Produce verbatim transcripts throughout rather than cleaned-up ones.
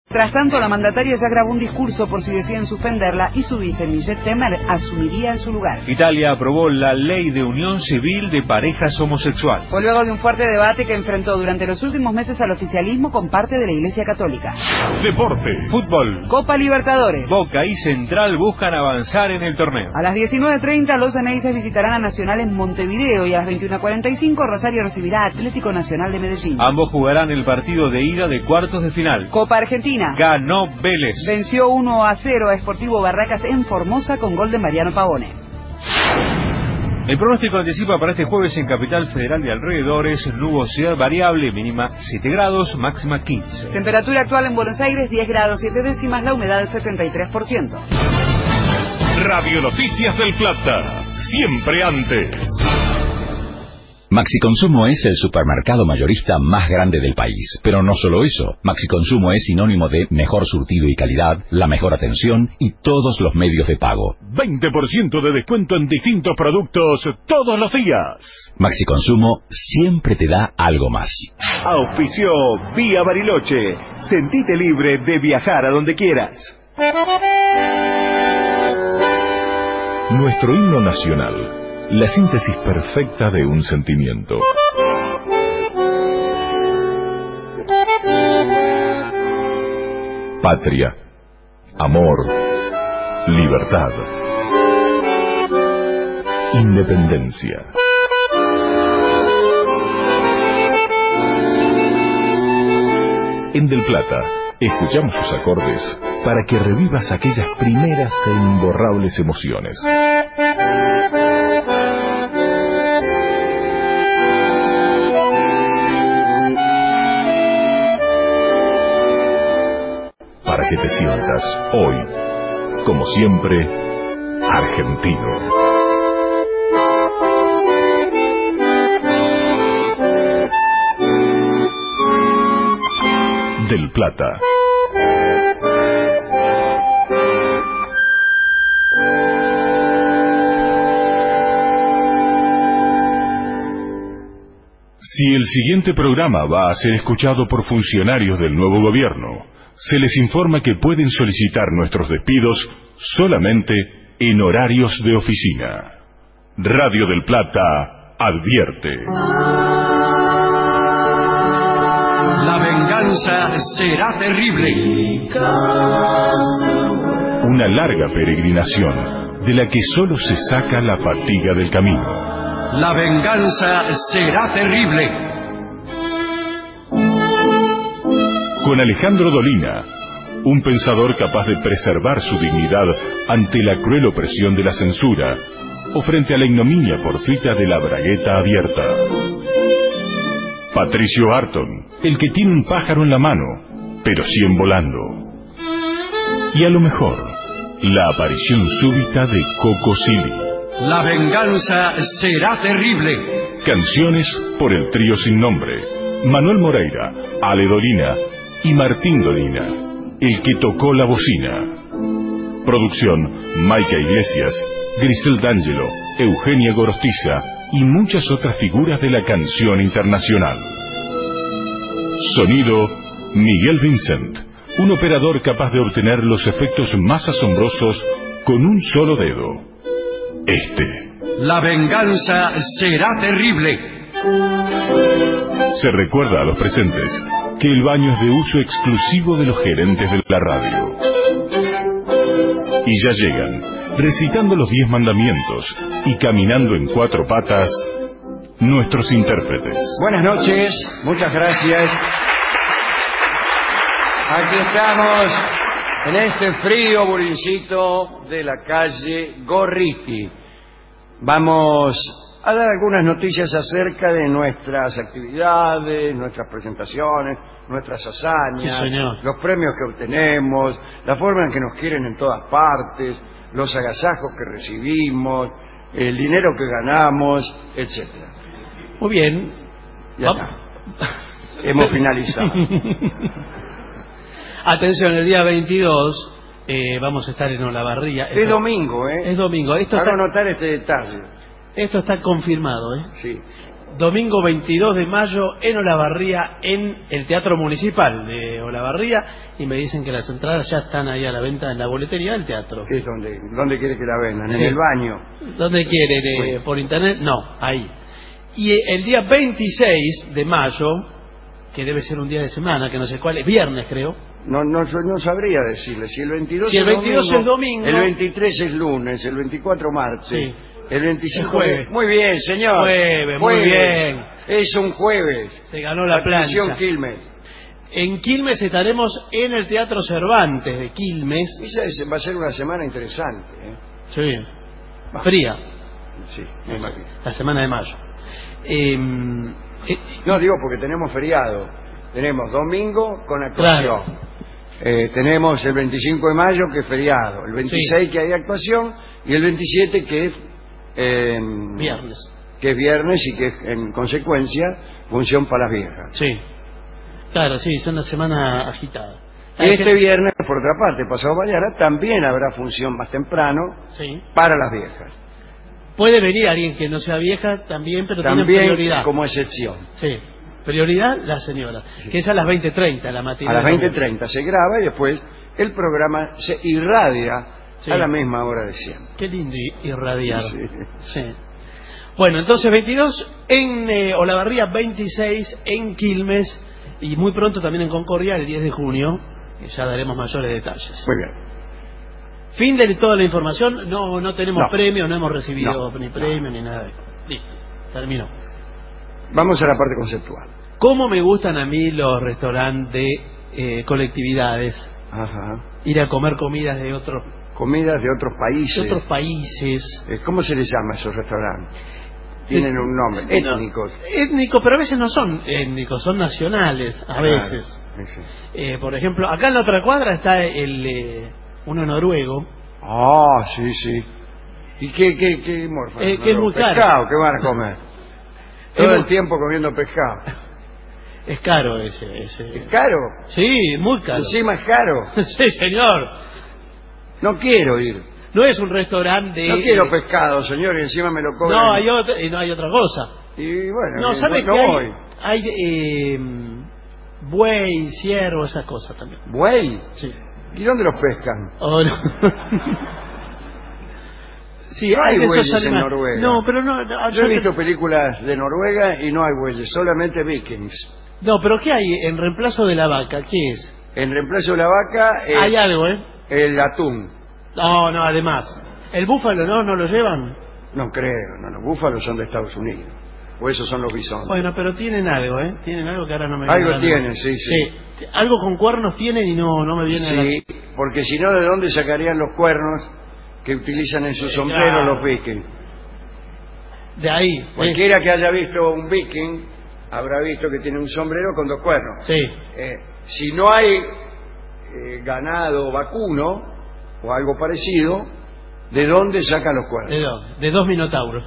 Tras tanto, la mandataria ya grabó un discurso por si deciden suspenderla y su vice, Michelle Temer, asumiría en su lugar. Italia aprobó la ley de unión civil de parejas homosexuales. Fue luego de un fuerte debate que enfrentó durante los últimos meses al oficialismo con parte de la Iglesia Católica. Deporte, fútbol, Copa Libertadores. Boca y Central buscan avanzar en el torneo. A las diecinueve treinta los Ceneices visitarán a Nacional en Montevideo y a las veintiuno cuarenta y cinco Rosario recibirá a Atlético Nacional de Medellín. Ambos jugarán el partido de ida de cuartos de final. Copa Argentina. Ganó Vélez. Venció uno a cero a Sportivo Barracas en Formosa con gol de Mariano Pavone. El pronóstico anticipa para este jueves en Capital Federal y alrededores nubosidad variable, mínima siete grados, máxima quince. Temperatura actual en Buenos Aires diez grados siete décimas, la humedad del setenta y tres por ciento. Radio Noticias del Plata, siempre antes. Maxi Consumo es el supermercado mayorista más grande del país. Pero no solo eso, Maxi Consumo es sinónimo de mejor surtido y calidad, la mejor atención y todos los medios de pago. veinte por ciento de descuento en distintos productos todos los días. Maxi Consumo siempre te da algo más. Auspició Vía Bariloche. Sentite libre de viajar a donde quieras. Nuestro himno nacional. La síntesis perfecta de un sentimiento. Patria, amor, libertad, independencia. En Del Plata, escuchamos sus acordes para que revivas aquellas primeras e imborrables emociones. Para que te sientas hoy, como siempre, argentino. Del Plata. Si el siguiente programa va a ser escuchado por funcionarios del nuevo gobierno, se les informa que pueden solicitar nuestros despidos solamente en horarios de oficina. Radio del Plata advierte. La venganza será terrible. Una larga peregrinación de la que solo se saca la fatiga del camino. La venganza será terrible. Con Alejandro Dolina, un pensador capaz de preservar su dignidad ante la cruel opresión de la censura o frente a la ignominia fortuita de la bragueta abierta. Patricio Arton, el que tiene un pájaro en la mano, pero cien volando. Y a lo mejor, la aparición súbita de Coco Silly. La venganza será terrible. Canciones por el trío sin nombre, Manuel Moreira, Ale Dolina y Martín Dolina, el que tocó la bocina. Producción, Maica Iglesias, Grisel D'Angelo, Eugenia Gorostiza y muchas otras figuras de la canción internacional. Sonido, Miguel Vincent, un operador capaz de obtener los efectos más asombrosos con un solo dedo. Este. La venganza será terrible. Se recuerda a los presentes que el baño es de uso exclusivo de los gerentes de la radio. Y ya llegan, recitando los diez mandamientos y caminando en cuatro patas, nuestros intérpretes. Buenas noches, muchas gracias. Aquí estamos en este frío burincito de la calle Gorriti. Vamos a dar algunas noticias acerca de nuestras actividades, nuestras presentaciones, nuestras hazañas, sí, señor. Los premios que obtenemos, la forma en que nos quieren en todas partes, los agasajos que recibimos, el dinero que ganamos, etcétera. Muy bien. Ya está. Hemos finalizado. Atención, el día veintidós eh, vamos a estar en Olavarría. Es esto, domingo, ¿eh? Es domingo. Esto Hago está, notar este detalle. Esto está confirmado, ¿eh? Sí. domingo veintidós de mayo en Olavarría, en el Teatro Municipal de Olavarría, y me dicen que las entradas ya están ahí a la venta en la boletería del teatro. ¿Qué es donde, dónde quiere que la vendan? Sí. ¿En el baño? ¿Dónde quiere? ¿De, Bueno. ¿Por internet? No, ahí. Y el día veintiséis de mayo, que debe ser un día de semana, que no sé cuál es, viernes creo. No, no, yo no sabría decirle. Si el veintidós, Si el veintidós es, domingo, es domingo, el veintitrés es lunes, el veinticuatro martes, sí. el veinticinco Es jueves. es... Muy bien, señor. Jueves, muy bien. Es un jueves. Se ganó la Atención, plancha. Quilmes. En Quilmes estaremos en el Teatro Cervantes de Quilmes. Esa es- va a ser una semana interesante. ¿eh? Sí. Va. Fría. Sí, me imagino. La semana de mayo. Eh, eh, No, digo porque tenemos feriado. Tenemos domingo con actuación. Claro. Eh, tenemos el veinticinco de mayo que es feriado. El veintiséis Sí. que hay actuación. Y el veintisiete que es... eh, viernes. que es viernes y que es, en consecuencia, función para las viejas. Sí. Claro, sí, es una semana agitada. Y este viernes, por otra parte, pasado mañana, también habrá función más temprano Sí. para las viejas. Puede venir alguien que no sea vieja también, pero tiene También prioridad. como excepción. Sí. Prioridad la señora, que es a las veinte treinta la matinal. A las veinte treinta se graba y después el programa se irradia Sí. a la misma hora de siempre. Qué lindo i- irradiar. Sí. Sí. Bueno, entonces veintidós en eh, Olavarría, veintiséis en Quilmes y muy pronto también en Concordia el diez de junio, que ya daremos mayores detalles. Muy bien. Fin de toda la información, no no tenemos No. premio, no hemos recibido No. ni premio ni nada. Listo, terminó. Vamos a la parte conceptual. ¿Cómo me gustan a mí los restaurantes de eh, colectividades? Ajá. Ir a comer comidas de otros Comidas de otros países. de otros países. Eh, ¿Cómo se les llama a esos restaurantes? Tienen un nombre. Étnicos. No, étnicos, pero a veces no son étnicos, son nacionales, a Claro. veces. Sí, sí. Eh, por ejemplo, acá en la otra cuadra está el eh, uno noruego. Ah, sí, sí. ¿Y qué, qué, qué morfa? Eh, que es muy caro. Pescado, ¿qué van a comer? Es Todo el muy- tiempo comiendo pescado. Es caro ese. ese. ¿Es caro? Sí, muy caro. Encima es caro. Sí, señor. No quiero ir. No es un restaurante de... No quiero pescado, señor, y encima me lo cobran. No, hay otra, y no hay otra cosa. Y bueno, No, eh, ¿sabe no, qué no hay? voy. Hay eh, buey, ciervo, esas cosas también. ¿Buey? Sí. ¿Y dónde los pescan? Oh, no. Sí, No hay de esos bueyes en animales. Noruega. No, pero no, no, Yo he yo- visto películas de Noruega y no hay bueyes, solamente vikings. no, pero ¿qué hay en reemplazo de la vaca? ¿Qué es? En reemplazo de la vaca, eh, Hay algo, ¿eh? el atún. No, no, además. ¿El búfalo no? ¿No lo llevan? No creo, no, los búfalos son de Estados Unidos. O esos son los bisontes. Bueno, pero tienen algo, ¿eh? Tienen algo que ahora no me Algo viene a la tienen, mente. sí, sí. Sí, algo con cuernos tienen y no, no me viene a la Sí, porque si no, ¿de dónde sacarían los cuernos que utilizan en sus Eh, sombreros claro. los vikings? De ahí. ¿eh? Cualquiera que haya visto un viking habrá visto que tiene un sombrero con dos cuernos. Sí. Eh, si no hay eh, ganado vacuno o algo parecido, ¿de dónde sacan los cuernos? De dos, de dos minotauros.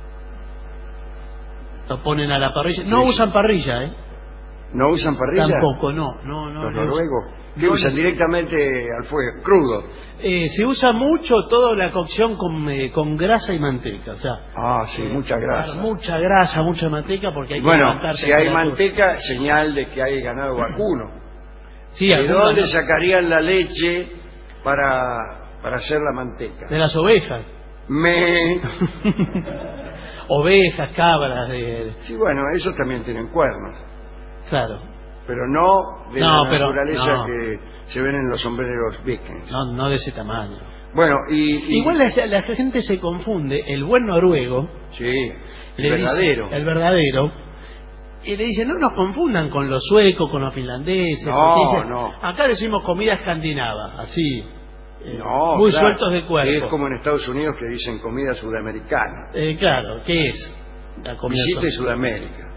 Lo ponen a la parrilla. No Sí, usan parrilla, ¿eh? ¿No usan parrilla? Tampoco, no, no, no. ¿Los no noruegos? ¿Qué No, usan no. directamente al fuego? Crudo. Eh, se usa mucho toda la cocción con, eh, con grasa y manteca, o sea. Ah, sí, eh, mucha grasa. claro, mucha grasa, mucha manteca porque hay que Bueno, levantar si hay temperatura. manteca, señal de que hay ganado vacuno. Sí, ¿De algunos dónde no. sacarían la leche para, para hacer la manteca? De las ovejas. Me... Ovejas, cabras, de... Sí, bueno, esos también tienen cuernos, Claro. pero no de No, la pero- naturaleza no. que se ven en los sombreros vikings. No, no de ese tamaño. Bueno, y... y- Igual la, la gente se confunde, el buen noruego, Sí, el le dice- verdadero. el verdadero, y le dice, no nos confundan con los suecos, con los finlandeses. No, porque dice, no. acá decimos comida escandinava, así, eh, No, muy claro, sueltos de cuerpo. Es como en Estados Unidos que dicen comida sudamericana. Eh, claro, ¿qué es? La comida Visite Sudamérica.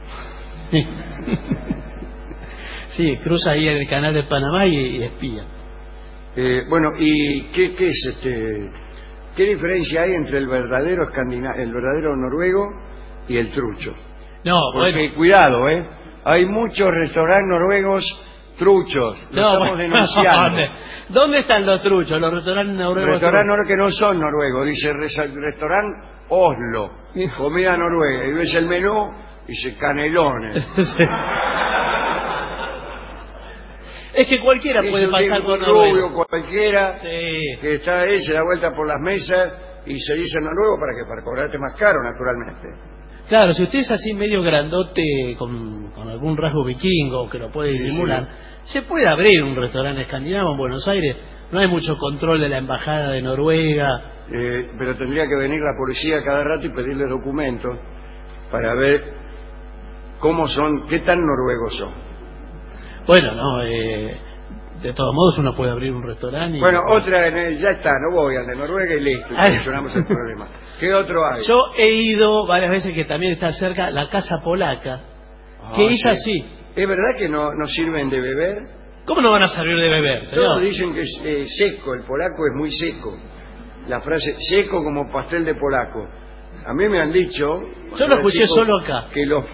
Sí, cruza ahí el canal de Panamá y, y espía. Eh, bueno, ¿y qué, qué es este? ¿Qué diferencia hay entre el verdadero escandina el verdadero noruego y el trucho? No, Porque bueno. cuidado, ¿eh? Hay muchos restaurantes noruegos truchos. Lo No, estamos bueno, denunciando. ¿dónde? ¿Dónde están los truchos? Los restaurantes noruegos. Restaurantes truchos. nor- que no son noruegos, dice resa- restaurante Oslo, comida noruega. Y ves el menú, dice canelones. Sí. Es que cualquiera Y puede es un pasar tipo por rubio Noruega. cualquiera Sí. que está ahí, se da vuelta por las mesas y se dice noruego para que para cobrarte más caro, naturalmente. Claro, si usted es así medio grandote con, con algún rasgo vikingo que lo puede Sí, disimular, se puede abrir un restaurante escandinavo en Buenos Aires. No hay mucho control de la embajada de Noruega. Eh, pero tendría que venir la policía cada rato y pedirle documentos para ver cómo son, qué tan noruegos son. Bueno, no, eh, de todos modos uno puede abrir un restaurante. Y... Bueno, otra, eh, ya está, no voy al de Noruega y listo, y Ay. solucionamos el problema. ¿Qué otro hay? Yo he ido varias veces, que también está cerca, la Casa Polaca, Ah, que es sí. así. ¿Es verdad que no, no sirven de beber? ¿Cómo no van a servir de beber, señor? Todos dicen que es eh, seco, el polaco es muy seco. La frase seco como pastel de polaco. A mí me han dicho... Yo lo escuché solo acá. Que los,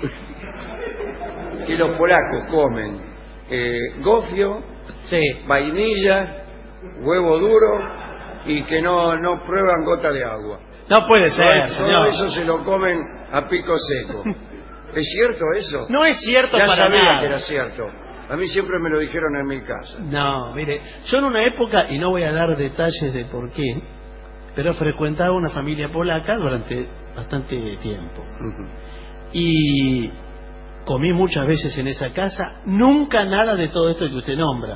que los polacos comen eh, gofio, Sí. vainilla, huevo duro y que no, no prueban gota de agua. No puede Todo, ser, todo señor. eso se lo comen a pico seco. ¿Es cierto eso? No es cierto ya para sabía nada. que era cierto. A mí siempre me lo dijeron en mi casa. No, mire, yo en una época, y no voy a dar detalles de por qué, pero frecuentaba una familia polaca durante bastante tiempo. Ujú. Y comí muchas veces en esa casa, nunca nada de todo esto que usted nombra.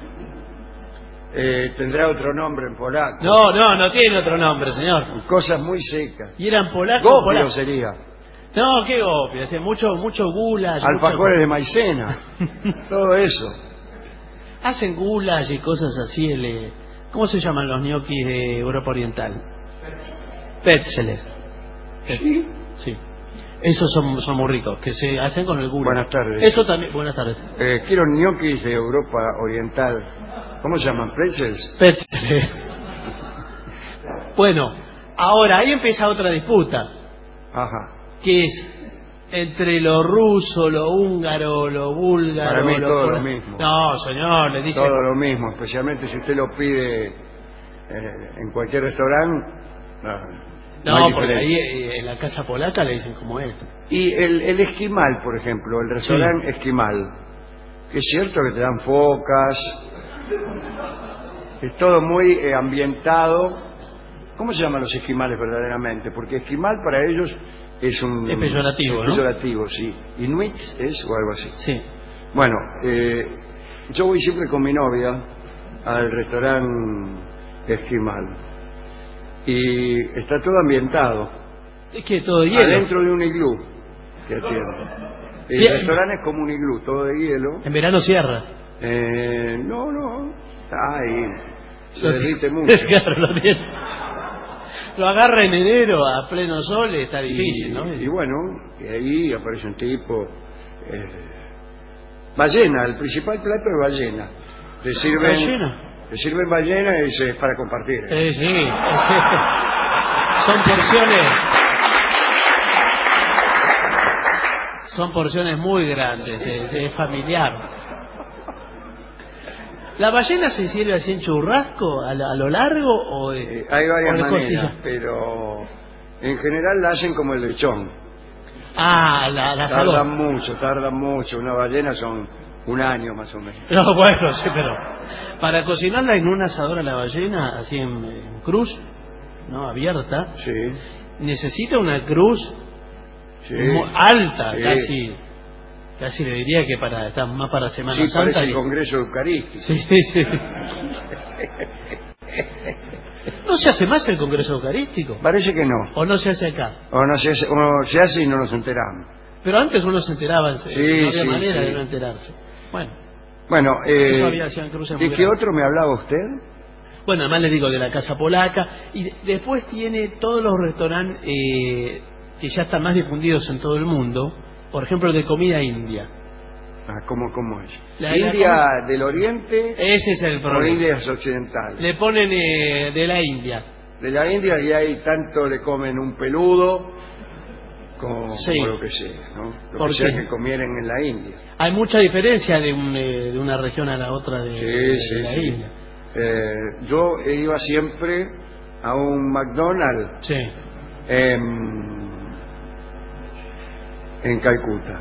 Eh, tendrá otro nombre en polaco. No, no, no tiene otro nombre, señor. Cosas muy secas. Y eran polacos. Gopio polacos. sería. No, qué gopio, hacía mucho, mucho goulash. Alfajores de mucho... maicena. Todo eso. Hacen goulash y cosas así. El, eh, ¿cómo se llaman los ñoquis de Europa Oriental? Petzele. ¿Sí? Sí. Esos son, son muy ricos, que se hacen con el goulash. Buenas tardes. Eso también, buenas tardes. Eh, quiero ñoquis de Europa Oriental. ¿Cómo se llaman? ¿Pretzels? Petzele. Bueno, ahora ahí empieza otra disputa, Ajá. que es entre lo ruso, lo húngaro, lo búlgaro. Para mí lo todo pola- lo mismo. No, señor, le dice. Todo lo mismo, especialmente si usted lo pide eh, en cualquier restaurante. No, No, hay porque ahí diferencia. eh, en la casa polaca le dicen como esto. Y el, el esquimal, por ejemplo, el restaurante Esquimal, que es cierto que te dan focas, es todo muy eh, ambientado. ¿Cómo se llaman los esquimales verdaderamente? Porque esquimal para ellos es un... Es peyorativo, es ¿no? peyorativo, sí. Inuit es o algo así. Sí. Bueno, eh, yo voy siempre con mi novia al restaurante Esquimal y está todo ambientado Es que todo de hielo. adentro de un iglú que atiende. El Sí, restaurante es como un iglú, todo de hielo. En verano cierra. Eh, no, no, está ahí, se Lo derrite tiene- mucho. Claro, lo tiene. Lo agarra en enero a pleno sol, está difícil, y, ¿no? y bueno, y ahí aparece un tipo, eh, ballena, el principal plato es ballena. Le sirven, ¿Ballena? le sirven ballena y dice, es para compartir. Eh, sí, sí. Son porciones. Son porciones muy grandes, es, es familiar. ¿La ballena se sirve así en churrasco, a, la- a lo largo o de, Eh, hay varias o de maneras, costilla? pero en general la hacen como el lechón. Ah, la, la Tardan asador. mucho, tardan mucho. Una ballena son un año más o menos. No, bueno, sí, pero para cocinarla en un asador a la ballena, así en, en cruz, ¿no? Abierta, Sí, necesita una cruz sí. muy alta, Sí. casi, casi le diría que para está más para Semana Sí, Santa. parece el y- Congreso Eucarístico. Sí, sí. ¿No se hace más el Congreso Eucarístico? Parece que no. ¿O no se hace acá? O no se hace, o se hace y no nos enteramos. Pero antes uno se enteraba, Sí, no había sí, manera sí. de no enterarse. Bueno, Bueno, eh, Eso había, hacían cruces muy ¿de qué grandes. otro me hablaba usted? bueno, además le digo de la Casa Polaca. Y de- después tiene todos los restaurantes eh, que ya están más difundidos en todo el mundo. Por ejemplo, de comida india. Ah, ¿cómo, cómo es? La- la ¿India comi- del Oriente Ese es el o problema. Indias occidentales? Le ponen eh, de la India. De la India y hay tanto le comen un peludo como, Sí. como lo que sea, ¿no? Lo ¿Por que sea qué? que comieran en la India. Hay mucha diferencia de, un, eh, de una región a la otra de, Sí, de sí, la sí. India. Eh, yo iba siempre a un McDonald's Sí. en, en Calcuta.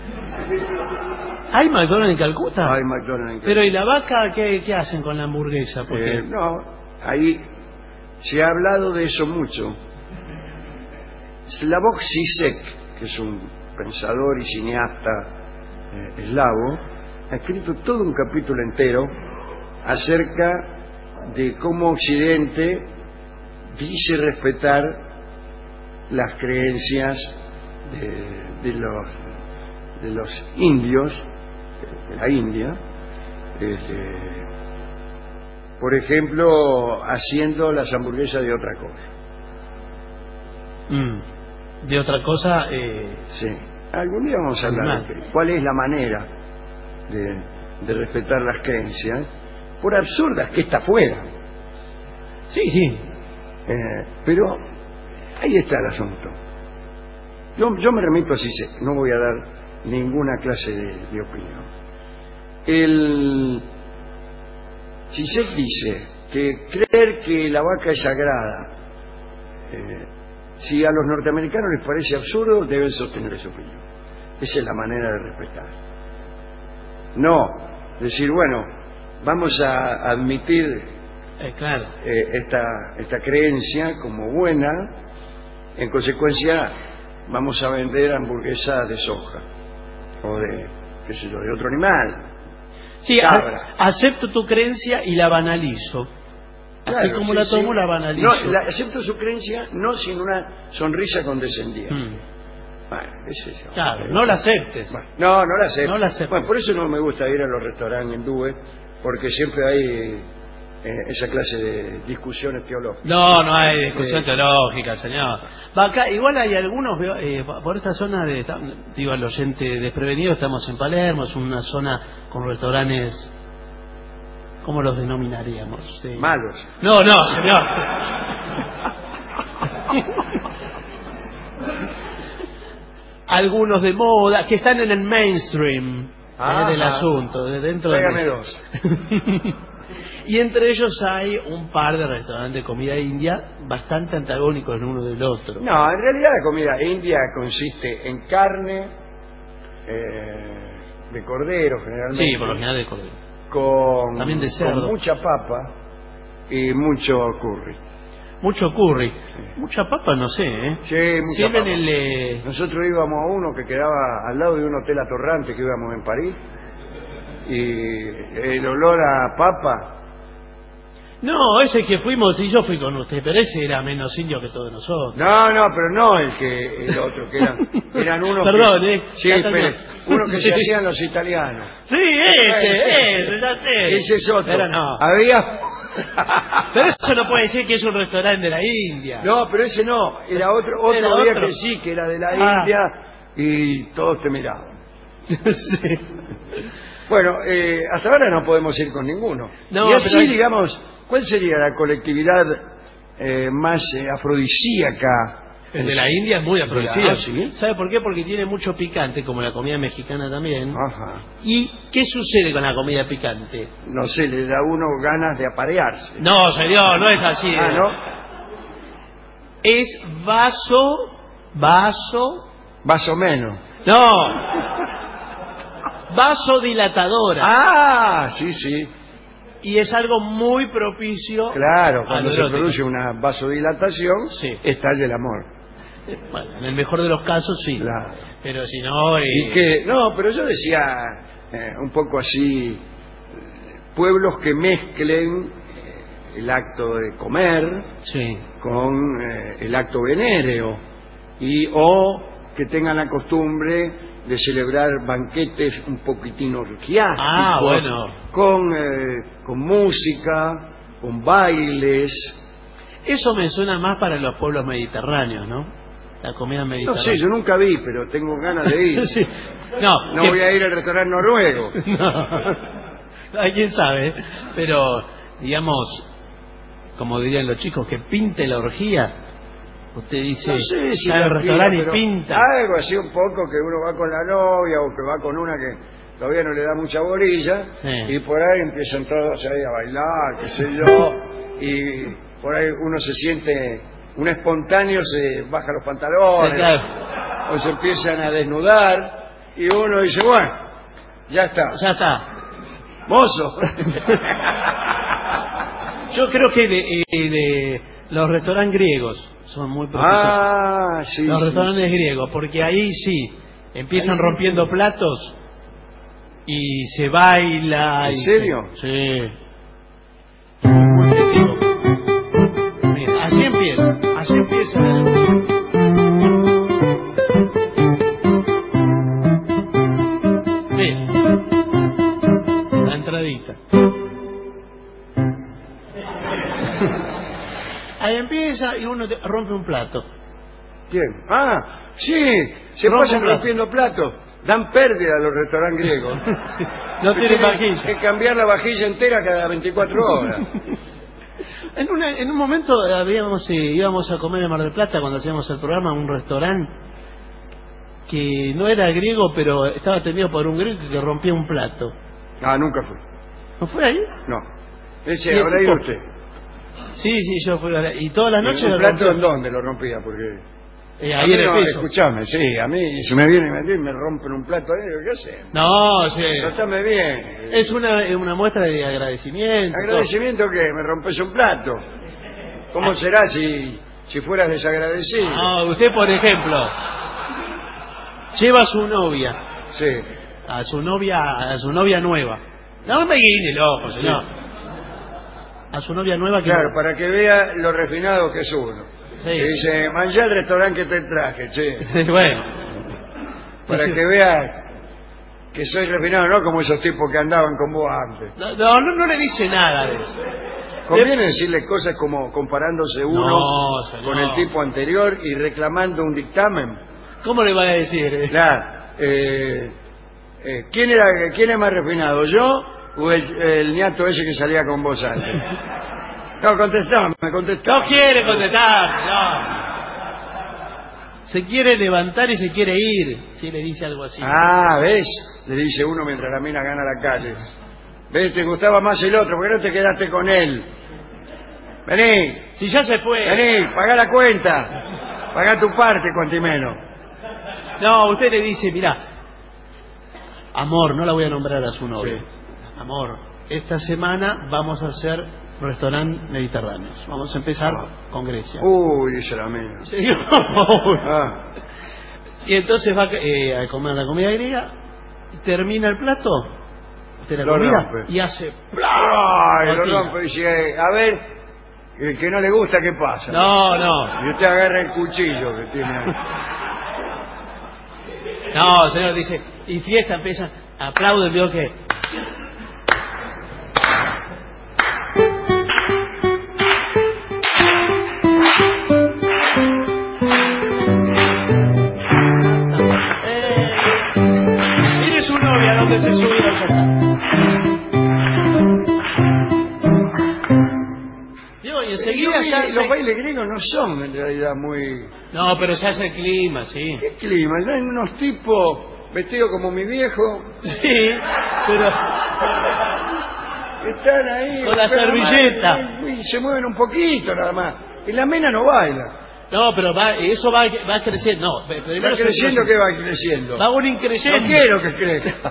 ¿Hay McDonald's en Calcuta? Hay McDonald's en Calcuta. Pero ¿y la vaca qué, qué hacen con la hamburguesa? Porque... Eh, no, ahí se ha hablado de eso mucho. Slavoj Žižek, que es un pensador y cineasta eh, eslavo, ha escrito todo un capítulo entero acerca de cómo Occidente dice respetar las creencias de, de los de los indios de la India, este, por ejemplo, haciendo las hamburguesas de otra cosa. Mm. De otra cosa, eh... sí. Algún día vamos a hablar de cuál es la manera de, de respetar las creencias, por absurdas que esta fueran. Sí, sí. Eh, pero ahí está el asunto. Yo, yo me remito a Žižek, no voy a dar ninguna clase de, de opinión. El Žižek dice que creer que la vaca es sagrada, eh, si a los norteamericanos les parece absurdo, deben sostener esa opinión. Esa es la manera de respetar. No decir, bueno, vamos a admitir eh, claro. eh, esta, esta creencia como buena, en consecuencia vamos a vender hamburguesas de soja o de, qué sé yo, de otro animal. Sí, a, acepto tu creencia y la banalizo. Claro, así como sí, la tomo, sí. La banalizo. No, la, acepto su creencia no sin una sonrisa condescendiente. Mm. Bueno, es eso. Claro, no la aceptes. Bueno, no, no la acepto. No la aceptes. Bueno, por eso no me gusta ir a los restaurantes hindúes, porque siempre hay eh, esa clase de discusiones teológicas. No, no hay discusión eh, teológica, señor. Va acá, igual hay algunos, eh, por esta zona, de, digo al oyente desprevenido, estamos en Palermo, es una zona con restaurantes, ¿cómo los denominaríamos? Sí. Malos. No, no, señor. Algunos de moda, que están en el mainstream eh, del asunto, de dentro Pégame de... dos. Y entre ellos hay un par de restaurantes de comida india bastante antagónicos el uno del otro. No, en realidad la comida india consiste en carne eh, de cordero, generalmente. Sí, por lo general de cordero. Con, también de cerdo. Con mucha papa y mucho curry. Mucho curry. Sí. Mucha papa, no sé, ¿eh? Sí, mucha papa. El, eh... Nosotros íbamos a uno que quedaba al lado de un hotel atorrante que íbamos en París, y el olor a papa... No, ese que fuimos, y yo fui con usted, pero ese era menos indio que todos nosotros. No, no, pero no el que el otro, que eran, eran unos Perdón, que... ¿eh? Sí, pero uno que sí. Se hacían los italianos. Sí, ese, ese, ya sé. Ese es otro. Pero no. Había... Pero eso no puede decir que es un restaurante de la India. No, pero ese no, era otro, otro ¿Era había otro? que sí, que era de la ah. India, y todos te miraban. Sí. Bueno, eh, hasta ahora no podemos ir con ninguno. No, y así, pero... digamos, ¿cuál sería la colectividad eh, más eh, afrodisíaca? El de la India es muy afrodisíaco. Ah, ¿sí? ¿Sabe por qué? Porque tiene mucho picante, como la comida mexicana también. Ajá. ¿Y qué sucede con la comida picante? No sé, le da a uno ganas de aparearse. No, señor, no es así. Ah, ¿no? Es vaso, vaso... Vaso menos. No. Vasodilatadora. Ah, sí, sí. Y es algo muy propicio. Claro, cuando se produce una vasodilatación, sí. estalla el amor. Bueno, en el mejor de los casos sí. Claro. Pero si no... Eh... Y que, no, pero yo decía eh, un poco así, pueblos que mezclen eh, el acto de comer sí. con eh, el acto venéreo, y o que tengan la costumbre de celebrar banquetes un poquitín orgiásticos, ah, bueno. con, eh, con música, con bailes. Eso me suena más para los pueblos mediterráneos, ¿no? La comida mediterránea. No sé, yo nunca vi, pero tengo ganas de ir. sí. No, no que... voy a ir al restaurante noruego. no, hay quien sabe, pero digamos, como dirían los chicos, que pinte la orgía. Usted dice, no sé si está en el restaurante y pinta. Algo así un poco, que uno va con la novia o que va con una que todavía no le da mucha borilla, sí. y por ahí empiezan todos ahí a bailar, qué sé yo, y por ahí uno se siente, un espontáneo se baja los pantalones. Sí, claro. o se empiezan a desnudar y uno dice, bueno, ya está. Ya está. Mozo. Yo creo que de, eh, de los restaurantes griegos son muy propicios. Ah, sí. Los sí, restaurantes sí. griegos, porque ahí sí, empiezan Ahí- rompiendo platos y se baila. ¿En y serio? se- sí. Muy festivo. Mira, así empieza, así empieza. Mira, la entradita. Ahí empieza y uno te- rompe un plato. ¿Quién? Ah, sí, se Rompe pasan un plato. rompiendo platos. Dan pérdida a los restaurantes griegos. No tienen Tienen vajilla. que cambiar la vajilla entera cada veinticuatro horas. En, una, en un momento habíamos, eh, íbamos a comer en Mar del Plata cuando hacíamos el programa a un restaurante que no era griego, pero estaba atendido por un griego que rompía un plato. Ah, nunca fui. ¿No fue ahí? No. Ese, Sí, habrá ido tipo- usted. Sí, sí, yo fui. a- Y todas las noches ¿Un lo plato rompía. en dónde lo rompía? Porque... Eh, A ahí mí en el no, piso. escuchame, sí, a mí si me vienen a meter me rompen un plato ahí, ¿qué hacen? No, sí. Tratame bien. Es una, es una muestra de agradecimiento. ¿Agradecimiento qué? ¿Me rompes un plato? ¿Cómo será si, si fueras desagradecido? No, usted, por ejemplo, lleva a su novia, Sí. a su novia, a su novia nueva. No me guíe el ojo, señor. A su novia nueva que... Claro, para que vea lo refinado que es uno. Sí. Y dice, manchá el restaurante que te traje, che. Sí, bueno. Para Sí. que vea que soy refinado, no como esos tipos que andaban con vos antes. No, no, no, no le dice nada de eso. Conviene decirle cosas como comparándose uno No, señor. con el tipo anterior y reclamando un dictamen. ¿Cómo le va a decir? Claro. Eh, eh, ¿quién, era, ¿Quién es más refinado, yo o el, el ñato ese que salía con vos antes? No, contestame, contestame. No quiere contestar, no. Se quiere levantar y se quiere ir, si le dice algo así. Ah, ¿ves? Le dice uno mientras la mina gana la calle. ¿Ves? Te gustaba más el otro, ¿por qué no te quedaste con él? Vení, Si ya se fue. vení, pagá la cuenta. Pagá tu parte, cuantimeno. No, usted le dice, mira, amor, no la voy a nombrar a su novio. Sí. Amor, esta semana vamos a hacer restaurantes mediterráneos. Vamos a empezar con Grecia. Uy, dice la mina. Sí. Ah, Y entonces va eh, a comer la comida griega, termina el plato, usted la Lo comida rompe. y hace... Ay, lo Cortina. rompe y dice, a ver, el que no le gusta, ¿qué pasa? No, no, Y usted agarra el cuchillo que tiene ahí. no, señor, dice, y fiesta empieza, aplauden, veo que... Eh, mire su novia donde se subió al casa. Digo, y enseguida Yo ya... vi, se- Los bailes griegos no son en realidad muy... No, pero se hace el clima, sí. ¿Qué clima? Hay unos tipos vestidos como mi viejo Sí, pero... que están ahí... Con la pero servilleta. nada, Y se mueven un poquito nada más. Y la mina no baila. No, pero va, eso va, va creciendo. No, primero Va se- creciendo que va creciendo. Va un No increyendo. quiero que crezca.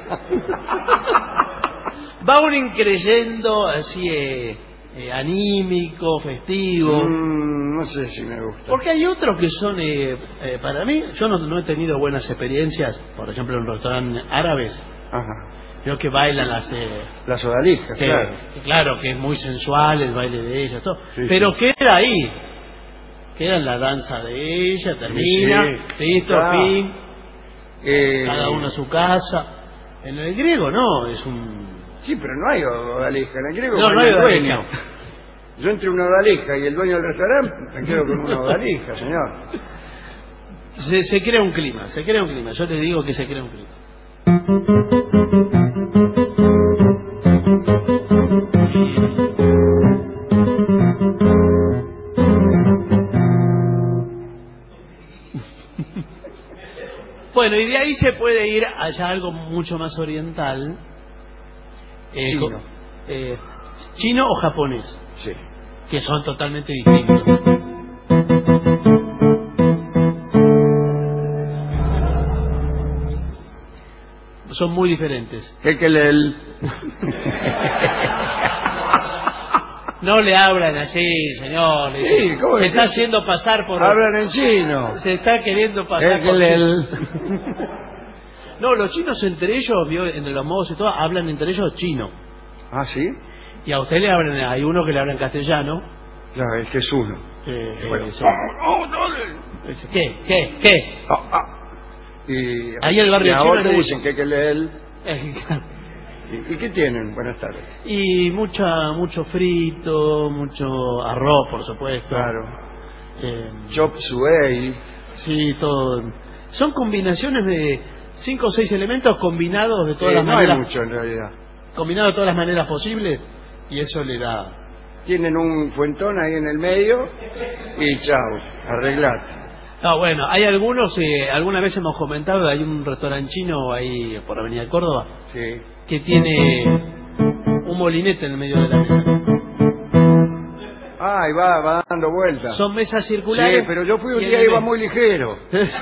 Va un increyendo así eh, eh, anímico, festivo. Mm, no sé si me gusta. Porque hay otros que son, eh, eh, para mí, yo no, no he tenido buenas experiencias, por ejemplo, en restaurantes árabes. Ajá. Veo que bailan las... Eh, Las odaliscas, que- claro. que claro, que es muy sensual el baile de ellas, todo. Sí, pero sí. queda ahí. Queda en la danza de ella, termina, Sí, listo, claro. fin, Eh, cada uno a su casa. En el griego no, es un... Sí, pero no hay odalisca. En el griego No, no baila hay el odalisca. dueño. Yo entre una odalisca y el dueño del restaurante me quedo con una odalisca, señor. Se, se crea un clima, se crea un clima. Yo les digo que se crea un clima. Bueno, y de ahí se puede ir allá algo mucho más oriental. Eh, Chino. co- eh, chino o japonés, Sí. que son totalmente distintos. son muy diferentes. ¿Qué que el No le hablan así, señor. Sí, ¿cómo se es? está haciendo pasar por... Hablan en chino. Se está queriendo pasar ¿Qué por... que el No, los chinos entre ellos, vio, en los modos y todo, hablan entre ellos chino. Ah, ¿sí? Y a usted le hablan, hay uno que le habla en castellano. Claro, es que es uno. Eh, Bueno. eh, sí. Dice, ¿Qué? ¿Qué? ¿Qué? Ah, ah. Y, Ahí el barrio y chino ahora le dicen que que el Eh, ¿Y, ¿Y qué tienen? Buenas tardes. Y mucha, mucho frito, mucho arroz, por supuesto. Claro. Eh, Chop suey. sí, todo. Son combinaciones de cinco o seis elementos combinados de todas Eh, las no maneras. hay mucho en realidad. Combinados de todas las maneras posibles, y eso le da. Tienen un fuentón ahí en el medio y chao, arreglate. No, bueno, hay algunos, eh, alguna vez hemos comentado, hay un restaurante chino ahí por Avenida Córdoba Sí. que tiene un molinete en el medio de la mesa. Ah, y va, va dando vueltas. Son mesas circulares. Sí, pero yo fui un y en día el y iba medio- muy ligero.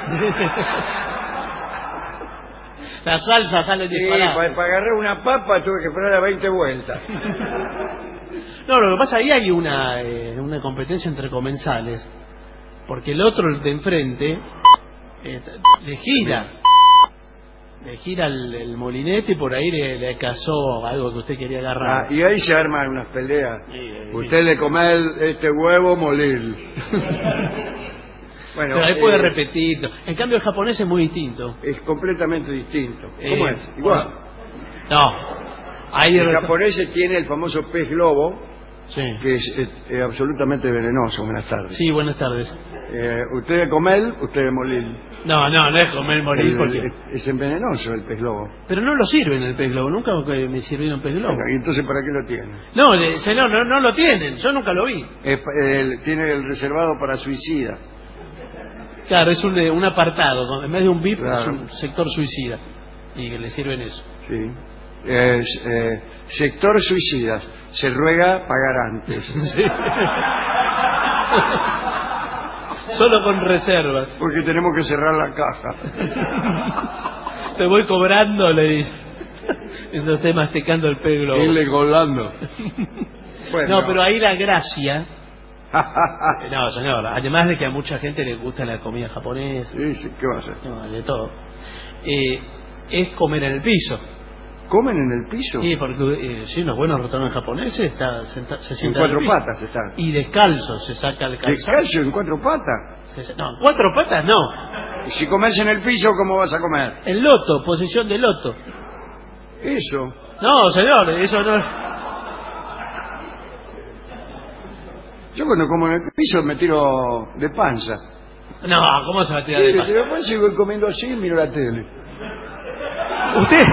La salsa sale Sí, disparada. para, para agarrar una papa tuve que esperar a veinte vueltas. No, lo que pasa ahí hay una, eh, una competencia entre comensales, porque el otro, el de enfrente, eh, le gira, le gira el, el molinete y por ahí le, le cazó algo que usted quería agarrar. Ah, y ahí se arman unas peleas. Sí, sí. Usted le come el- este huevo molir. Bueno, Pero ahí puede eh, repetirlo. En cambio el japonés es muy distinto. es completamente distinto. ¿Cómo Eh, es? Igual. No. Ahí El japonés tiene el famoso pez globo, Sí. que es, es- es absolutamente venenoso. Buenas tardes. Sí, buenas tardes. Eh, usted de comer, usted de morir. No, no, no es comer morir El- porque... es, es venenoso el pez globo. Pero no lo sirven el pez globo, nunca me sirvieron pez globo. Bueno, ¿y entonces para qué lo tiene? No, le- señor, no, no lo tienen, yo nunca lo vi. Es pa- el- tiene el reservado para suicida. Claro, es un, de- un apartado, con- en vez de un V I P Claro. es un sector suicida. Y que le sirven eso. Sí. Es, eh, sector suicidas. Se ruega pagar antes. Sí. Solo con reservas. Porque tenemos que cerrar la caja. Te voy cobrando, le dice. Mientras esté masticando el pez globo. Irle colando. Bueno. No, pero ahí la gracia... No, señor, además de que a mucha gente le gusta la comida japonesa, Sí, sí, ¿qué va a hacer? no, de todo, eh, es comer en el piso. ¿Comen en el piso? Sí, porque eh, sí, los buenos restaurantes japoneses está, senta- se En sientan cuatro en el piso. patas están. Y descalzo, se saca el calzado. ¿Descalzo en cuatro patas? Se- no, cuatro patas no. Y si comes en el piso, ¿cómo vas a comer? El loto, posición de loto. Eso. No, señor, eso no. Yo cuando como en el piso me tiro de panza. No, ¿cómo se va a tirar Sí, de me pan? tiro de panza y voy comiendo así y miro la tele. ¿Usted?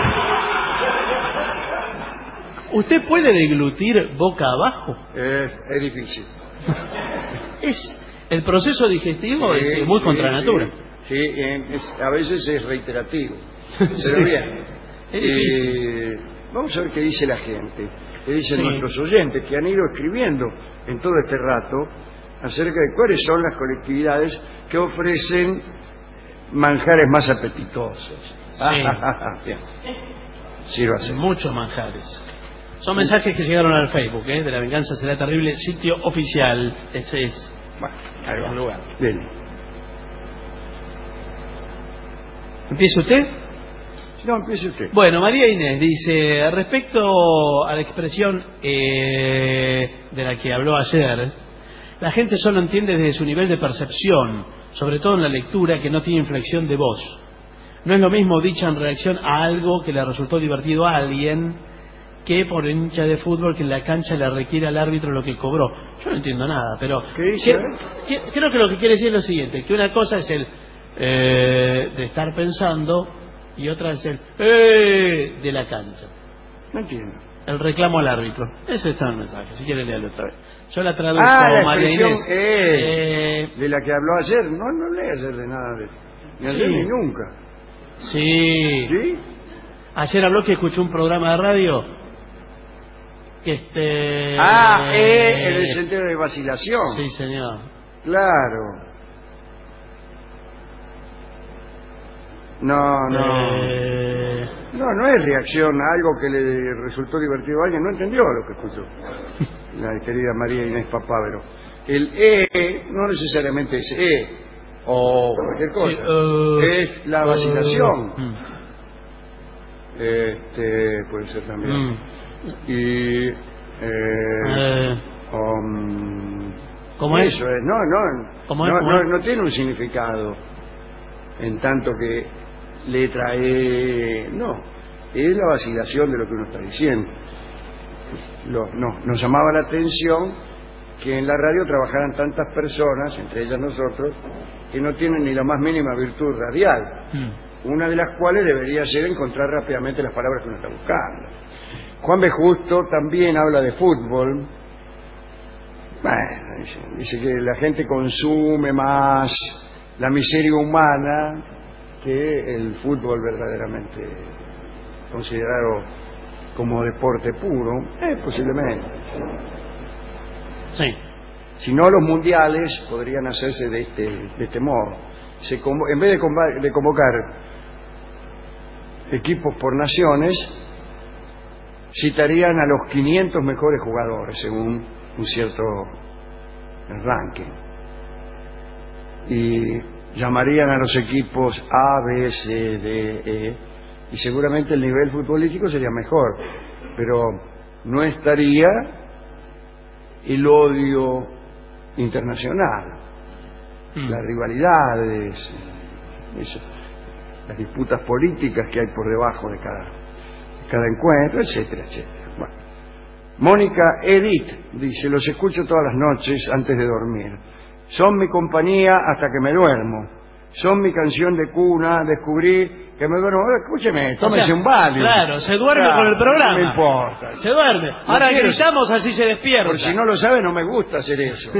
¿Usted puede deglutir boca abajo? Eh, es difícil. Es el proceso digestivo Sí, es muy sí, contra sí. natura. Sí, eh, es- a veces es reiterativo. Pero Sí. bien. Es difícil. Eh, vamos a ver qué dice la gente. Qué dicen Sí. nuestros oyentes que han ido escribiendo en todo este rato acerca de cuáles son las colectividades que ofrecen manjares más apetitosos. Sí. Bien. Sírvase. Muchos manjares. Son mensajes que llegaron al Facebook, ¿eh? De La Venganza Será Terrible, sitio oficial. Ese es. Bueno, ahí va. El lugar. Bien. ¿Empieza usted? No, empiece usted. Bueno, María Inés dice, respecto a la expresión eh, de la que habló ayer, la gente solo entiende desde su nivel de percepción, sobre todo en la lectura, que no tiene inflexión de voz. No es lo mismo dicha en reacción a algo que le resultó divertido a alguien que por el hincha de fútbol que en la cancha le requiere al árbitro lo que cobró. Yo no entiendo nada, pero ¿Qué dice? que- que- creo que lo que quiere decir es lo siguiente, que una cosa es el eh, de estar pensando y otra es el eh, de la cancha. No entiendo. El reclamo al árbitro. Ese está el mensaje, si quiere leerlo otra vez. Yo la traduzco, Ah, la María expresión Inés. eh, Eh, de la que habló ayer. No, no hablé ayer de nada de ni ayer Sí. ni nunca. sí. ¿Sí? Ayer habló que escuchó un programa de radio que este... Ah, eh, en el sentido de vacilación. Sí, señor. Claro. No, no. Eh, No, no es reacción a algo que le resultó divertido a alguien. No entendió lo que escuchó la querida María Inés Papávero. El E no necesariamente es E o cualquier cosa. Sí, uh, es la vacilación. Uh, este puede ser también. uh, Y... Eh, uh, um, ¿Cómo eso es? es? No, no, ¿Cómo no, es? ¿Cómo no, es? no tiene un significado en tanto que letra E, no, es la vacilación de lo que uno está diciendo. Lo, no, nos llamaba la atención que en la radio trabajaran tantas personas, entre ellas nosotros, que no tienen ni la más mínima virtud radial, mm. una de las cuales debería ser encontrar rápidamente las palabras que uno está buscando. Juan B. Justo también habla de fútbol. Bueno, dice, dice que la gente consume más la miseria humana que el fútbol verdaderamente considerado como deporte puro. Eh, posiblemente. Sí. Si no, los mundiales podrían hacerse de este, de este modo. Se convo- en vez de, conva- de convocar equipos por naciones, citarían a los quinientos mejores jugadores según un cierto ranking y llamarían a los equipos A, B, C, D, E y seguramente el nivel futbolístico sería mejor, pero no estaría el odio internacional, mm. las rivalidades, eso, las disputas políticas que hay por debajo de cada cada encuentro, etcétera, etcétera. Bueno. Mónica Edith dice, los escucho todas las noches antes de dormir. Son mi compañía hasta que me duermo. Son mi canción de cuna. Descubrí que me duermo. Escúcheme, tómese o sea, un Valium. Claro, se duerme claro, con el programa. No me importa. Se duerme. No Ahora quiero, gritamos así se despierta. Por si no lo sabe, no me gusta hacer eso.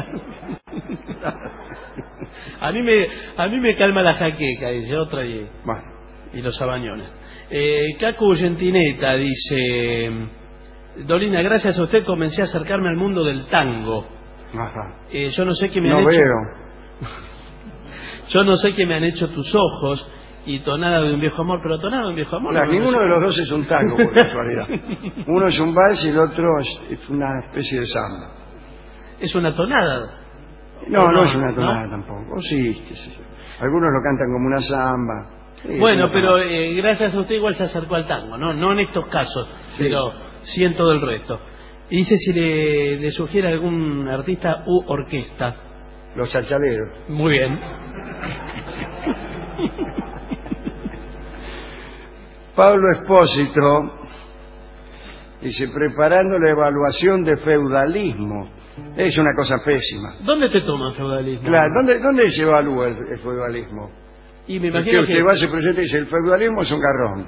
a mí me a mí me calma la jaqueca, dice otra y, bueno. y los sabañones. Eh, Cacu Gentineta dice, Dolina, gracias a usted comencé a acercarme al mundo del tango. Ajá. Eh, yo no sé qué me no han veo. hecho. Yo no sé qué me han hecho tus ojos y tonada de un viejo amor, pero tonada de un viejo amor. Claro, no ninguno sé. de los dos es un tango, por casualidad. Uno es un vals y el otro es, es una especie de samba. Es una tonada. No, no, no es una tonada ¿no? tampoco. O sí, qué sé yo. Algunos lo cantan como una samba. Sí, bueno, pero eh, gracias a usted igual se acercó al tango, ¿no? No en estos casos, sí. Pero sí en todo el resto. Y dice si le, le sugiere algún artista u orquesta. Los chachaleros. Muy bien. Pablo Espósito dice, preparando la evaluación de feudalismo. Es una cosa pésima. ¿Dónde te toman feudalismo? Claro, ¿dónde, dónde se evalúa el, el feudalismo? Y me imagino Porque que usted va, se presenta y dice, el feudalismo es un garrón.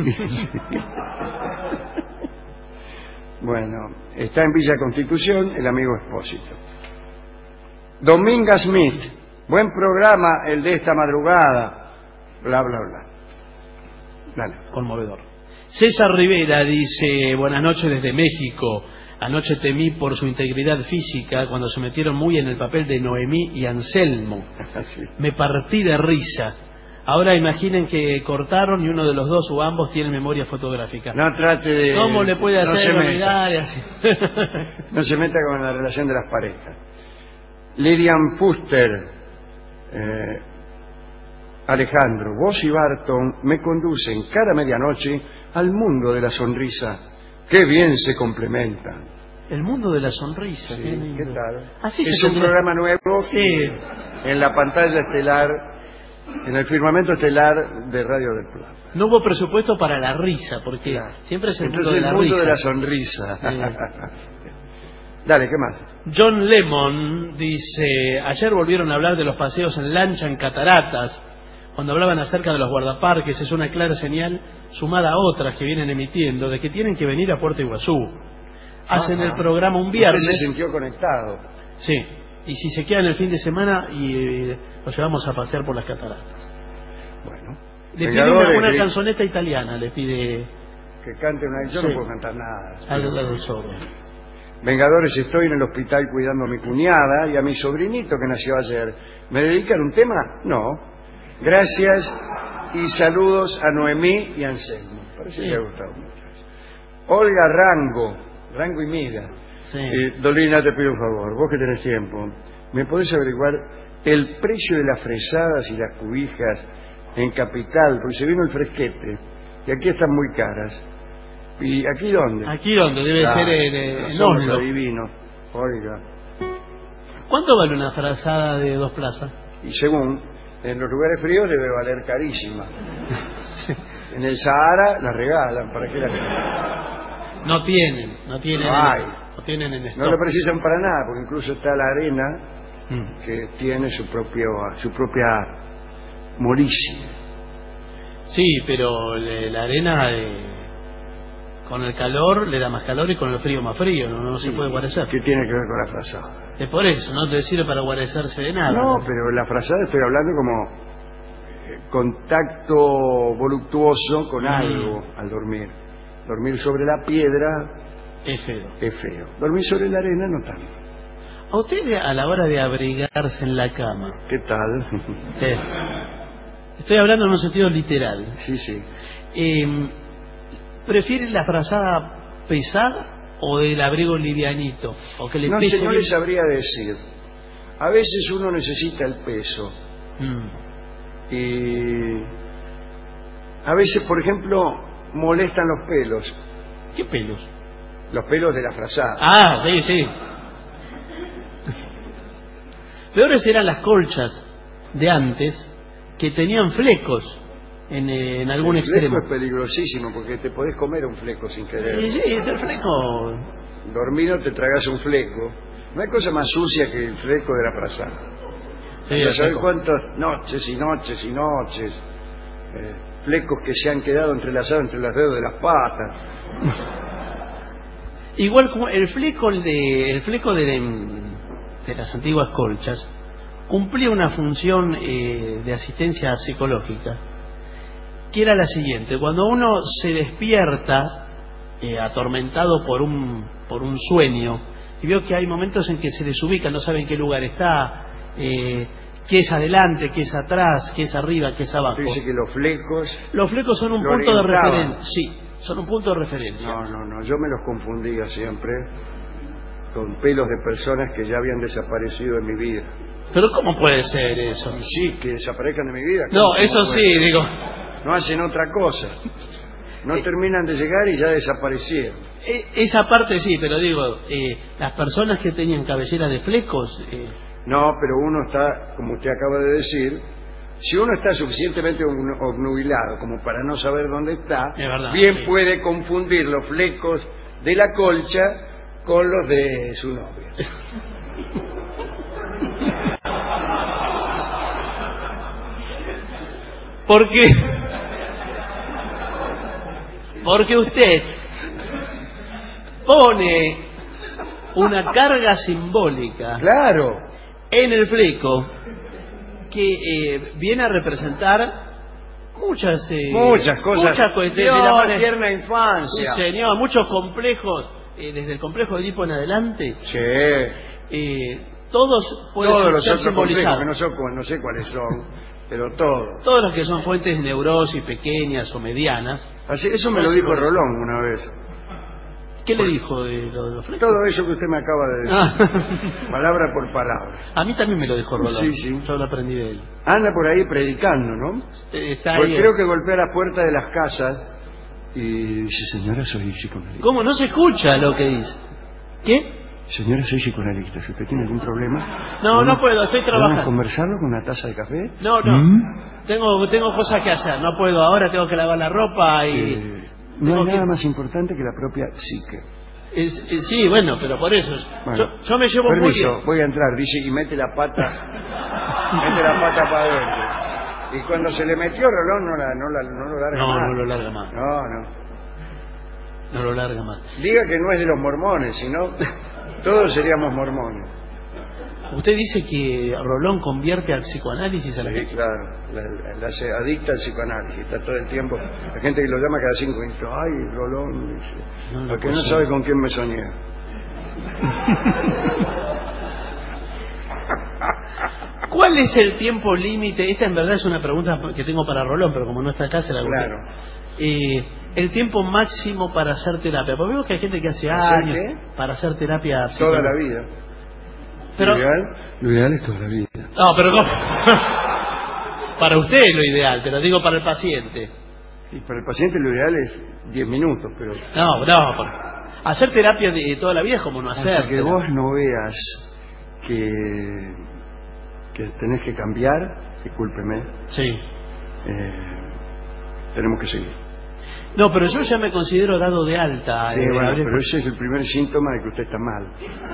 Bueno, está en Villa Constitución el amigo Espósito. Dominga Smith, buen programa el de esta madrugada, bla, bla, bla. Dale. Conmovedor. César Rivera dice, buenas noches desde México. Anoche temí por su integridad física cuando se metieron muy en el papel de Noemí y Anselmo. Sí. Me partí de risa. Ahora imaginen que cortaron y uno de los dos o ambos tiene memoria fotográfica. No trate de... ¿Cómo le puede no hacer se olvidar y así? No se meta con la relación de las parejas. Lilian Fuster, eh, Alejandro, vos y Barton me conducen cada medianoche al mundo de la sonrisa. ¡Qué bien se complementan! El mundo de la sonrisa. Sí, qué, ¿qué tal? Así es se un tendría... programa nuevo sí. En la pantalla estelar, en el firmamento estelar de Radio del Plata. No hubo presupuesto para la risa, porque claro. Siempre es el Entonces, mundo de la el mundo risa. de la sonrisa. Sí. Dale, ¿qué más? John Lemon dice, ayer volvieron a hablar de los paseos en lancha en cataratas. Cuando hablaban acerca de los guardaparques, es una clara señal, sumada a otras que vienen emitiendo, de que tienen que venir a Puerto Iguazú. Hacen Ajá. el programa un viernes. Usted se sintió conectado. Sí, y si se quedan el fin de semana y eh, los llevamos a pasear por las cataratas. Bueno. Le pide una, una canzoneta italiana, le pide... Que cante una... Yo sí. no puedo cantar nada. Al lado del sordo. Vengadores, estoy en el hospital cuidando a mi cuñada y a mi sobrinito que nació ayer. ¿Me dedican un tema? No. Gracias y saludos a Noemí y Anselmo. Parece Sí. que le ha gustado mucho. Olga Rango, Rango y Mida. Sí. Eh, Dolina, te pido un favor, vos que tenés tiempo, ¿me podés averiguar el precio de las fresadas y las cubijas en Capital? Porque se vino el fresquete y aquí están muy caras. ¿Y aquí dónde? Aquí donde debe Ah, ser en, en somos Oslo. adivinos. Oiga. ¿Cuánto vale una frazada de dos plazas? Y según, en los lugares fríos debe valer carísima. En el Sahara la regalan, ¿para qué la No tienen, no tienen, No hay. no tienen en stock. No lo precisan para nada, porque incluso está la arena Mm. que tiene su propio su propia molicie. Sí, pero le- la arena eh, con el calor le da más calor y con el frío más frío, no, no se puede guarecer. ¿Qué tiene que ver con la frazada? Es por eso, no te sirve para guarecerse de nada. No, pero la frazada estoy hablando como eh, contacto voluptuoso con Mm. algo al dormir. Dormir sobre la piedra Es feo. es feo. Dormir sobre la arena no tanto. A usted a la hora de abrigarse en la cama, ¿Qué tal? eh, estoy hablando en un sentido literal, Sí, sí. eh, ¿prefiere la frazada pesada o el abrigo livianito? ¿O que le No pese sé, no bien? le sabría decir. A veces uno necesita el peso. Mm. Y a veces, por ejemplo, molestan los pelos. ¿Qué pelos? Los pelos de la frazada. Ah, sí, sí. Peores eran las colchas de antes que tenían flecos en, eh, en algún El fleco extremo. es peligrosísimo porque te podés comer un fleco sin querer. Sí, sí, el fleco. Dormido te tragas un fleco. No hay cosa más sucia que el fleco de la frazada. Sí, No el sabés fleco. cuántas noches y noches y noches. eh, flecos que se han quedado entrelazados entre los dedos de las patas. Igual como el fleco de el fleco de, de las antiguas colchas cumplía una función eh, de asistencia psicológica, que era la siguiente: cuando uno se despierta eh, atormentado por un por un sueño y veo que hay momentos en que se desubica, no sabe en qué lugar está, eh, qué es adelante, qué es atrás, qué es arriba, qué es abajo. Dice que los flecos... Los flecos son un lo punto de orientaban. referencia. Sí, son un punto de referencia. No, no, no, yo me los confundía siempre con pelos de personas que ya habían desaparecido de mi vida. Pero ¿cómo puede ser eso? Y sí, que desaparezcan de mi vida. No, ¿Cómo- eso cómo sí, puede? digo. No hacen otra cosa. No terminan de llegar y ya desaparecieron. E- Esa parte sí, pero digo, eh, las personas que tenían cabellera de flecos, eh, No, pero uno está, como usted acaba de decir, si uno está suficientemente obnu- obnubilado como para no saber dónde está, Es verdad, bien sí. puede confundir los flecos de la colcha con los de su novia. porque porque usted pone una carga simbólica Claro. en el fleco que eh, viene a representar muchas eh, Muchas cosas muchas desde la más cuestiones. tierna Sí, infancia. señor, muchos complejos, eh, desde el complejo de Edipo en adelante, Sí. eh, todos pueden Todos los ser otros complejos, que simbolizados. no, sé cu- no sé cuáles son, pero todos. Todos los que son fuentes de neurosis pequeñas o medianas. Así, eso me Todos lo dijo simbolizados. Rolón una vez. ¿Qué le dijo de lo de los flecos? Todo eso que usted me acaba de decir, Ah. palabra por palabra. A mí también me lo dijo Rolón. Sí, sí. Yo lo aprendí de él. Anda por ahí predicando, ¿no? Eh, Está Porque ahí. creo que golpea la puerta de las casas y dice, señora, soy psicoanalista. ¿Cómo no se escucha lo que dice? ¿Qué? Señora, soy psicoanalista. Si usted tiene algún problema... No, no ¿podemos- puedo, estoy ¿podemos trabajando. conversarlo con una taza de café? No, no. ¿Mm? Tengo, tengo cosas que hacer. No puedo. Ahora tengo que lavar la ropa y... Eh, no tengo hay que- nada más importante que la propia psique. Es- es- sí, bueno, pero por eso. Bueno, yo, yo me llevo muy permiso, bien. voy a entrar, dice, y mete la pata, mete la pata para adentro. Y cuando se le metió Rolón no, la, no, la, no lo larga No, más. no lo larga más. No, no. No lo larga más. Diga que no es de los mormones, sino todos seríamos mormones. Usted dice que Rolón convierte al psicoanálisis a la Sí, gente. claro, la, la- la hace adicta al psicoanálisis, está todo el tiempo. La gente que lo llama cada cinco minutos, ay, Rolón, dice, No, no porque puede no ser. sabe con quién me soñé. ¿Cuál es el tiempo límite? Esta en verdad es una pregunta que tengo para Rolón, pero como no está acá se la hago. Claro. Eh, el tiempo máximo para hacer terapia? Porque vemos que hay gente que hace años qué? para hacer terapia Toda la vida. Pero, lo, ideal, lo ideal es toda la vida. No, pero ¿cómo? Para usted es lo ideal, pero digo para el paciente. Y para el paciente lo ideal es diez minutos, pero... No, no, por... hacer terapia de toda la vida es como no hacer. Hasta que vos no veas que, que tenés que cambiar, discúlpeme. Sí. Eh, tenemos que seguir. No, pero yo ya me considero dado de alta. Sí, eh, bueno, Gabriel. pero ese es el primer síntoma de que usted está mal.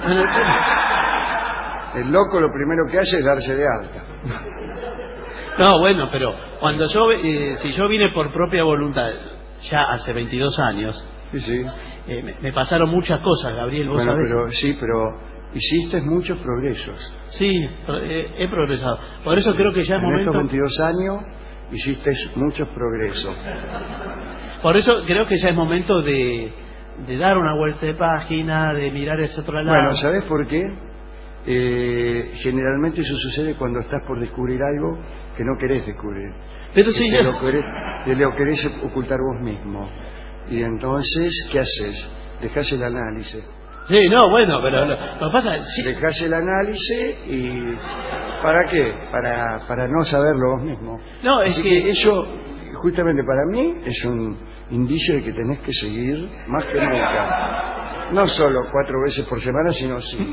El loco lo primero que hace es darse de alta. No, bueno, pero cuando yo, eh, si yo vine por propia voluntad, ya hace veintidós años, sí, sí. Eh, me, me pasaron muchas cosas, Gabriel, vos bueno, sabés. pero sí, pero hiciste muchos progresos. Sí, eh, he progresado. Por eso creo que ya es en momento... estos veintidós años hiciste muchos progresos. Por eso creo que ya es momento de, de dar una vuelta de página, de mirar ese otro lado. Bueno, ¿sabés por qué? Eh, generalmente eso sucede cuando estás por descubrir algo que no querés descubrir. Pero si que yo... lo querés, que lo querés ocultar vos mismo. Y entonces, ¿qué haces? Dejás el análisis. Sí, no, bueno, pero lo, lo que pasa... Sí. Dejás el análisis y... ¿para qué? Para, para no saberlo vos mismo. No, es Así que... que eso, justamente para mí, es un indicio de que tenés que seguir más que nunca. No solo cuatro veces por semana, sino sí.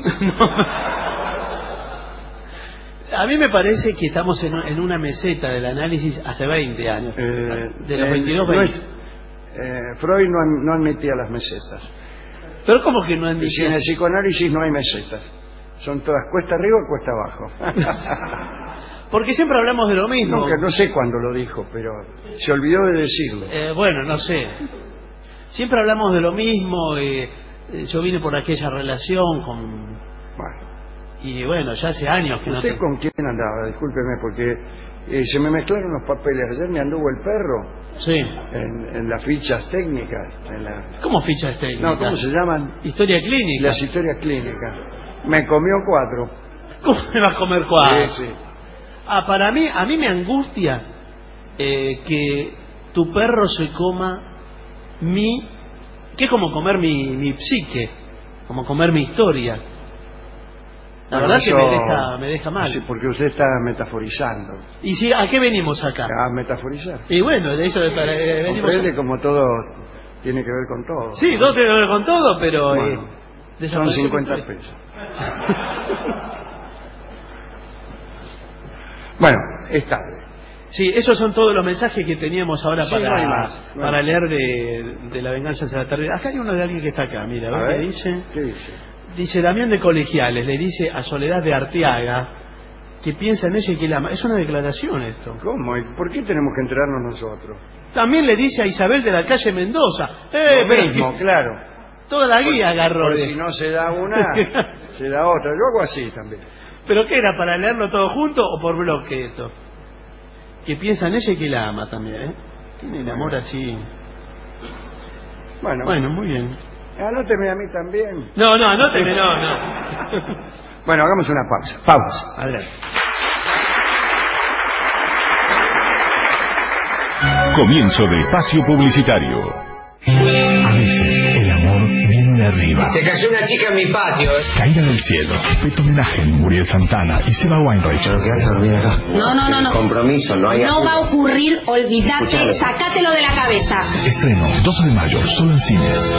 A mí me parece que estamos en, en una meseta del análisis hace veinte años. Eh, de los eh, veintidós, no veinte. es, eh, Freud no, no admitía las mesetas. Pero ¿cómo que no Y si en admitía? el psicoanálisis no hay mesetas. Son todas cuesta arriba y cuesta abajo. Porque siempre hablamos de lo mismo. Nunca, no sé cuándo lo dijo, pero se olvidó de decirlo. Eh, bueno, no sé. Siempre hablamos de lo mismo. Eh, eh, yo vine por aquella relación con... Bueno. Y bueno, ya hace años que no... ¿Usted te... con quién andaba? Discúlpeme, porque eh, se me mezclaron los papeles. Ayer me anduvo el perro Sí. en, en las fichas técnicas. En la... ¿Cómo fichas técnicas? No, ¿cómo se llaman? Historia clínica. Las historias clínicas. Me comió cuatro. ¿Cómo me vas a comer cuatro? Sí, sí. Ah, para mí, a mí me angustia eh, que tu perro se coma mi... que es como comer mi, mi psique, como comer mi historia. La Bueno, verdad eso- que me deja, me deja mal. Sí, porque usted está metaforizando. ¿Y si, a qué venimos acá? A metaforizar. Y bueno, de eso para, eh, venimos Comprende a... como todo tiene que ver con todo. Sí, dos tiene que ver con todo, pero... Bueno, eh, son desapareció cincuenta mi- pesos. Bueno, es tarde. Sí, esos son todos los mensajes que teníamos ahora Sí, para, no hay más, no para hay leer de, de La venganza será terrible. Acá hay uno de alguien que está acá, mira, a A ver ver, qué dice. ¿qué dice? Dice Damián de Colegiales, le dice a Soledad de Arteaga que piensa en ella y que la ama. Es una declaración esto. ¿Cómo? ¿Y por qué tenemos que enterarnos nosotros? También le dice a Isabel de la calle Mendoza. Eh, Lo pero mismo, que- claro. Toda la guía agarró. Porque de- si no se da una, se da otra. Yo hago así también. ¿Pero qué era? ¿Para leerlo todo junto o por bloque esto? Que piensa en ella y que la ama también, ¿eh? Tiene el amor así. Bueno, Bueno, muy bien. anóteme a mí también. No, no, anóteme, no, no. Bueno, hagamos una pausa. Pausa. Adelante. Comienzo de espacio publicitario. A veces el amor viene de arriba. Se cayó una chica en mi patio. Caída del cielo. Peto homenaje, Muriel Santana y Seba Weinreich. Pero quédate a dormir acá. No, no, no, no. Compromiso, no hay No apuro. va a ocurrir, olvídate, Escuchame. sacátelo de la cabeza. Estreno doce de mayo, solo en cines.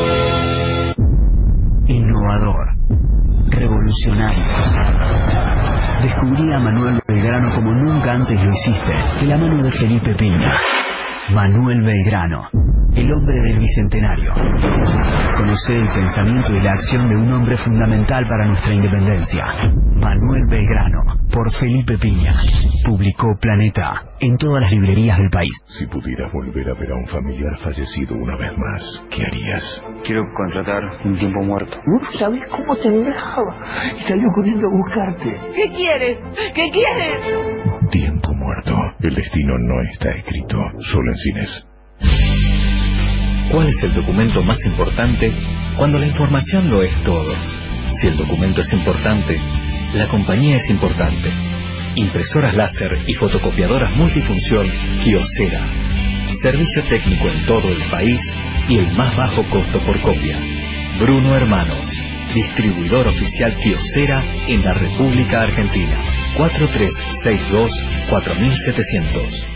Innovador, revolucionario. Descubrí a Manuel Belgrano como nunca antes lo hiciste, de la mano de Felipe Piña. Manuel Belgrano, el hombre del bicentenario. Conoce el pensamiento y la acción de un hombre fundamental para nuestra independencia. Manuel Belgrano, por Felipe Piña. Publicó Planeta en todas las librerías del país. Si pudieras volver a ver a un familiar fallecido una vez más, ¿qué harías? Quiero contratar un tiempo muerto. ¿Vos sabés cómo temblaba? Y salió corriendo a buscarte. ¿Qué quieres? ¿Qué quieres? Tiempo muerto. El destino no está escrito, solo en cines. ¿Cuál es el documento más importante cuando la información lo es todo? Si el documento es importante, la compañía es importante. Impresoras láser y fotocopiadoras multifunción Kyocera. servicio técnico en todo el país y el más bajo costo por copia. Bruno Hermanos, distribuidor oficial Kyocera en la República Argentina. cuatro tres seis dos cuatro siete cero cero.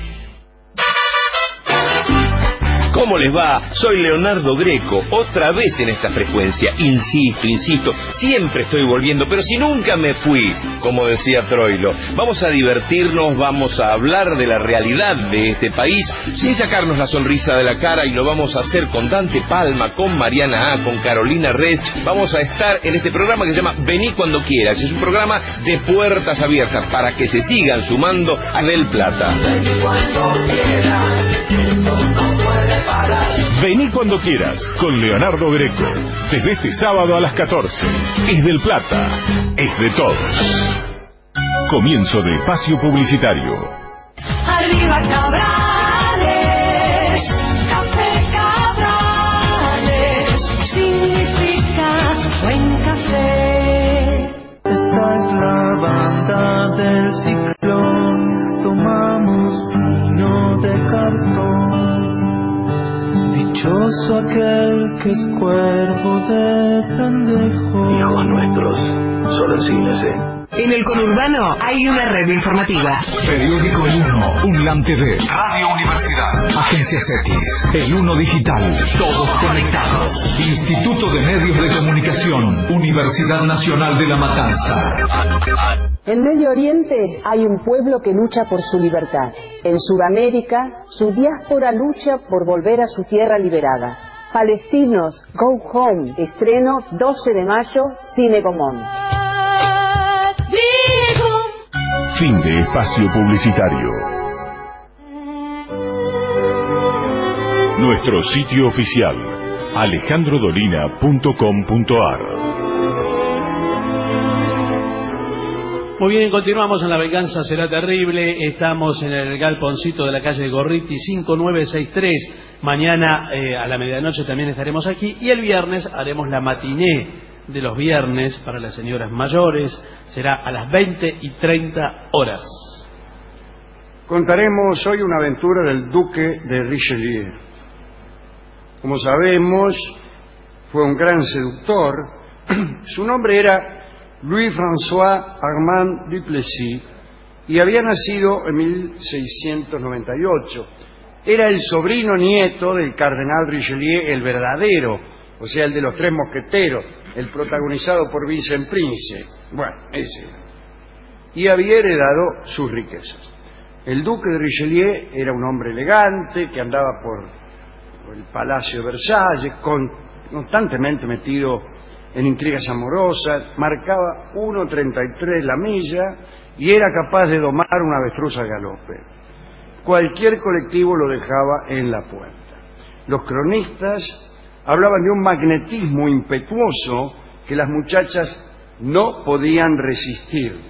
¿Cómo les va? Soy Leonardo Greco, otra vez en esta frecuencia. Insisto, insisto, siempre estoy volviendo, pero si nunca me fui, como decía Troilo. Vamos a divertirnos, vamos a hablar de la realidad de este país, sin sacarnos la sonrisa de la cara, y lo vamos a hacer con Dante Palma, con Mariana A., con Carolina Rech. Vamos a estar en este programa que se llama Vení Cuando Quieras. Es un programa de puertas abiertas para que se sigan sumando a Del Plata. Vení cuando quieras, no puede parar. Vení Cuando Quieras, con Leonardo Greco, desde este sábado a las catorce. Es del Plata, es de todos. Comienzo de espacio publicitario. Arriba Cabrales, café Cabrales, significa buen café. Esta es la banda del ciclón, tomamos vino de cartón. Dichoso aquel que es cuervo de pendejo. Hijos nuestros, solo en cines, ¿eh? En el conurbano hay una red informativa. Periódico El Uno, un LAN T V, Radio Universidad, Agencias X, El Uno Digital, todos conectados. Instituto de Medios de Comunicación, Universidad Nacional de La Matanza. En Medio Oriente hay un pueblo que lucha por su libertad. En Sudamérica, su diáspora lucha por volver a su tierra liberada. Palestinos, Go Home, estreno doce de mayo, Cine Gomón. Fin de espacio publicitario. Nuestro sitio oficial, alejandro dolina punto com punto ar. Muy bien, continuamos en La Venganza Será Terrible. Estamos en el galponcito de la calle Gorriti cinco nueve seis tres. Mañana eh, a la medianoche también estaremos aquí. Y el viernes haremos la matiné de los viernes para las señoras mayores. Será a las veinte y treinta horas. Contaremos hoy una aventura del duque de Richelieu. Como sabemos, fue un gran seductor. Su nombre era Louis-François Armand Duplessis y había nacido en mil seiscientos noventa y ocho. Era el sobrino nieto del cardenal Richelieu, el verdadero, o sea, el de los tres mosqueteros, el protagonizado por Vincent Prince. Bueno, ese era. Y había heredado sus riquezas. El duque de Richelieu era un hombre elegante que andaba por, por el Palacio de Versalles, con, constantemente metido en intrigas amorosas, marcaba uno treinta y tres la milla y era capaz de domar una avestruz al galope. Cualquier colectivo lo dejaba en la puerta. Los cronistas hablaban de un magnetismo impetuoso que las muchachas no podían resistir.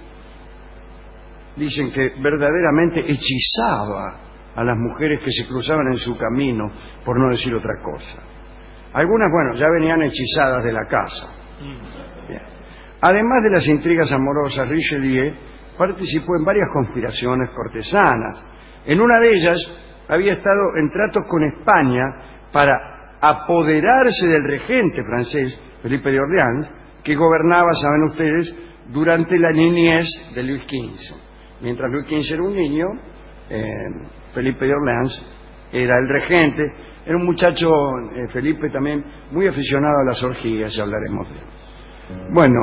Dicen que verdaderamente hechizaba a las mujeres que se cruzaban en su camino, por no decir otra cosa. Algunas, bueno, ya venían hechizadas de la casa. Bien. Además de las intrigas amorosas, Richelieu participó en varias conspiraciones cortesanas. En una de ellas había estado en tratos con España para apoderarse del regente francés, Felipe de Orleans, que gobernaba, saben ustedes, durante la niñez de Luis quince. Mientras Luis quince era un niño, eh, Felipe de Orleans era el regente. Era un muchacho, eh, Felipe también, muy aficionado a las orgías, ya hablaremos de él. Bueno,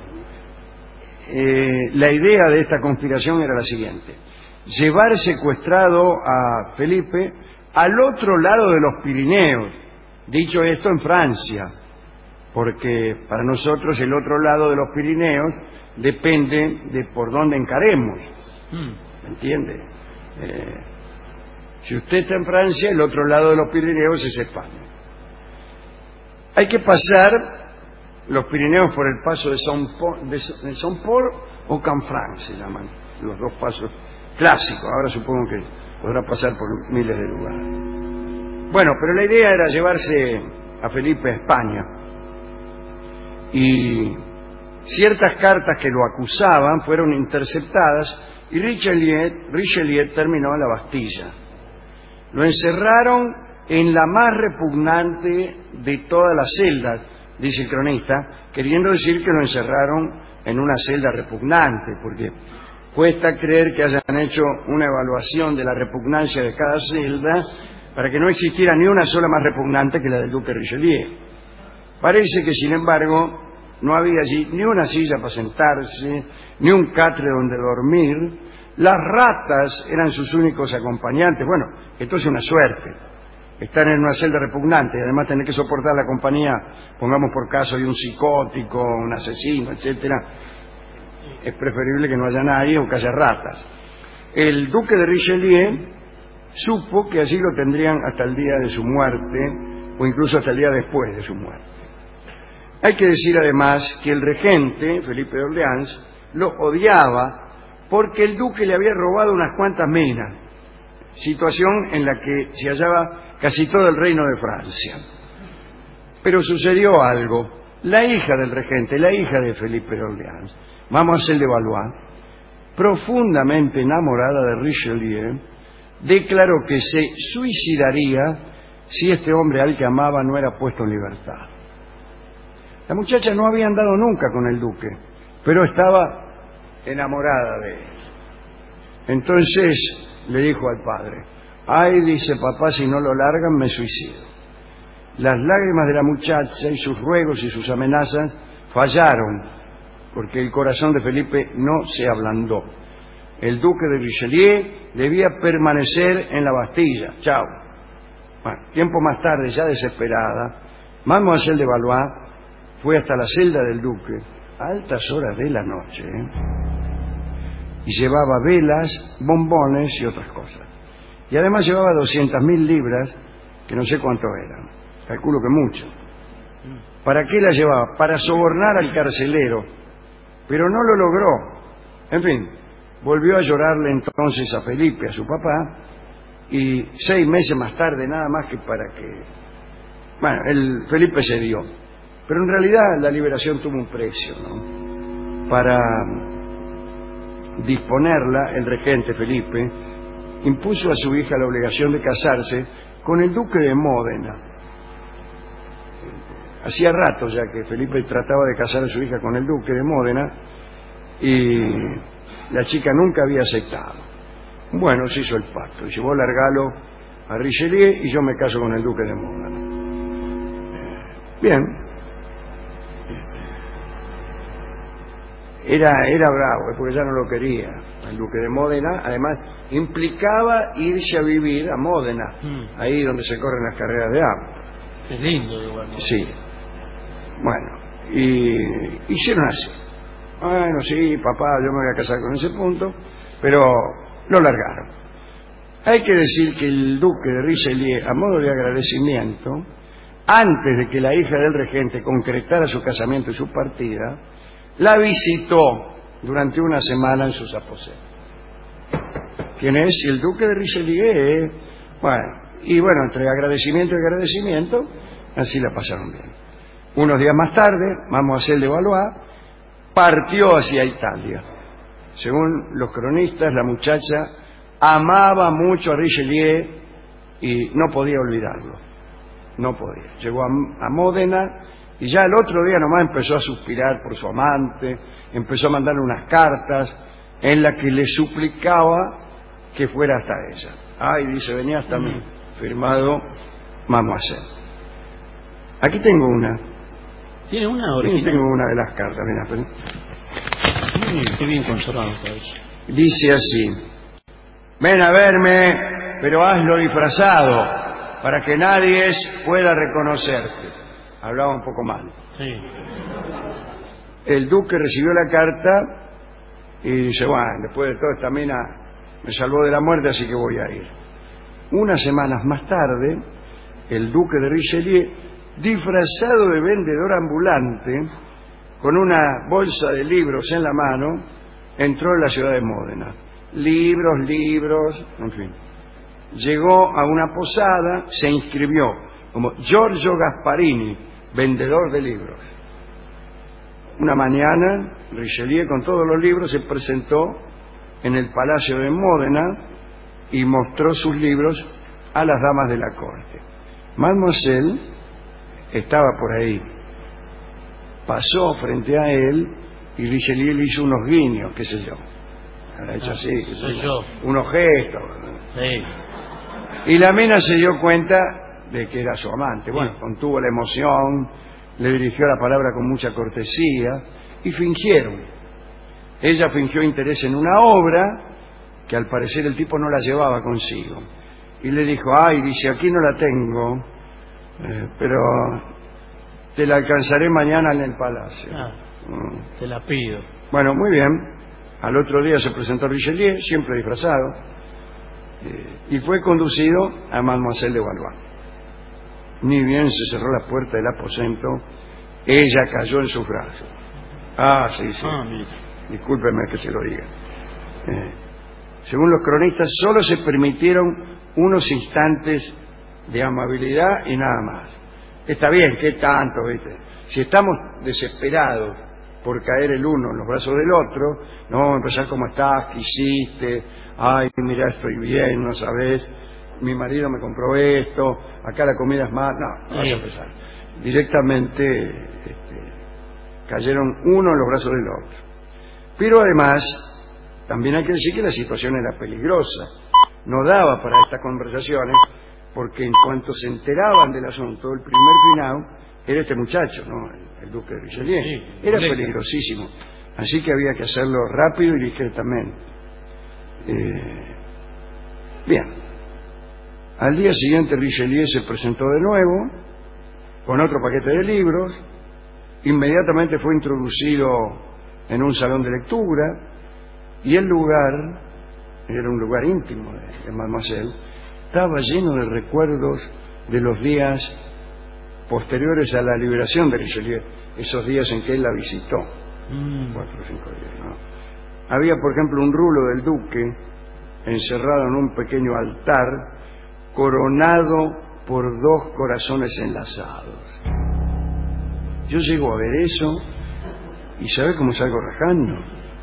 eh, la idea de esta conspiración era la siguiente: llevar secuestrado a Felipe al otro lado de los Pirineos, dicho esto en Francia, porque para nosotros el otro lado de los Pirineos depende de por dónde encaremos, ¿me entiende? Eh, Si usted está en Francia, el otro lado de los Pirineos es España. Hay que pasar los Pirineos por el paso de Saint-Paul, de Saint-Paul o Canfranc, se llaman los dos pasos clásicos. Ahora supongo que podrá pasar por miles de lugares. Bueno, pero la idea era llevarse a Felipe a España. Y ciertas cartas que lo acusaban fueron interceptadas y Richelieu, Richelieu terminó en la Bastilla. Lo encerraron en la más repugnante de todas las celdas, dice el cronista, queriendo decir que lo encerraron en una celda repugnante, porque cuesta creer que hayan hecho una evaluación de la repugnancia de cada celda para que no existiera ni una sola más repugnante que la del duque Richelieu. Parece que, sin embargo, no había allí ni una silla para sentarse, ni un catre donde dormir. Las ratas eran sus únicos acompañantes. Bueno, esto es una suerte, estar en una celda repugnante y además tener que soportar la compañía, pongamos por caso, de un psicótico, un asesino, etcétera. Es preferible que no haya nadie o que haya ratas. El duque de Richelieu supo que así lo tendrían hasta el día de su muerte, o incluso hasta el día después de su muerte. Hay que decir además que el regente, Felipe de Orleans, lo odiaba porque el duque le había robado unas cuantas minas, situación en la que se hallaba casi todo el reino de Francia. Pero sucedió algo. La hija del regente, la hija de Felipe de Orleans, Mademoiselle de Valois, profundamente enamorada de Richelieu, declaró que se suicidaría si este hombre al que amaba no era puesto en libertad. La muchacha no había andado nunca con el duque, pero estaba enamorada de él. Entonces le dijo al padre: ay, dice papá, si no lo largan me suicido. Las lágrimas de la muchacha y sus ruegos y sus amenazas fallaron, porque el corazón de Felipe no se ablandó. El duque de Richelieu debía permanecer en la Bastilla. Chao. Bueno, tiempo más tarde, ya desesperada, Mademoiselle de Valois fue hasta la celda del duque a altas horas de la noche, ¿eh? y llevaba velas, bombones y otras cosas. Y además llevaba doscientas mil libras, que no sé cuánto eran, calculo que mucho. ¿Para qué la llevaba? Para sobornar al carcelero, pero no lo logró. En fin, volvió a llorarle entonces a Felipe, a su papá, y seis meses más tarde, nada más que para que... Bueno, el Felipe cedió, pero en realidad la liberación tuvo un precio, ¿no? Para disponerla, el regente Felipe impuso a su hija la obligación de casarse con el duque de Módena. Hacía rato ya que Felipe trataba de casar a su hija con el duque de Módena y la chica nunca había aceptado. Bueno, se hizo el pacto, llevó el regalo a Richelieu y yo me caso con el duque de Módena. Bien. Era, era bravo, porque ya no lo quería. El duque de Módena, además, implicaba irse a vivir a Módena, mm. ahí donde se corren las carreras de auto. Qué lindo, igual. Sí. Bueno, y hicieron así. Bueno, sí, papá, yo me voy a casar con ese punto, pero lo largaron. Hay que decir que el duque de Richelieu, a modo de agradecimiento, antes de que la hija del regente concretara su casamiento y su partida, la visitó durante una semana en sus aposentos. ¿Quién es? El duque de Richelieu. Bueno, y bueno, entre agradecimiento y agradecimiento, así la pasaron bien. Unos días más tarde, Mademoiselle de Valois partió hacia Italia. Según los cronistas, la muchacha amaba mucho a Richelieu y no podía olvidarlo. No podía. Llegó a, a Módena y ya el otro día nomás empezó a suspirar por su amante, empezó a mandarle unas cartas en las que le suplicaba que fuera hasta ella. Ay, dice, venía hasta mí, firmado Mademoiselle. Aquí tengo una. ¿Tiene una original? Sí, tengo una de las cartas, mira. Muy, qué bien conservado todo eso. Dice así: ven a verme, pero hazlo disfrazado, para que nadie pueda reconocerte. Hablaba un poco mal. Sí. El duque recibió la carta y dice, bueno, después de todo esta mina me salvó de la muerte, así que voy a ir. Unas semanas más tarde, el duque de Richelieu, disfrazado de vendedor ambulante, con una bolsa de libros en la mano, entró en la ciudad de Módena. Libros, libros, en fin. Llegó a una posada, se inscribió como Giorgio Gasparini, vendedor de libros. Una mañana, Richelieu, con todos los libros, se presentó en el Palacio de Módena y mostró sus libros a las damas de la corte. Mademoiselle estaba por ahí. Pasó frente a él y Richelieu le hizo unos guiños, qué sé yo. Ha hecho así, qué sé Soy yo. unos gestos. Sí. Y la mina se dio cuenta de que era su amante. Bueno, contuvo la emoción, le dirigió la palabra con mucha cortesía y fingieron. Ella fingió interés en una obra que al parecer el tipo no la llevaba consigo. Y le dijo, ay, dice, aquí no la tengo, eh, pero te la alcanzaré mañana en el palacio. Ah, mm. Te la pido. Bueno, muy bien. Al otro día se presentó Richelieu, siempre disfrazado, eh, y fue conducido a Mademoiselle de Valois. Ni bien se cerró la puerta del aposento, ella cayó en sus brazos. Ah, sí, sí. Ah, mira. Discúlpeme que se lo diga. Eh, según los cronistas, solo se permitieron unos instantes de amabilidad y nada más. Está bien, ¿qué tanto, viste? Si estamos desesperados por caer el uno en los brazos del otro, no, empezar cómo estás, qué hiciste, ay, mira, estoy bien, no sabes, mi marido me compró esto, acá la comida es más, no, no vas a empezar. Directamente este, cayeron uno en los brazos del otro. Pero además, también hay que decir que la situación era peligrosa. No daba para estas conversaciones, porque en cuanto se enteraban del asunto, el primer finado era este muchacho, ¿no? El, el duque de Richelieu. Sí, era lenta. peligrosísimo. Así que había que hacerlo rápido y discretamente. Eh, bien. Al día siguiente Richelieu se presentó de nuevo, con otro paquete de libros. Inmediatamente fue introducido en un salón de lectura, y el lugar, era un lugar íntimo de, de Mademoiselle, estaba lleno de recuerdos de los días posteriores a la liberación de Richelieu, esos días en que él la visitó, mm. cuatro o cinco días, ¿no? Había, por ejemplo, un rulo del duque encerrado en un pequeño altar, coronado por dos corazones enlazados. Yo llego a ver eso y ¿sabe cómo salgo rajando?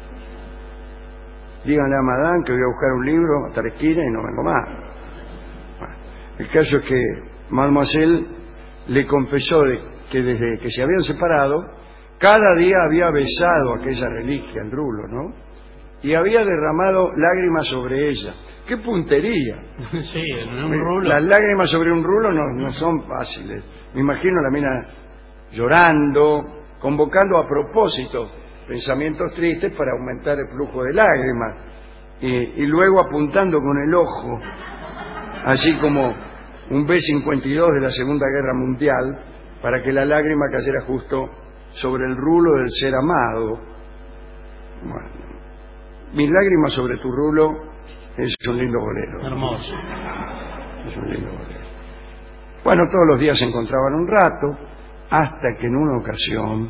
Díganle a Madame que voy a buscar un libro hasta la esquina y no vengo más. Bueno, el caso es que Mademoiselle le confesó de que desde que se habían separado, cada día había besado aquella reliquia, el rulo, ¿no? Y había derramado lágrimas sobre ella. ¡Qué puntería! Sí, en un rulo. Las lágrimas sobre un rulo no, no son fáciles. Me imagino la mina llorando, convocando a propósito pensamientos tristes para aumentar el flujo de lágrimas, y, y luego apuntando con el ojo, así como un B cincuenta y dos de la Segunda Guerra Mundial, para que la lágrima cayera justo sobre el rulo del ser amado. Bueno, mis lágrimas sobre tu rulo es un lindo bolero. Hermoso. Es un lindo bolero. Bueno, todos los días se encontraban un rato, hasta que en una ocasión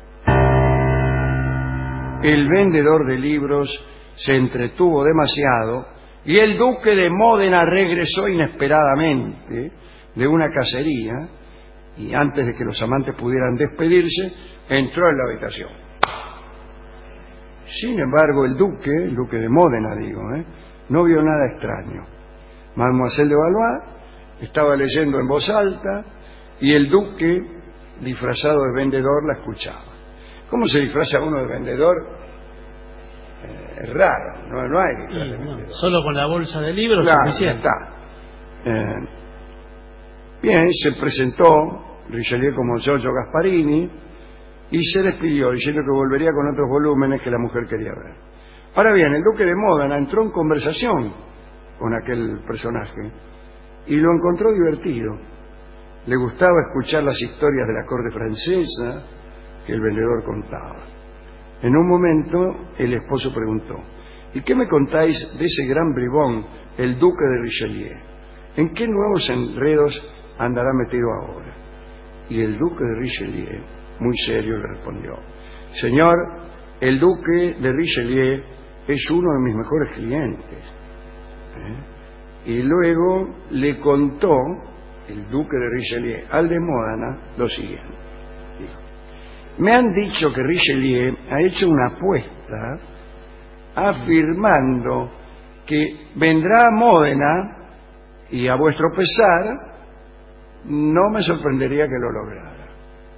el vendedor de libros se entretuvo demasiado y el duque de Módena regresó inesperadamente de una cacería, y antes de que los amantes pudieran despedirse, entró en la habitación. Sin embargo, el duque, el duque de Módena, digo, ¿eh? no vio nada extraño. Mademoiselle de Valois estaba leyendo en voz alta y el duque, disfrazado de vendedor, la escuchaba. ¿Cómo se disfraza uno de vendedor? Eh, es raro, no, no hay disfraz de vendedor. Solo con la bolsa de libros claro, suficiente. Está. Eh, bien, se presentó Richelieu como Giorgio Gasparini y se despidió diciendo que volvería con otros volúmenes que la mujer quería ver. Ahora bien, el duque de Módena entró en conversación con aquel personaje y lo encontró divertido. Le gustaba escuchar las historias de la corte francesa que el vendedor contaba. En un momento el esposo preguntó: ¿y qué me contáis de ese gran bribón, el duque de Richelieu? ¿En qué nuevos enredos andará metido ahora? Y el duque de Richelieu, muy serio, le respondió: señor, el duque de Richelieu es uno de mis mejores clientes. ¿Eh? Y luego le contó el duque de Richelieu al de Módena lo siguiente. Dijo: me han dicho que Richelieu ha hecho una apuesta afirmando que vendrá a Módena y a vuestro pesar, no me sorprendería que lo lograra.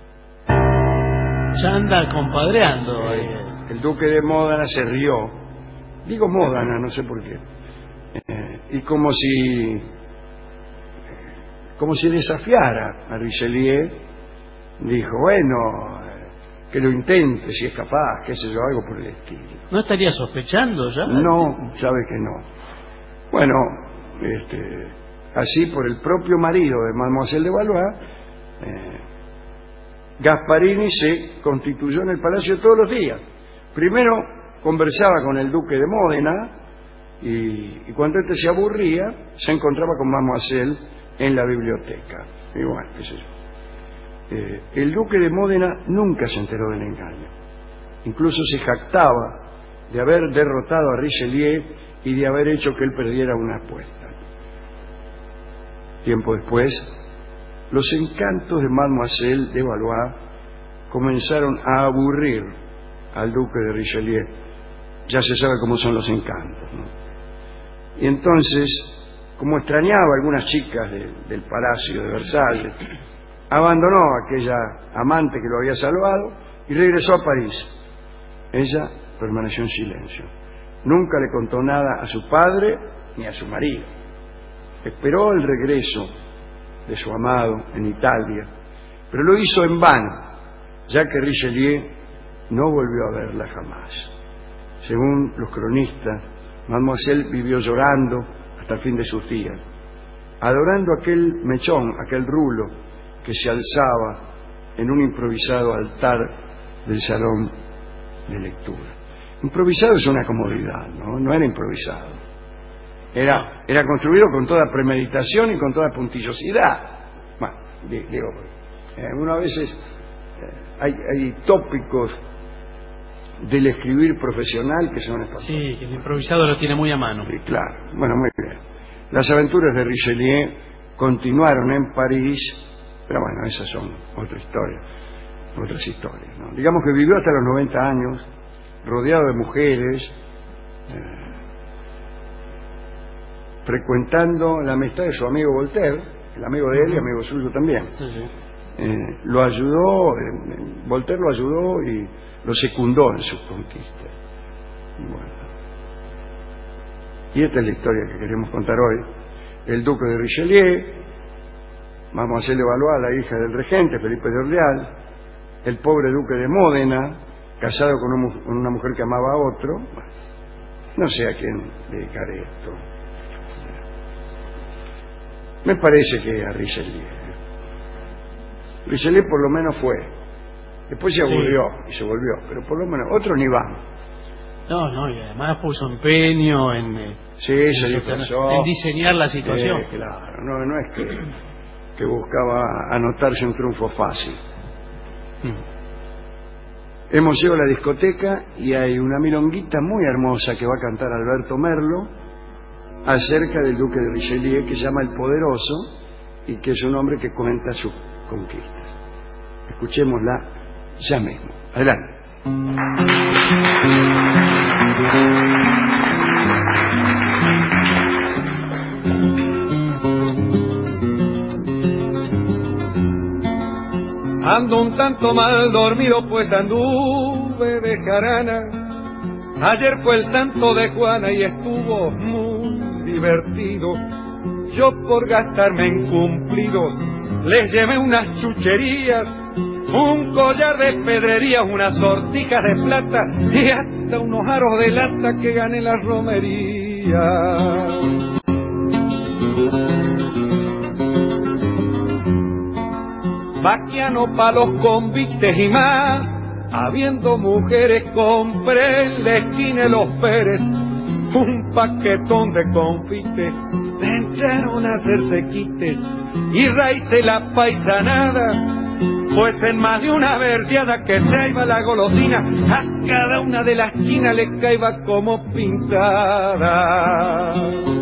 Ya anda compadreando. Eh, el duque de Módena se rió. Digo Módena, no sé por qué. Eh, y como si como si desafiara a Richelieu, dijo, bueno, que lo intente si es capaz, qué sé yo, algo por el estilo. ¿No estaría sospechando ya? No, sabe que no. Bueno, este, así por el propio marido de Mademoiselle de Valois, eh, Gasparini se constituyó en el palacio todos los días. Primero conversaba con el duque de Módena y, y cuando éste se aburría se encontraba con Mademoiselle en la biblioteca. Y bueno, qué sé yo. Eh, el duque de Módena nunca se enteró del engaño. Incluso se jactaba de haber derrotado a Richelieu y de haber hecho que él perdiera una apuesta. Tiempo después, los encantos de Mademoiselle de Valois comenzaron a aburrir al duque de Richelieu. Ya se sabe cómo son los encantos, ¿no? Y entonces, como extrañaba a algunas chicas de, del palacio de Versalles, abandonó a aquella amante que lo había salvado y regresó a París. Ella permaneció en silencio. Nunca le contó nada a su padre ni a su marido. Esperó el regreso de su amado en Italia, pero lo hizo en vano, ya que Richelieu no volvió a verla jamás. Según los cronistas, Mademoiselle vivió llorando hasta el fin de sus días, adorando aquel mechón, aquel rulo que se alzaba en un improvisado altar del salón de lectura. Improvisado es una comodidad, ¿no? No era improvisado. Era, era construido con toda premeditación y con toda puntillosidad. Bueno, digo, eh, uno a veces eh, hay, hay tópicos del escribir profesional que son espantosos. Sí, que el improvisado lo tiene muy a mano. Sí, claro. Bueno, muy bien. Las aventuras de Richelieu continuaron en París, pero bueno, esas son otra historia, otras historias, ¿no? Digamos que vivió hasta los noventa años, rodeado de mujeres, eh, frecuentando la amistad de su amigo Voltaire, el amigo de él y amigo suyo también. Sí, sí. Eh, lo ayudó, eh, Voltaire lo ayudó y lo secundó en sus conquistas. Bueno. Y esta es la historia que queremos contar hoy. El duque de Richelieu, Mademoiselle de Valois, la hija del regente Felipe de Orleans, el pobre duque de Módena, casado con una, con una mujer que amaba a otro. Bueno, no sé a quién dedicaré esto. Me parece que a Richelieu. Richelieu por lo menos fue. Después se aburrió sí. y se volvió, pero por lo menos otros ni van. No, no, y además puso empeño en, sí, en, se disfrazó, en diseñar la situación. Eh, claro, no, no es que, que buscaba anotarse un triunfo fácil. Mm. Hemos ido a la discoteca y hay una milonguita muy hermosa que va a cantar Alberto Merlo acerca del duque de Richelieu, que se llama El Poderoso y que es un hombre que cuenta sus conquistas. Escuchémosla ya mismo. Adelante. Ando un tanto mal dormido, pues anduve de jarana. Ayer fue el santo de Juana y estuvo muy divertido. Yo por gastarme en cumplidos les llevé unas chucherías, un collar de pedrería, unas sortijas de plata y hasta unos aros de lata que gané la romería. Vaquiano pa' los convites y más, habiendo mujeres compré en la esquina de los Pérez un paquetón de confites, me echaron a hacerse quites y raíce la paisanada. Pues en más de una versiada que traía la golosina, a cada una de las chinas le caía como pintada.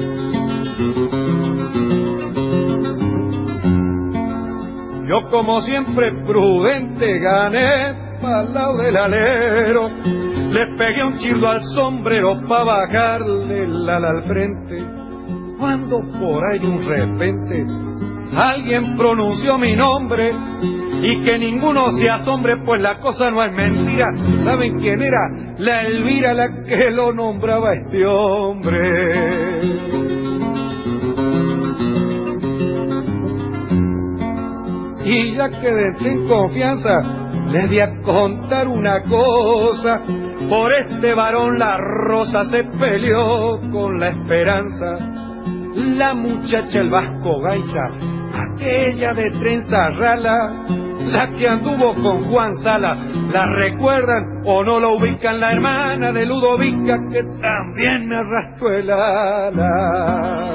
Yo como siempre prudente gané pa'l lado del alero, le pegué un chirdo al sombrero pa' bajarle el ala al frente. cuando por ahí de un repente alguien pronunció mi nombre, y que ninguno se asombre, pues la cosa no es mentira. ¿Saben quién era? La Elvira, la que lo nombraba este hombre. Y ya que entré en confianza, les voy a contar una cosa. Por este varón la rosa se peleó con la esperanza. La muchacha el Vasco Gaiza, aquella de trenza rala, la que anduvo con Juan Sala, ¿la recuerdan o no la ubican? La hermana de Ludovica, que también me arrastró el ala.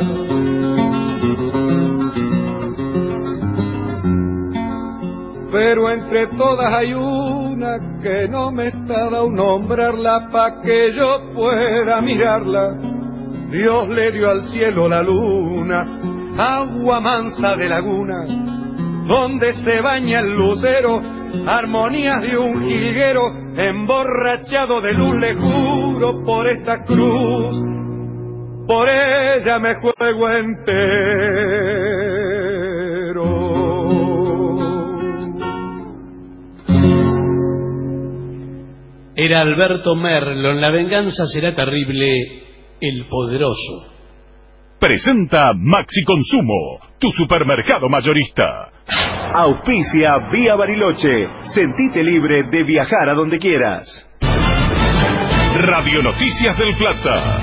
Pero entre todas hay una que no me está dado nombrarla, pa' que yo pueda mirarla. Dios le dio al cielo la luna, agua mansa de laguna, donde se baña el lucero, armonías de un jilguero, emborrachado de luz. Le juro por esta cruz, por ella me juego entero. Era Alberto Merlo en La venganza será terrible, el poderoso. Presenta Maxi Consumo, tu supermercado mayorista. Auspicia Vía Bariloche. Sentite libre de viajar a donde quieras. Radio Noticias del Plata.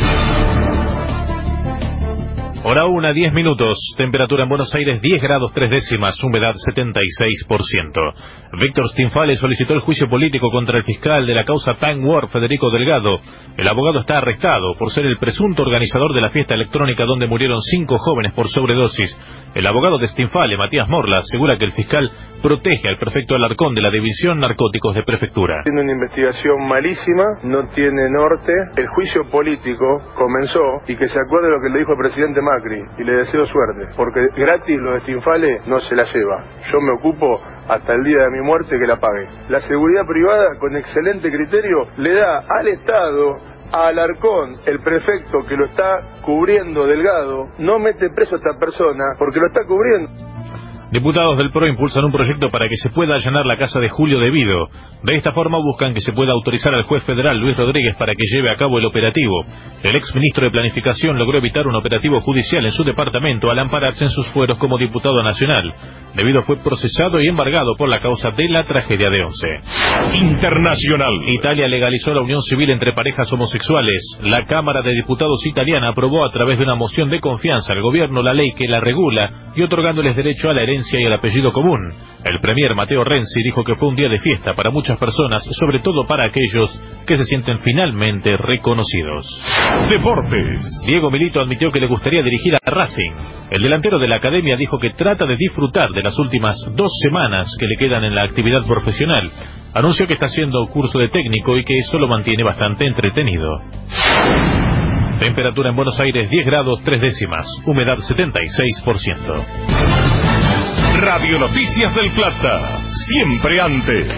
Hora una, diez minutos. Temperatura en Buenos Aires diez grados tres décimas, humedad setenta y seis por ciento. Víctor Stinfale solicitó el juicio político contra el fiscal de la causa Time War, Federico Delgado. El abogado está arrestado por ser el presunto organizador de la fiesta electrónica donde murieron cinco jóvenes por sobredosis. El abogado de Stinfale, Matías Morla, asegura que el fiscal protege al prefecto Alarcón de la División Narcóticos de Prefectura. Tiene una investigación malísima, no tiene norte. El juicio político comenzó, y que se acuerde lo que le dijo el presidente Macri, y le deseo suerte, porque gratis lo de Stinfale no se la lleva. Yo me ocupo hasta el día de mi muerte que la pague. La seguridad privada, con excelente criterio, le da al Estado, a Alarcón, el prefecto que lo está cubriendo Delgado, no mete preso a esta persona porque lo está cubriendo. Diputados del P R O impulsan un proyecto para que se pueda allanar la casa de Julio Devido. De esta forma buscan que se pueda autorizar al juez federal Luis Rodríguez para que lleve a cabo el operativo. El exministro de Planificación logró evitar un operativo judicial en su departamento al ampararse en sus fueros como diputado nacional. Devido fue procesado y embargado por la causa de la tragedia de Once. Internacional. Italia legalizó la unión civil entre parejas homosexuales. La Cámara de Diputados italiana aprobó a través de una moción de confianza al gobierno la ley que la regula y otorgándoles derecho a la herencia y el apellido común. El premier Matteo Renzi dijo que fue un día de fiesta para muchas personas, sobre todo para aquellos que se sienten finalmente reconocidos. Deportes. Diego Milito admitió que le gustaría dirigir a Racing. El delantero de la academia dijo que trata de disfrutar de las últimas dos semanas que le quedan en la actividad profesional. Anunció que está haciendo curso de técnico y que eso lo mantiene bastante entretenido. Temperatura en Buenos Aires diez grados tres décimas, humedad setenta y seis por ciento. Radio Noticias del Plata, siempre antes.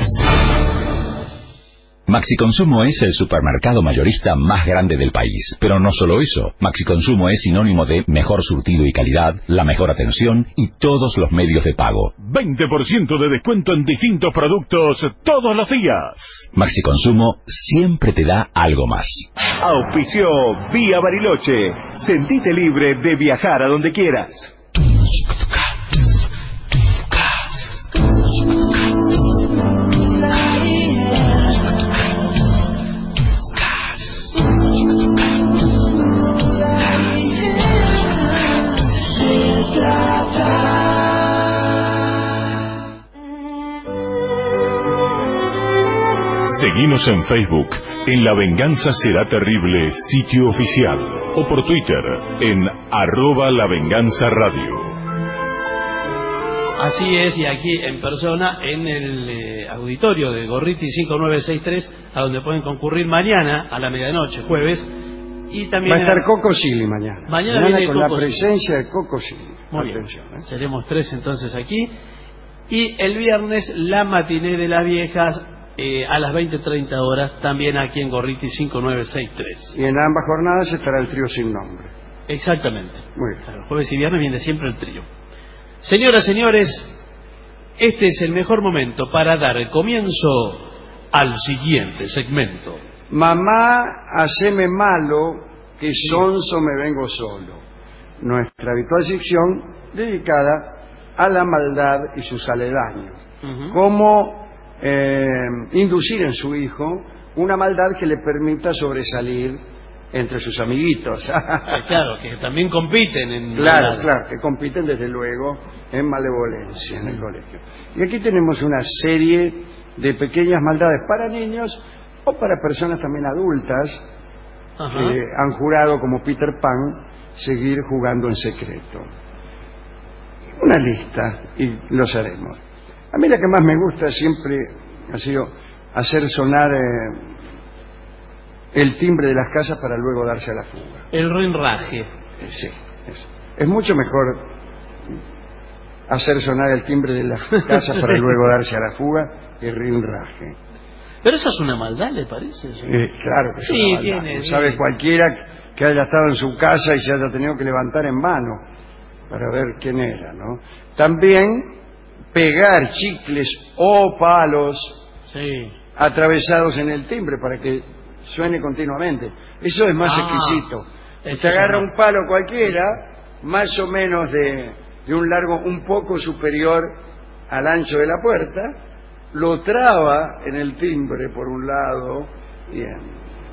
Maxi Consumo es el supermercado mayorista más grande del país. Pero no solo eso, Maxi Consumo es sinónimo de mejor surtido y calidad, la mejor atención y todos los medios de pago. veinte por ciento de descuento en distintos productos todos los días. Maxi Consumo siempre te da algo más. Auspició Vía Bariloche. Sentite libre de viajar a donde quieras. Seguinos en Facebook, en La Venganza Será Terrible, sitio oficial, o por Twitter, en arroba La Venganza Radio. Así es, y aquí en persona, en el eh, auditorio de Gorriti cinco nueve seis tres, a donde pueden concurrir mañana a la medianoche, jueves. Y también va a estar Coco Silly mañana. Mañana, mañana viene con Coco la presencia de Coco Silly. Muy Atención, bien. ¿eh? Seremos tres entonces aquí. Y el viernes, la matiné de las viejas, eh, a las veinte treinta horas, también aquí en Gorriti cinco nueve seis tres. Y en ambas jornadas estará el trío sin nombre. Exactamente. Muy bien. Claro, jueves y viernes viene siempre el trío. Señoras, señores, este es el mejor momento para dar el comienzo al siguiente segmento. Mamá, haceme malo, que sonso me vengo solo. Nuestra habitual sección dedicada a la maldad y sus aledaños. Uh-huh. Cómo eh, inducir en su hijo una maldad que le permita sobresalir entre sus amiguitos. Claro, que también compiten en Claro, maldad. claro, que compiten desde luego en malevolencia en el colegio. Y aquí tenemos una serie de pequeñas maldades para niños o para personas también adultas. Ajá. Que han jurado como Peter Pan seguir jugando en secreto. Una lista y los haremos. A mí la que más me gusta siempre ha sido hacer sonar eh, el timbre de las casas para luego darse a la fuga. El rinraje. Eh, sí, es, es mucho mejor hacer sonar el timbre de las casas para luego darse a la fuga que el rinraje. Pero eso es una maldad, ¿le parece? Eh, claro que es sí, una maldad. tiene, Sabe tiene. cualquiera que haya estado en su casa y se haya tenido que levantar en vano para ver quién era, ¿no? También pegar chicles o palos sí. atravesados en el timbre para que suene continuamente. Eso es más ah, exquisito. Usted agarra un palo cualquiera, más o menos de, de un largo un poco superior al ancho de la puerta, lo traba en el timbre por un lado y en,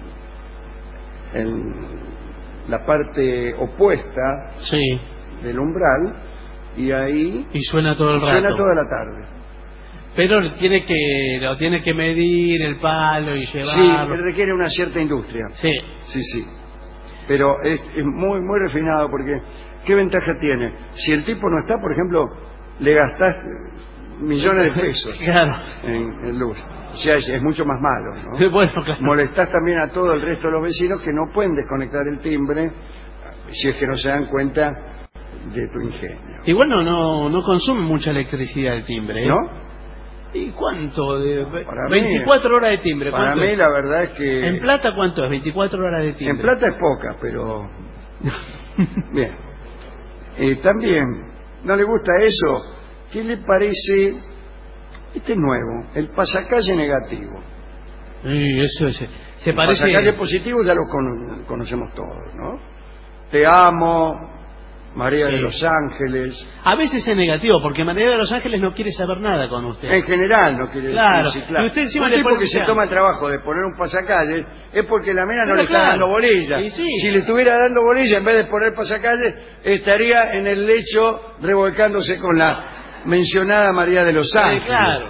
en la parte opuesta sí. del umbral, y ahí y suena todo el rato. Suena toda la tarde. Pero tiene que lo tiene que medir el palo y llevarlo. Sí, requiere una cierta industria. Sí, sí, sí. Pero es, es muy muy refinado porque ¿qué ventaja tiene? Si el tipo no está, por ejemplo, le gastás millones de pesos claro. en, en luz. O sea, es, es mucho más malo, ¿no? Bueno, claro. Molestás también a todo el resto de los vecinos que no pueden desconectar el timbre si es que no se dan cuenta de tu ingenio. Igual no no, no consume mucha electricidad el timbre, ¿eh? ¿No? ¿Y cuánto? De para veinticuatro mí, horas de timbre. Para mí es? La verdad es que... ¿En plata cuánto es? veinticuatro horas de timbre. En plata es poca, pero... Bien. Eh, también, ¿no le gusta eso? ¿Qué le parece? Este es nuevo, el pasacalle negativo. Sí, eso es. Se el parece... pasacalle positivo ya lo con, conocemos todos, ¿no? Te amo, María sí. de los Ángeles. A veces es negativo, porque María de los Ángeles no quiere saber nada con usted. En general no quiere claro. decir, claro. Y usted encima un le tipo pone que se toma el trabajo de poner un pasacalle es porque la mina no Pero le claro. está dando bolilla. Sí, sí. Si le estuviera dando bolilla, en vez de poner pasacalle, estaría en el lecho revolcándose con la mencionada María de los Ángeles. Sí, claro.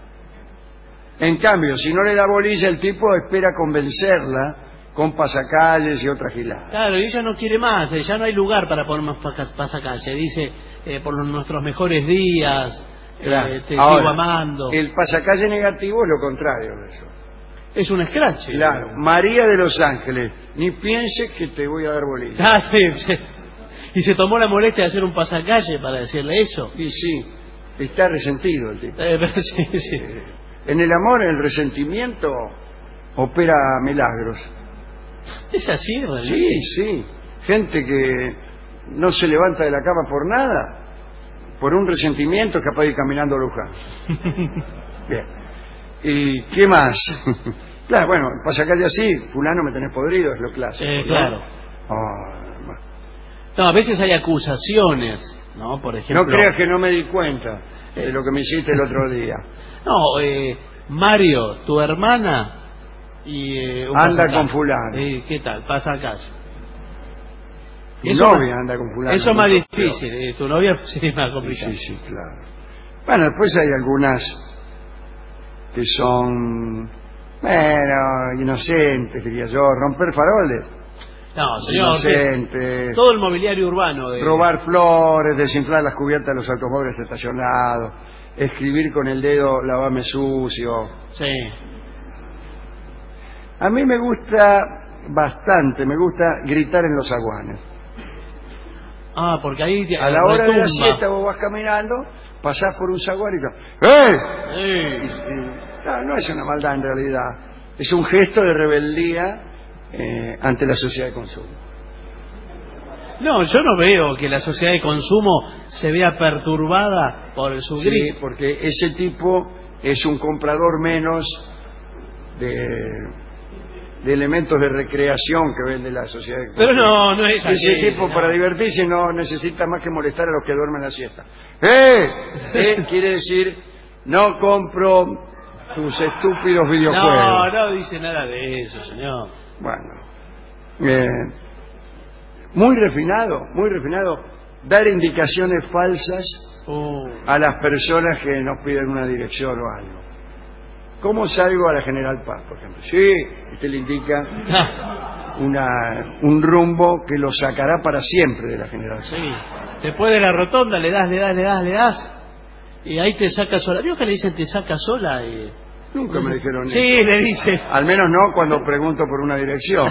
En cambio, si no le da bolilla, el tipo espera convencerla con pasacalles y otras giladas. Claro, y ella no quiere más, eh, ya no hay lugar para poner más pasacalles. Dice, eh, por los, nuestros mejores días, claro. eh, te Ahora, sigo amando. El pasacalle negativo es lo contrario de eso. Es un scratch. Claro, ¿no? María de los Ángeles, ni piense que te voy a dar bolilla. Ah, sí, sí. Y se tomó la molestia de hacer un pasacalle para decirle eso. Y sí, está resentido el tipo. Eh, pero sí, sí. Eh, en el amor, el resentimiento opera milagros. ¿Es así, realmente? Sí, sí. Gente que no se levanta de la cama por nada, por un resentimiento, es capaz de ir caminando a Luján. Bien. ¿Y qué más? Claro, bueno, pasa calle así, fulano me tenés podrido, es lo clásico. Eh, ¿no? claro. Oh, no, a veces hay acusaciones, ¿no? Por ejemplo... No creas que no me di cuenta de lo que me hiciste el otro día. No, eh, Mario, tu hermana... Y, eh, anda con fulano. Eh, ¿Qué tal? Pasa acá. Tu novia anda con fulano. Eso es más difícil. Eh, tu novia sí es más complicado. Sí, sí, claro. Bueno, después hay algunas que son, bueno, inocentes, diría yo. Romper faroles. No, señor. Inocentes. Todo el mobiliario urbano. De... Robar flores, desinflar las cubiertas de los automóviles estacionados, escribir con el dedo lavame sucio. Sí. A mí me gusta bastante, me gusta gritar en los zaguanes. Ah, porque ahí... A la hora retumba. de la siesta vos vas caminando, pasás por un zaguán y te... ¡Eh! ¡Eh! Y, y, no, no es una maldad en realidad, es un gesto de rebeldía eh, ante la sociedad de consumo. No, yo no veo que la sociedad de consumo se vea perturbada por su Sí, grito. porque ese tipo es un comprador menos de, de elementos de recreación que vende la sociedad de consumo. Pero no, no es así. Ese tipo no. para divertirse no necesita más que molestar a los que duermen la siesta. ¡Eh! ¿Eh? Quiere decir, no compro tus estúpidos videojuegos. No, no dice nada de eso, señor. Bueno, eh, muy refinado, muy refinado, dar indicaciones falsas Uh. a las personas que nos piden una dirección o algo. ¿Cómo salgo a la General Paz, por ejemplo? Sí, usted le indica una, un rumbo que lo sacará para siempre de la General Paz. Sí, después de la rotonda le das, le das, le das, le das, y ahí te saca sola. ¿Vio que le dicen te saca sola? Y... Nunca me dijeron sí, eso. Sí, le dice. Al menos no cuando pregunto por una dirección.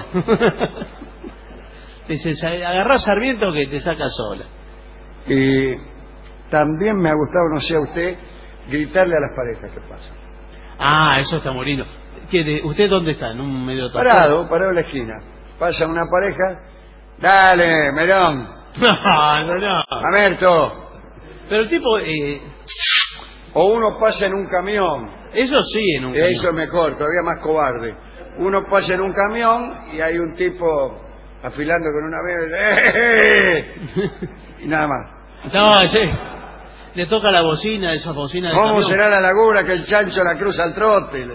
Dice, agarrá Sarmiento que te saca sola. Y también me ha gustado, no sé a usted, gritarle a las parejas que pasan. Ah, eso está muy lindo. ¿Qué, de, ¿Usted dónde está? ¿En un medio tostado? Parado, parado en la esquina. Pasa una pareja, dale, melón. No, no, no. Mamerto. Pero el tipo... Eh... O uno pasa en un camión. Eso sí, en un camión. Eso es mejor, todavía más cobarde. Uno pasa en un camión y hay un tipo afilando con una vez y nada más. No, sí. Le toca la bocina, esa bocina de ¿Cómo camión. será la laguna que el chancho la cruza al trote?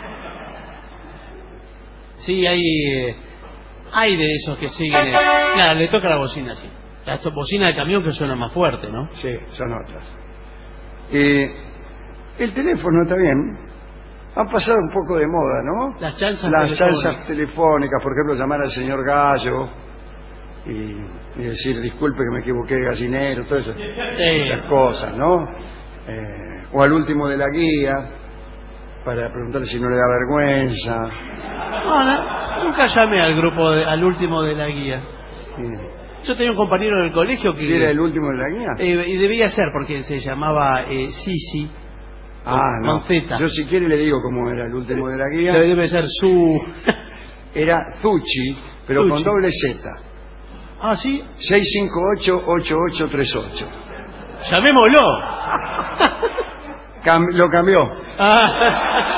Sí, hay eh, hay de esos que siguen. Eh. Claro, le toca la bocina, sí. La bocina de camión que suena más fuerte, ¿no? Sí, son otras. Eh, el teléfono está bien. Han pasado un poco de moda, ¿no? Las chanzas Las telefónicas. chanzas telefónicas, por ejemplo, llamar al señor Gallo y, y decir, disculpe que me equivoqué de gallinero, todas esas, Sí. esas cosas, ¿no? Eh, o al último de la guía, para preguntarle si no le da vergüenza. No, no, nunca llamé al grupo, de, al último de la guía. Sí. Yo tenía un compañero en el colegio que... ¿Era el último de la guía? Eh, y debía ser, porque se llamaba eh, Sisi. Ah, no. Con Z. Yo si quiere le digo cómo era el último de la guía. Debe, debe ser su... Era Zucchi, pero Zucchi. con doble Z. Ah, ¿sí? seis cinco ocho, ocho ocho tres ocho. Llamémoslo. Cam- lo cambió. Ah.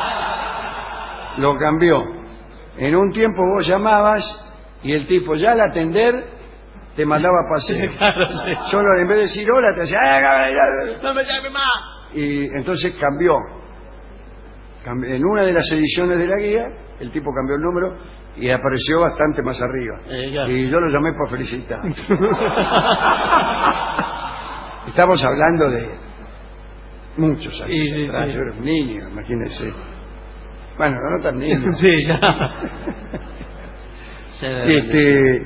Lo cambió. En un tiempo vos llamabas y el tipo ya al atender te mandaba a paseo. Claro, sí. Solo en vez de decir hola te decía... No me llame más. Y entonces cambió. Cambi- En una de las ediciones de la guía, el tipo cambió el número y apareció bastante más arriba. Eh, ya. Y yo lo llamé para felicitar. Estamos hablando de muchos años Sí, sí, atrás. sí. Yo era un niño, imagínense. Bueno, no tan niño. Sí, ya. Se Este,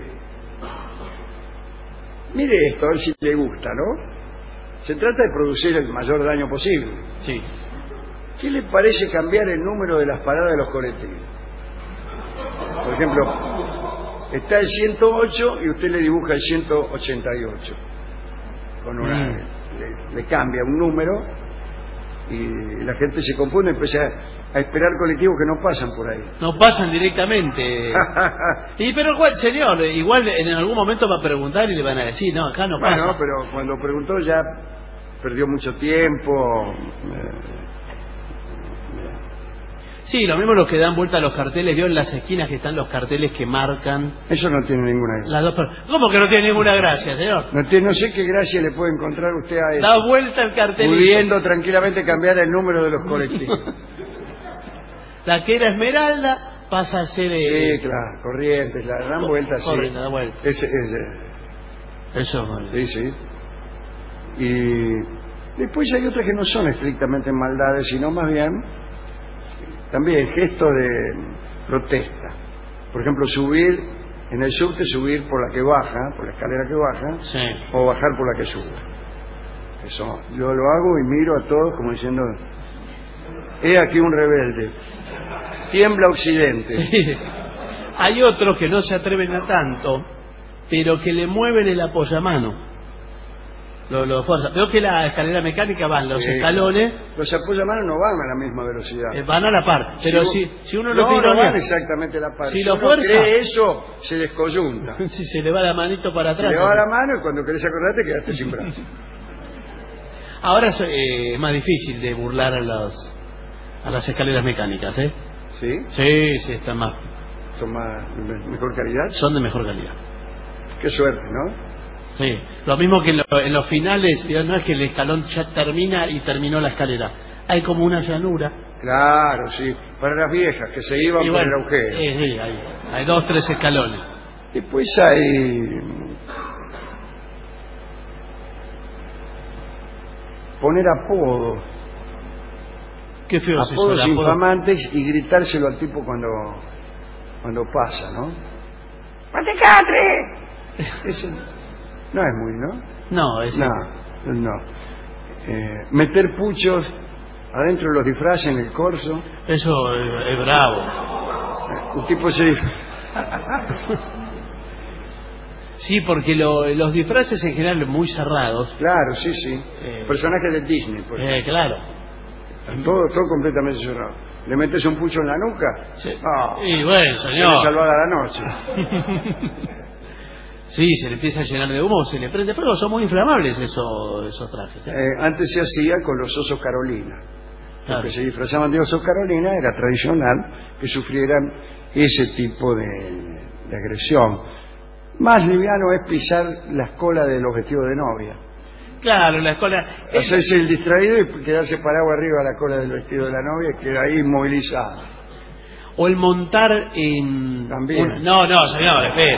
mire esto, a ver si le gusta, ¿no? Se trata de producir el mayor daño posible. Sí. ¿Qué le parece cambiar el número de las paradas de los colectivos? Por ejemplo, está el ciento ocho y usted le dibuja el ciento ochenta y ocho. Con una, Mm. le, le cambia un número y la gente se confunde y empieza a esperar colectivos que no pasan por ahí. No pasan directamente. Y pero igual, señor, igual en algún momento va a preguntar y le van a decir, no, acá no Bueno, pasa. pero cuando preguntó ya perdió mucho tiempo. eh, Sí, lo mismo los que dan vuelta a los carteles, vio en las esquinas que están los carteles que marcan Eso no tiene ninguna gracia. las dos per- ¿Cómo que no tiene ninguna gracia, señor? No, tiene- no sé qué gracia le puede encontrar usted a Da eso, vuelta el cartelito. pudiendo tranquilamente cambiar el número de los colectivos. La que era Esmeralda pasa a ser... eh, Sí, claro, corrientes, la dan vuelta así. Corriente, da vuelta. Ese, ese. Eso. Sí, sí. Y después hay otras que no son estrictamente maldades, sino más bien también gestos de protesta. Por ejemplo, subir en el subte, subir por la que baja, por la escalera que baja, Sí. o bajar por la que sube. Eso, yo lo hago y miro a todos como diciendo, he aquí un rebelde, tiembla Occidente. Sí. Hay otros que no se atreven a tanto, pero que le mueven el apoyamano. lo, lo fuerza. Veo que la escalera mecánica van los Sí. escalones, Los apoyamanos no van a la misma velocidad. eh, van a la par, pero Si si, vos- si uno no, lo no pironea, van exactamente a la par. Si Si, lo uno fuerza- cree eso, se descoyunta. si se le va la manito para Te atrás. le va así. la mano y cuando querés acordarte quedaste sin brazo. Ahora es eh, más difícil de burlar a los a las escaleras mecánicas, ¿eh? ¿Sí? Sí, sí, están más, ¿Son más, me- mejor calidad? son de mejor calidad. Qué suerte, ¿no? Sí, lo mismo que en, lo- en los finales, digamos, no es que el escalón ya termina y terminó la escalera. Hay como una llanura. Claro, sí. Para las viejas que se iban Y por bueno, el agujero. eh, sí, hay, hay dos, tres escalones. Después hay... Poner apodos. Qué feo es eso, Apodos el apodo. infamantes y gritárselo al tipo cuando cuando pasa, ¿no? ¡Matecatre! Eso no es muy, ¿no? No, es No, no. Eh, meter puchos adentro de los disfraces en el corso. Eso es, es bravo. Un tipo se... Sí, porque lo- los disfraces en general muy cerrados. Claro, sí, sí. Eh, Personajes de Disney, por Eh, ejemplo. claro. Todo, todo completamente cerrado. ¿Le metes un pucho en la nuca? Sí. Ah, Y bueno, tiene señor. salvada la noche. Sí, se le empieza a llenar de humo, se le prende fuego. Son muy inflamables esos, esos trajes. ¿eh? Eh, antes se hacía con los osos Carolina. Claro. Los que se disfrazaban de osos Carolina era tradicional que sufrieran ese tipo de, de agresión. Más liviano es pisar las colas de los vestidos de novia. Claro, la escuela. es- Hacerse el distraído y quedarse parado arriba de la cola del vestido de la novia y queda ahí inmovilizado. O el montar en. También. una- no, no, señor, espere.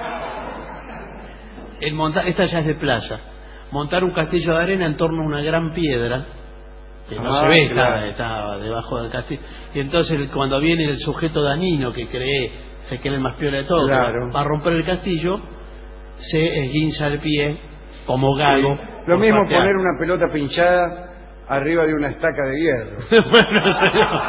El montar. Esta ya es de playa. Montar un castillo de arena en torno a una gran piedra. Que no Ah, se ve, claro. está, está debajo del castillo. Y entonces el- cuando viene el sujeto dañino que cree, se cree el más piola de todo, Claro. va a romper el castillo, se esguinza el pie como gago. Sí. Lo por mismo patear. poner una pelota pinchada arriba de una estaca de hierro. Bueno, señor.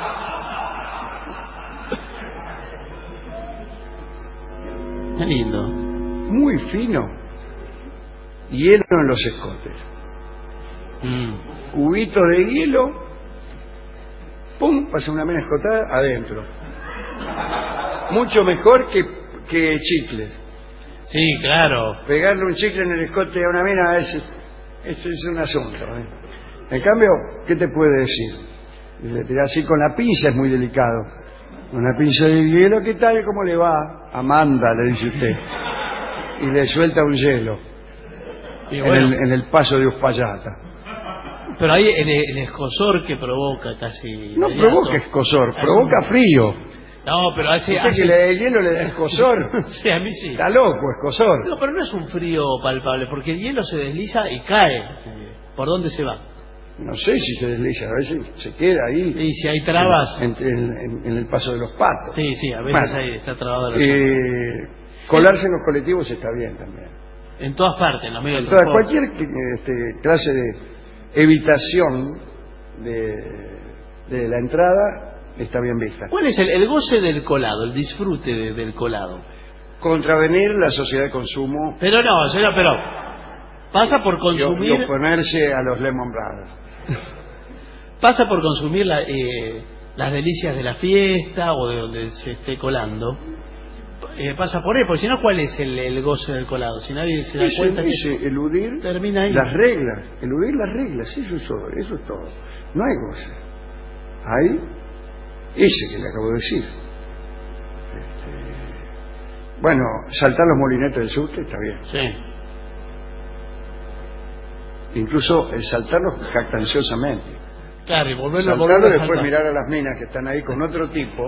Qué lindo. Muy fino. Hielo en los escotes. Mm. Cubitos de hielo. Pum, pasa una mena escotada adentro. Mucho mejor que, que chicle. Sí, claro. Pegarle un chicle en el escote a una mina es, es, es un asunto. ¿eh? En cambio, ¿qué te puede decir? Le tira así con la pinza, es muy delicado. Una pinza de hielo, ¿qué tal? ¿Cómo le va? Amanda, le dice usted. Y le suelta un hielo Y en, bueno, el, en el paso de Uspallata. pero ahí el, el escosor que provoca casi. No inmediato. provoca escosor, Hace provoca un- frío. No, pero hace. Usted hace- que le dé hielo le da escosor. Sí, a mí sí. Está loco, escosor. No, pero no es un frío palpable, porque el hielo se desliza y cae. ¿Por dónde se va? No sé si se desliza, a veces se queda ahí. Y si hay trabas. En, en- en- en el paso de los patos. Sí, sí, a veces Bueno, ahí está trabado la eh, colarse en los colectivos está bien también. En todas partes, en los medios de Entonces, transporte. cualquier este, clase de evitación de, de la entrada está bien vista. ¿Cuál es el, el goce del colado, el disfrute de- del colado? Contravenir la sociedad de consumo Pero no, señor, pero pasa por y, consumir, y oponerse a los Lemon Brothers. pasa por consumir la, eh, las delicias de la fiesta o de donde se esté colando. Eh, pasa por ahí, porque si no, ¿cuál es el, el goce del colado? Si nadie se da Ese- cuenta que ese, eludir termina ahí. las reglas, eludir las reglas, eso es todo, eso es todo. No hay goce. Hay ese que le acabo de decir. Este, bueno, saltar los molinetes del subte está bien. Sí. Incluso el saltarlos jactanciosamente. Claro, y volverlo, Saltarlo volverlo y a después saltar. mirar a las minas que están ahí con otro tipo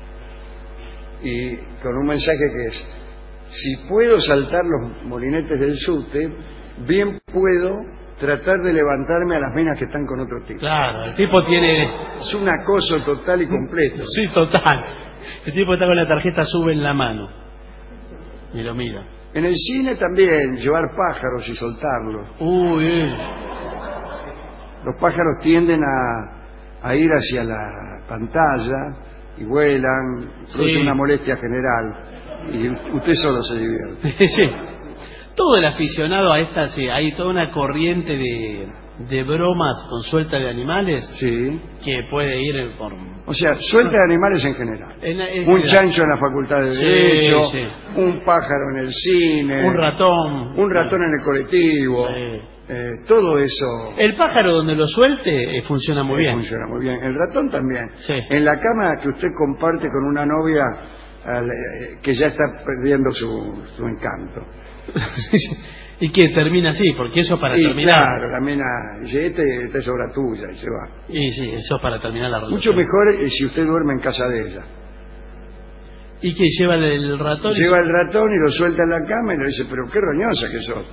y con un mensaje que es: si puedo saltar los molinetes del subte, bien puedo tratar de levantarme a las minas que están con otro tipo. Claro, el tipo tiene... Es un acoso total y completo. Sí, total. El tipo está con la tarjeta sube en la mano. Y lo mira. En el cine también, llevar pájaros y soltarlos. Uy, eh. Los pájaros tienden a, a ir hacia la pantalla y vuelan, produce Sí. una molestia general y usted solo se divierte. Sí. todo el aficionado a esta, sí, hay toda una corriente de, de bromas con suelta de animales sí. que puede ir por... O sea, suelta de animales en general. En, en un general. chancho en la facultad de Sí, Derecho, sí. un pájaro en el cine, Un ratón. un ratón en el colectivo, Sí. eh, todo eso. El pájaro donde lo suelte eh, funciona muy eh, bien. Funciona muy bien. El ratón también. Sí. En la cama que usted comparte con una novia al, eh, que ya está perdiendo su, su encanto. Y que termina así, porque eso es para y terminar. claro, la mina dice, este, esta es obra tuya, y se va. Y sí, eso es para terminar la relación. Mucho mejor eh, si usted duerme en casa de ella. ¿Y que lleva el, el ratón? Lleva el ratón y lo suelta en la cama y le dice, pero qué roñosa que sos.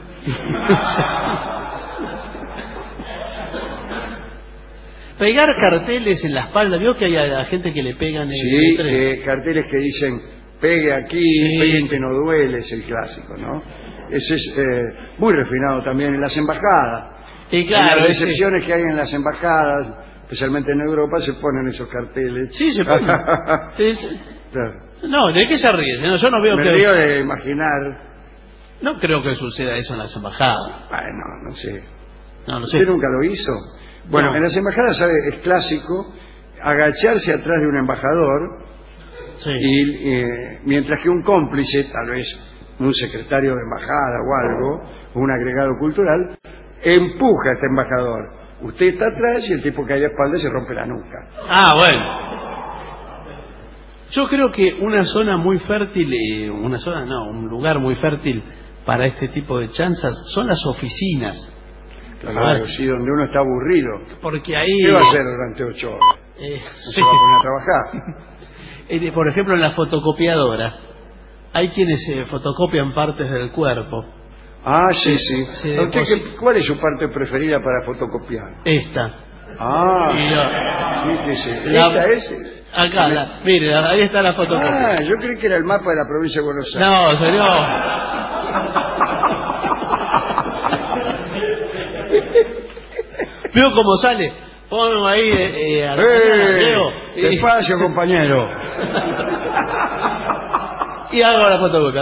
Pegar carteles en la espalda, vio que hay a, a gente que le pegan en Sí, el tren. eh, carteles que dicen, pegue aquí, Sí. peguen que no duele, es el clásico, ¿no? Ese es eh, muy refinado también en las embajadas. Y claro, en las ese- recepciones que hay en las embajadas, especialmente en Europa, se ponen esos carteles. Sí, se ponen. Es- Claro. No, ¿de qué se ríe? No, yo no veo Me que... río de imaginar, No creo que suceda eso en las embajadas. bueno, no sé. No, no sé. ¿Usted nunca lo hizo? Bueno, No. en las embajadas, ¿sabe? Es clásico agacharse atrás de un embajador Sí. y eh, mientras que un cómplice, tal vez un secretario de embajada o algo, o un agregado cultural, empuja a este embajador. Usted está atrás y el tipo que hay a espalda se rompe la nuca. Ah, bueno. Yo creo que una zona muy fértil, eh, una zona, no, un lugar muy fértil para este tipo de chanzas son las oficinas. Claro, A ver, sí, donde uno está aburrido. porque ahí... ¿Qué va a hacer durante ocho horas? Eh, ¿No se va a poner a trabajar? eh, por ejemplo, en la fotocopiadora, hay quienes eh, fotocopian partes del cuerpo. Ah, sí, sí. Sí, ¿A usted pues- qué- ¿Cuál es su parte preferida para fotocopiar? Esta. Ah, Y lo- fíjese. La- ¿Esta es? Acá, la- mire, ahí está la fotocopia. Ah, yo creí que era el mapa de la provincia de Buenos Aires. No, señor. Veo cómo sale. Pongo ahí eh, eh, a la mañana, ¡Eh! Leo, y, Despacio, compañero. y hago la fotocopia.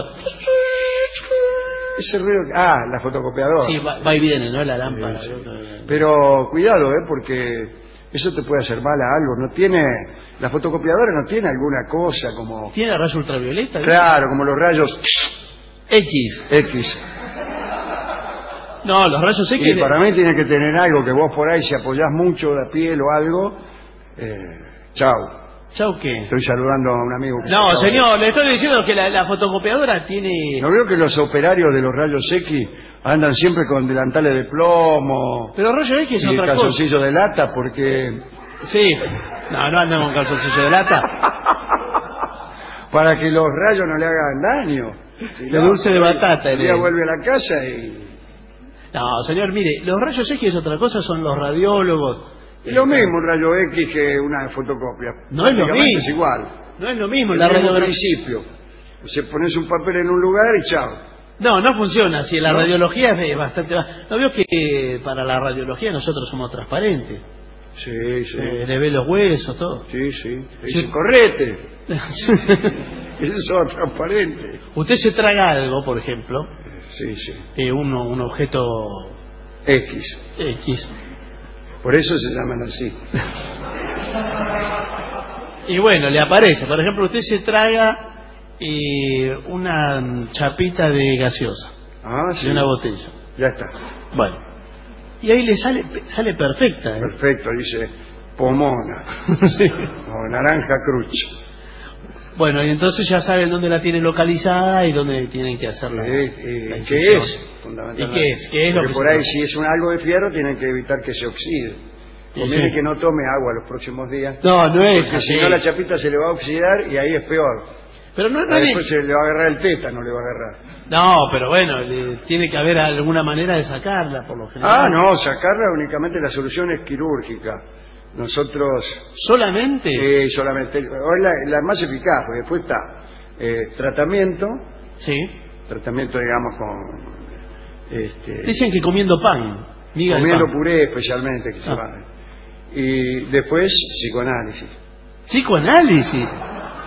Ese ruido... Ah, la fotocopiadora. Sí, va, va y viene, ¿no? La lámpara. Sí, sí. Pero cuidado, ¿eh? Porque eso te puede hacer mal a algo. No tiene... La fotocopiadora no tiene alguna cosa como... ¿Tiene rayo ultravioleta? Claro, como los rayos X. X. No, los rayos X... Y para mí tiene que tener algo que vos por ahí, si apoyás mucho la piel o algo... Eh, chau. ¿Chau qué? Estoy saludando a un amigo que No, se acaba- señor, le estoy diciendo que la, la fotocopiadora tiene... ¿No veo que los operarios de los rayos X andan siempre con delantales de plomo Pero rayo X es y otra cosa. calzoncillos de lata? Porque Sí. No, no andan con calzoncillo de lata. para que los rayos no le hagan daño. Si De dulce de batata, El día el- vuelve a la casa y... No, señor, mire, los rayos X es otra cosa, son los radiólogos. Es lo mismo un rayo X que una fotocopia. No es lo Prácticamente mismo. Es igual. No es lo mismo. El La mismo radiografía... principio. Se pones un papel en un lugar y chao. No, no funciona así. La ¿No? radiología es bastante... ¿No veo que para la radiología nosotros somos transparentes? Sí, sí. Eh, le ve los huesos, todo. Sí, sí. Sí. Dice, correte. Eso es transparente. Usted se traga algo, por ejemplo, Sí, sí. eh, un, un objeto X. X. Por eso se llaman así. Y bueno, le aparece. Por ejemplo, usted se traga eh, una chapita de gaseosa. Ah, sí. De una botella. Ya está. Bueno. Y ahí le sale sale perfecta. ¿eh? Perfecto, dice pomona. Sí. O naranja cruch. Bueno, y entonces ya saben dónde la tienen localizada y dónde tienen que hacerla. Eh, eh, ¿Qué es? Fundamentalmente. ¿Y qué es? ¿Qué es lo Porque que por se- ahí si es un algo de fierro tienen que evitar que se oxide. Sí, Conviene sí. que no tome agua los próximos días. No, no es Porque así. si no la chapita se le va a oxidar y ahí es peor. Pero no, no Ahí le- después se le va a agarrar el tétano, le va a agarrar. No, pero bueno, le- tiene que haber alguna manera de sacarla, por lo general. Ah, no, sacarla únicamente la solución es quirúrgica. Nosotros... ¿Solamente? Eh, solamente. O es la, la más eficaz, porque después está eh, tratamiento. Sí. Tratamiento, digamos, con... Este, Dicen que comiendo pan. Miga de comiendo pan. puré especialmente, que se Ah. va. Y después psicoanálisis. Psicoanálisis.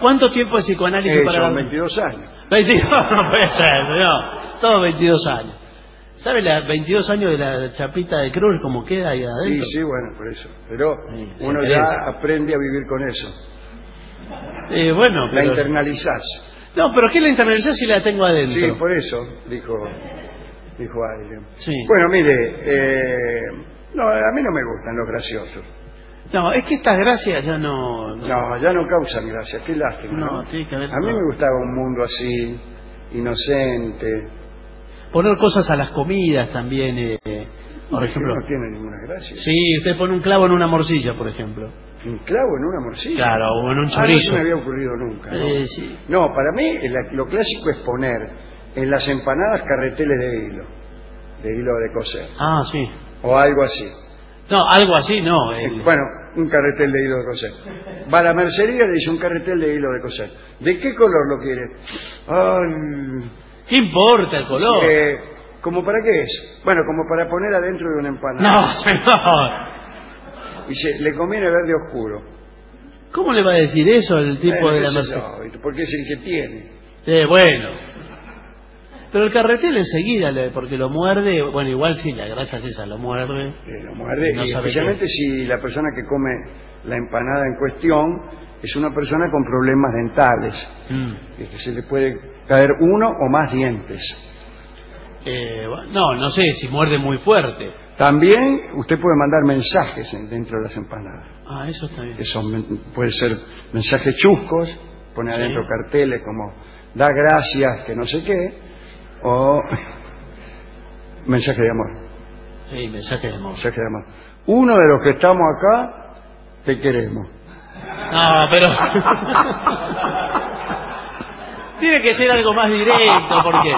¿Cuánto tiempo de psicoanálisis Eh, para son la... veintidós años. veintidós, no puede ser, no. Todos veintidós años. ¿Sabe las veintidós años de la chapita de Cruz cómo queda ahí adentro? Sí, sí, bueno, por eso. Pero Sí, uno se ya merece. aprende a vivir con eso. Eh, bueno, La pero... internalizás. No, pero ¿qué la internalizás si la tengo adentro? Sí, por eso, dijo, dijo alguien. Sí. Bueno, mire, eh, no, a mí no me gustan los graciosos. No, es que estas gracias ya no... No, ya no causan gracia, qué lástima. No, ¿no? tiene que haber... A mí no. me gustaba un mundo así, inocente. Poner cosas a las comidas también, eh, por ejemplo. No tiene ninguna gracia. Sí, usted pone un clavo en una morcilla, por ejemplo. ¿Un clavo en una morcilla? Claro, o en un Ah, no chorizo. se me había ocurrido nunca. ¿no? Eh, sí. No, para mí el- lo clásico es poner en las empanadas carreteles de hilo, de hilo de coser, Ah, sí. o algo así. No, algo así no. el- Bueno, un carretel de hilo de coser. Va a la mercería y le dice un carretel de hilo de coser. ¿De qué color lo quiere? Ay, ¿Qué importa el color? eh, ¿Cómo para qué es? Bueno, como para poner adentro de una empanada. No, señor. Dice, le conviene verde oscuro. ¿Cómo le va a decir eso el tipo Bueno, de qué la sé merced? yo, ¿viste? Porque es el que tiene. Eh, bueno. Pero el carretel enseguida, le- porque lo muerde, bueno, igual sí, la grasa es esa, lo muerde. Eh, lo muerde, y no y sabe especialmente qué. si la persona que come la empanada en cuestión es una persona con problemas dentales, Mm. y que se le puede caer uno o más dientes. Eh, bueno, no, no sé, si muerde muy fuerte. También usted puede mandar mensajes en- dentro de las empanadas, Ah, eso está bien. que son men- puede ser mensajes chuscos, pone Sí. adentro carteles como da gracias, que no sé qué, o mensaje de amor, Sí, mensaje de amor. mensaje de amor. Uno de los que estamos acá, te queremos. No, pero... Tiene que ser algo más directo, porque...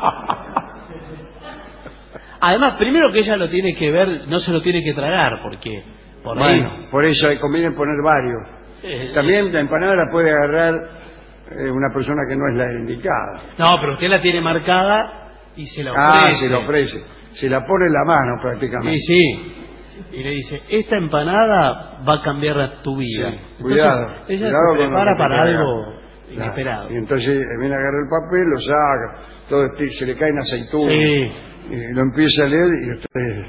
Además, primero que ella lo tiene que ver, no se lo tiene que tragar, porque por ahí... Bueno, por eso conviene poner varios. Eh, También la empanada la puede agarrar eh, una persona que no es la indicada. No, pero usted la tiene marcada y se la ofrece. Ah, se la ofrece. Se la pone en la mano prácticamente. Sí, sí. Y le dice, esta empanada va a cambiar tu vida. Sí, Entonces, cuidado, ella cuidado se con lo prepara que te para carga. algo Claro. inesperado. Y entonces eh, viene a agarrar el papel, lo saca, todo este- se le caen aceitunas. Sí. Y lo empieza a leer y usted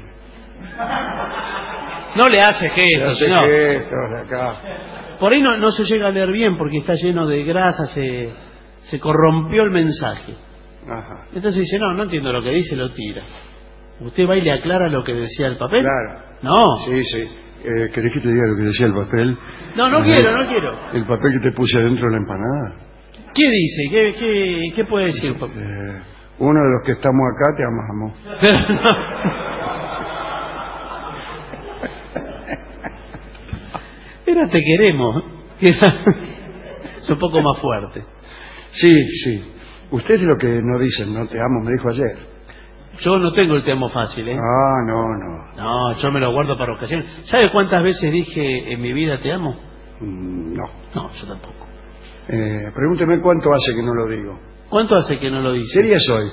No le hace le gestos, hace no. gestos de acá. Por ahí no, no se llega a leer bien porque está lleno de grasa, se, se corrompió el mensaje. Ajá. Entonces dice, no, no entiendo lo que dice, lo tira. ¿Usted va y le aclara lo que decía el papel? Claro. No. Sí, sí. Eh, ¿Querés que te diga lo que decía el papel? No, no Eh, quiero, no quiero. El papel que te puse adentro de la empanada. ¿Qué dice? ¿Qué, qué, qué puede decir el papel? Eh, uno de los que estamos acá te amamos. Pero no. Era te queremos. Que era- es un poco más fuerte. Sí, sí. Usted es lo que no dicen, no te amo, me dijo ayer. Yo no tengo el te amo fácil, ¿eh? Ah, no, no. No, yo me lo guardo para ocasiones. ¿Sabe cuántas veces dije en mi vida te amo? Mm, No. No, yo tampoco. Eh, pregúnteme cuánto hace que no lo digo. ¿Cuánto hace que no lo dice? ¿Qué día soy?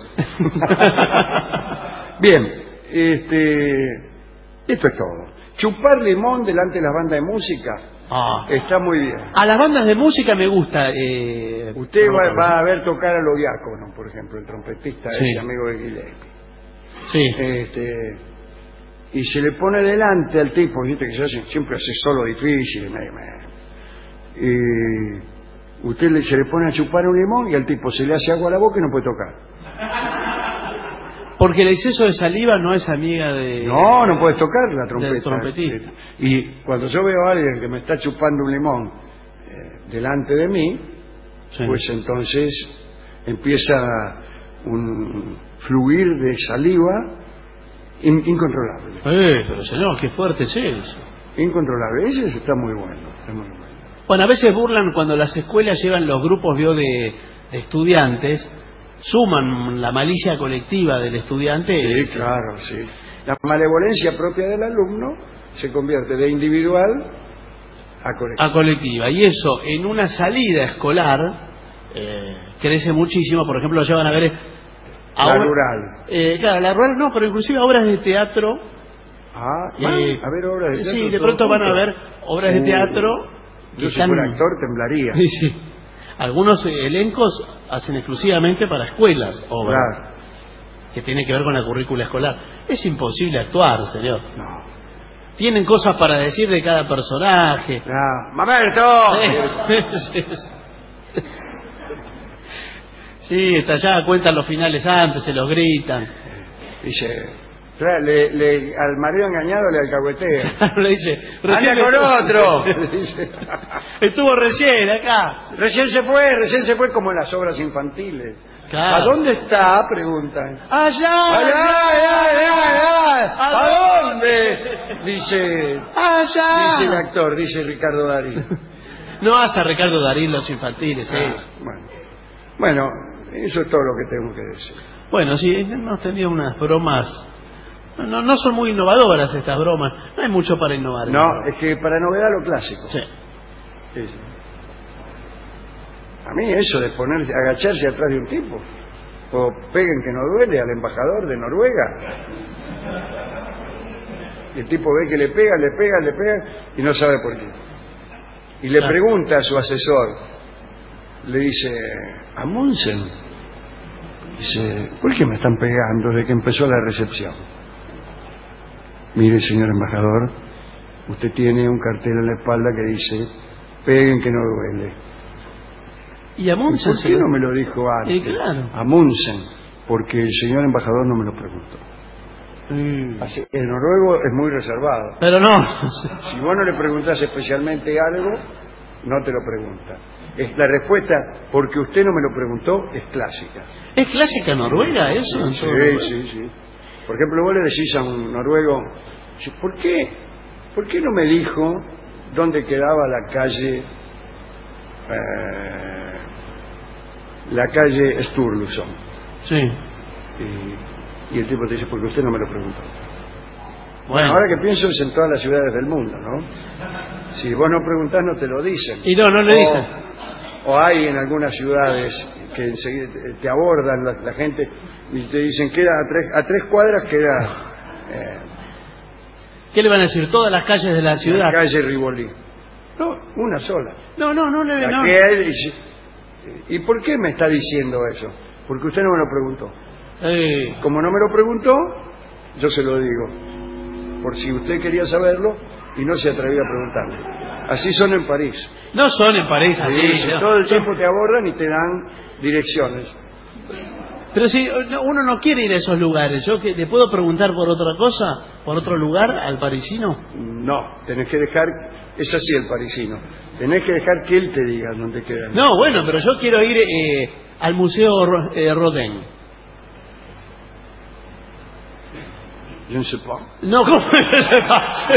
Bien, este, esto es todo. Chupar limón delante de las bandas de música Ah. está muy bien. A las bandas de música me gusta. Eh, Usted va, va a ver tocar a los diáconos, por ejemplo, el trompetista, Sí. ese amigo de Gillespie. Sí. Este, y se le pone delante al tipo, viste que se hace, siempre hace solo difícil. me- me- Y usted le, se le pone a chupar un limón y al tipo se le hace agua a la boca y no puede tocar. Porque el exceso de saliva no es amiga de... No, no puedes tocar la del trompeta. trompetista. Y cuando yo veo a alguien que me está chupando un limón eh, delante de mí, Sí. pues entonces empieza un fluir de saliva in- incontrolable. Eh, pero señor, qué fuerte es eso. Incontrolable. Ese está muy bueno. Está muy bueno. Bueno, a veces burlan cuando las escuelas llevan los grupos vio, de, de estudiantes, suman la malicia colectiva del estudiante. Sí, eh, claro, sí. La malevolencia propia del alumno se convierte de individual a colectiva. a colectiva. Y eso, en una salida escolar, eh, crece muchísimo. Por ejemplo, llevan a ver... La obra- rural. Eh, claro, la rural no, pero inclusive obras de teatro. Ah, van eh, a ver obras de teatro. Sí, de todos pronto van a juntos. ver obras de Uh, teatro. que Yo si están- fuera actor temblaría. Sí, sí. algunos elencos hacen exclusivamente para escuelas obras Claro. que tienen que ver con la currícula escolar. Es imposible actuar, señor. No. Tienen cosas para decir de cada personaje. No. ¡Mamerto! Sí, está allá, cuentan los finales antes, se los gritan. Dice, claro, le, le- al marido engañado le alcahuetea. Le dice, ¡Anda con estuvo- otro! Le dice. Estuvo recién acá. Recién se fue, recién se fue como en las obras infantiles. Claro. ¿A dónde está? Preguntan. Allá. Allá, allá, allá, allá. ¿A ¿A dónde? Dice, Allá. dice el actor, dice Ricardo Darín. No hace Ricardo Darín los infantiles, Ah, eh. bueno. Bueno, eso es todo lo que tengo que decir. Bueno, sí, hemos tenido unas bromas. No, no son muy innovadoras estas bromas. No hay mucho para innovar. No, es que para novedad lo clásico. Sí. Sí, sí. A mí eso de ponerse, agacharse atrás de un tipo, o peguen que no duele al embajador de Noruega. El tipo ve que le pegan, le pegan, le pegan y no sabe por qué. Y le Claro. pregunta a su asesor, le dice, Amundsen, dice, ¿por qué me están pegando desde que empezó la recepción? Mire, señor embajador, usted tiene un cartel en la espalda que dice, peguen que no duele. Y Amundsen. ¿Por qué no me lo dijo antes? Eh, claro. Amundsen, porque el señor embajador no me lo preguntó. Mm. Así, el noruego es muy reservado. Pero no. Si vos no le preguntás especialmente algo, no te lo pregunta. Es la respuesta, porque usted no me lo preguntó, es clásica. ¿Es clásica noruega eso? en Sí, todo Noruega? sí, sí. Por ejemplo, vos le decís a un noruego, ¿por qué, ¿por qué no me dijo dónde quedaba la calle, eh, la calle Sturluson? Sí. Y, y el tipo te dice, porque usted no me lo preguntó. Bueno. Ahora que pienso es en todas las ciudades del mundo, ¿no? Si vos no preguntás, no te lo dicen. Y no, no le O- dicen. O hay en algunas ciudades que enseguida te- te abordan la, la gente y te dicen, queda a tres, a tres cuadras queda eh, ¿Qué le van a decir? Todas las calles de la ciudad. la calle Rivoli. No, una sola. No, no, no le La no. que hay, dice, ¿y por qué me está diciendo eso? Porque usted no me lo preguntó. Eh, Como no me lo preguntó, yo se lo digo. Por si usted quería saberlo y no se atrevía a preguntarme. Así son en París. no son en París así. Sí, sí, no. todo el tiempo te abordan y te dan direcciones. Pero si no, uno no quiere ir a esos lugares, ¿yo que, le puedo preguntar por otra cosa, por otro lugar al parisino? No, tenés que dejar, es así el parisino, tenés que dejar que él te diga dónde queda. No, bueno, pero yo quiero ir eh, al Museo Ro- eh, Rodin. Je ne sais pas. No, ¿cómo se pasa?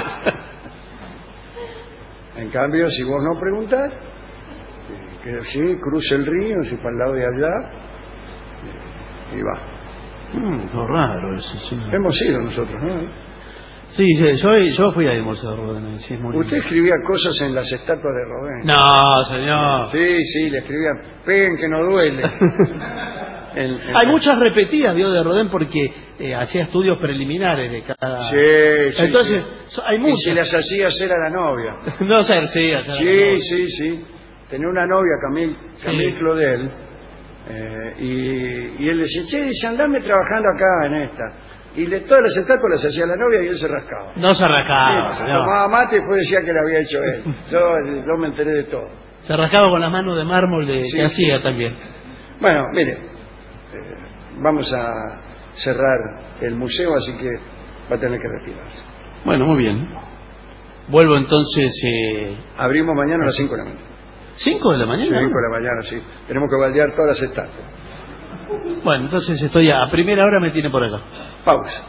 En cambio, si vos no preguntás, eh, que sí, cruza el río, si para el lado de allá, eh, y va. Mm, lo raro eso, sí. Hemos ido nosotros, ¿no? Sí, sí, yo, yo fui al Museo Rodin, sí, es muy Usted lindo. escribía cosas en las estatuas de Rodin. No, señor. Sí, sí, le escribían, peguen que no duele. En- en Hay la- muchas repetidas, vio, de Rodin porque eh, hacía estudios preliminares de cada... Sí, sí, Entonces, sí. so- hay Y muchas. se las hacía hacer a la novia. No sé, sí, hacer Sí, sí, sí. Tenía una novia, Camille, Camille Sí. Claudel, eh, y, y él decía, che, dice, andame trabajando acá en esta. Y le, todas las estatuas las hacía la novia y él se rascaba. No se rascaba, Sí, señor. tomaba mate y después decía que lo había hecho él. Yo, yo me enteré de todo. Se rascaba con las manos de mármol de, Sí, que hacía sí. también. Bueno, mire, eh, vamos a cerrar el museo, así que va a tener que retirarse. Bueno, muy bien. Vuelvo entonces... Eh... Abrimos mañana a las cinco de la mañana. ¿Cinco de la mañana? cinco de la mañana, sí. Tenemos que baldear todas las estatuas. Bueno, entonces estoy a, a primera hora me tiene por acá. Pausa.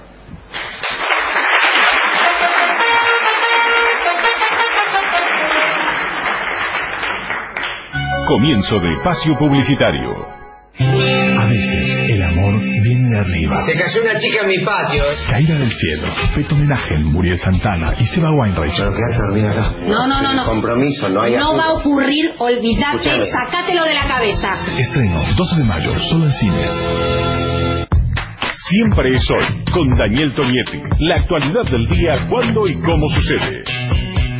Comienzo de espacio publicitario. A veces el amor viene de arriba. Se cayó una chica en mi patio. Caída del cielo. Feto homenaje en Muriel Santana y Seba Weinreich. Pero quédate dormida acá. No, no, no, no. Compromiso, no hay No asunto. va a ocurrir, olvídate, Escúchame. sácatelo de la cabeza. Estreno doce de mayo, solo en cines. Siempre es hoy, con Daniel Tonietti. La actualidad del día, cuándo y cómo sucede.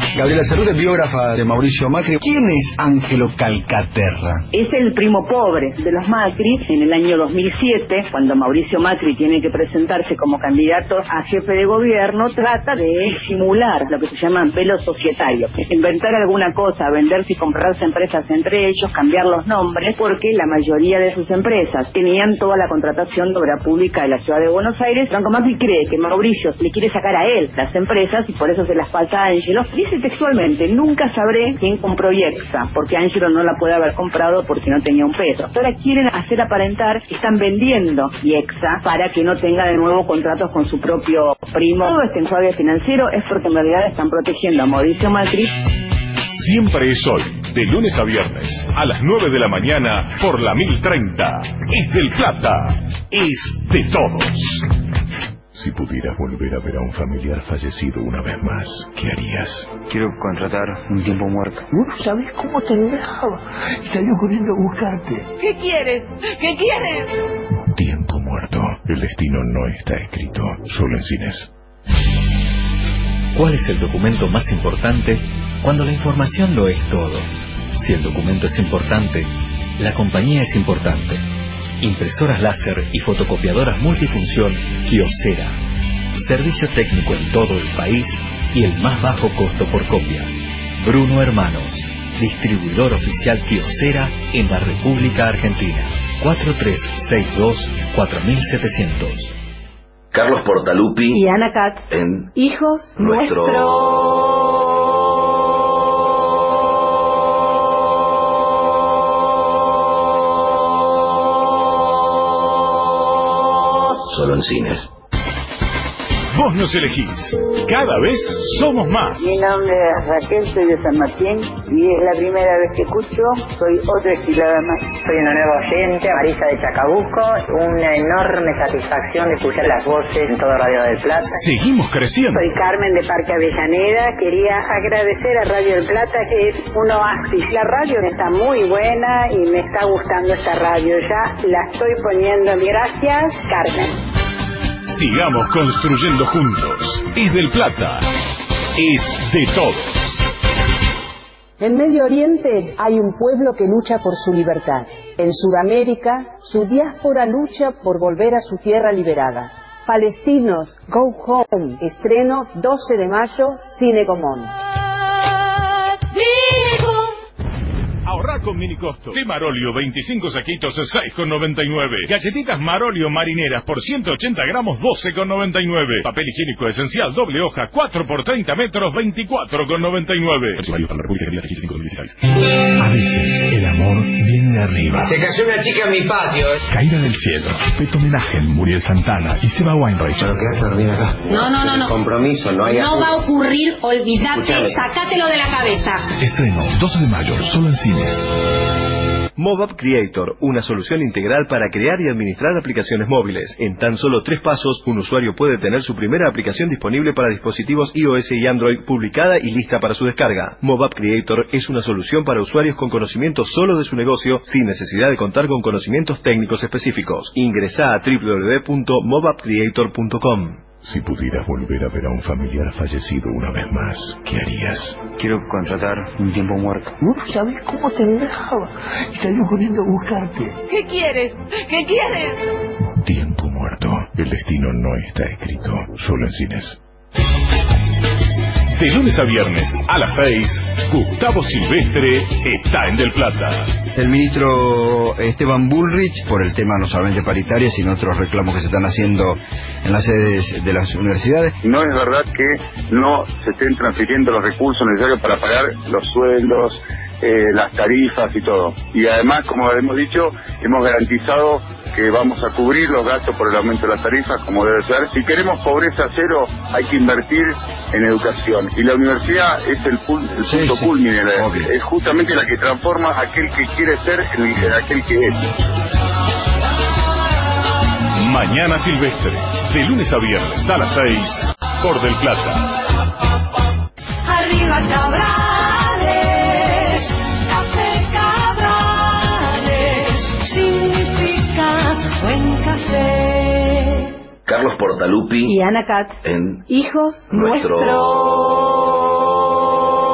Gabriela Cerruti, biógrafa de Mauricio Macri. ¿Quién es Ángelo Calcaterra? Es el primo pobre de los Macri. En el año dos mil siete, cuando Mauricio Macri tiene que presentarse como candidato a jefe de gobierno, trata de simular lo que se llaman pelos societarios. Inventar alguna cosa, venderse y comprarse empresas entre ellos, cambiar los nombres, porque la mayoría de sus empresas tenían toda la contratación de obra pública de la ciudad de Buenos Aires. Franco Macri cree que Mauricio le quiere sacar a él las empresas y por eso se las pasa a Ángelo. Dice textualmente: nunca sabré quién compró Iexsa, porque Ángelo no la puede haber comprado porque no tenía un peso. Ahora quieren hacer aparentar que están vendiendo Iexsa para que no tenga de nuevo contratos con su propio primo. Todo este enjuague financiero es porque en realidad están protegiendo a Mauricio Macri. Siempre es hoy, de lunes a viernes, a las nueve de la mañana, por la mil treinta. Es del Plata, es de todos. Si pudieras volver a ver a un familiar fallecido una vez más, ¿qué harías? Quiero contratar un tiempo muerto. Uf, ¿sabes cómo te dejaba? Y salió corriendo a buscarte. ¿Qué quieres? ¿Qué quieres? Tiempo muerto. El destino no está escrito, solo en cines. ¿Cuál es el documento más importante cuando la información lo es todo? Si el documento es importante, la compañía es importante. Impresoras láser y fotocopiadoras multifunción Kyocera. Servicio técnico en todo el país y el más bajo costo por copia. Bruno Hermanos, distribuidor oficial Kyocera en la República Argentina. cuatro tres seis dos cuatro siete cero cero. Carlos Portalupi y Ana Katz, en Hijos nuestro... Solo en cines. Vos nos elegís. Cada vez somos más. Mi nombre es Raquel, soy de San Martín y es la primera vez que escucho. Soy otra estilada más. Soy una nueva oyente, Marisa de Chacabuco. Una enorme satisfacción de escuchar las voces en todo Radio del Plata. Seguimos creciendo. Soy Carmen de Parque Avellaneda. Quería agradecer a Radio del Plata, que es un oasis. La radio está muy buena y me está gustando esta radio. Ya la estoy poniendo. Gracias, Carmen. Sigamos construyendo juntos. Es del Plata. Es de todos. En Medio Oriente hay un pueblo que lucha por su libertad. En Sudamérica, su diáspora lucha por volver a su tierra liberada. Palestinos, Go Home. Estreno doce de mayo, Cine Gomón. Ahorrar con mini costo. De Marolio, veinticinco saquitos, seis con noventa y nueve. Galletitas Marolio marineras por ciento ochenta gramos, doce con noventa y nueve. Papel higiénico esencial doble hoja, cuatro por treinta metros, veinticuatro con noventa y nueve. A veces el amor viene de arriba. Se cayó una chica en mi patio. Caída del cielo. Peto homenaje en Muriel Santana y Seba Weinreich. Pero quédate a dormir acá. No, no, no, no. Compromiso, no hay... No va a ocurrir, olvídate, Escuchame. Sacátelo de la cabeza. Estreno doce de mayo, solo en cines. MobApp Creator, una solución integral para crear y administrar aplicaciones móviles. En tan solo tres pasos, un usuario puede tener su primera aplicación disponible para dispositivos iOS y Android, publicada y lista para su descarga. MobApp Creator es una solución para usuarios con conocimiento solo de su negocio, sin necesidad de contar con conocimientos técnicos específicos. Ingresá a doble u doble u doble u punto mobapp creator punto com. Si pudieras volver a ver a un familiar fallecido una vez más, ¿qué harías? Quiero contratar un tiempo muerto. Uf, ¿sabes cómo te dejaba? Y salió corriendo a buscarte. ¿Qué quieres? ¿Qué quieres? Tiempo muerto. El destino no está escrito, solo en cines. De lunes a viernes, a las seis, Gustavo Silvestre está en Del Plata. El ministro Esteban Bullrich, por el tema no solamente paritaria, sino otros reclamos que se están haciendo en las sedes de las universidades. No es verdad que no se estén transfiriendo los recursos necesarios para pagar los sueldos, eh, las tarifas y todo. Y además, como hemos dicho, hemos garantizado que vamos a cubrir los gastos por el aumento de las tarifas, como debe ser. Si queremos pobreza cero, hay que invertir en educación. Y la universidad es el, pul el sí, punto sí. culmine, Okay. es justamente la que transforma a aquel que quiere ser en, en aquel que es. Mañana Silvestre, de lunes a viernes, a las seis, por Del Plata. Arriba Cabrales, café Cabrales, significa buen café. Carlos Portalupi y Ana Katz, en Hijos nuestro... nuestro...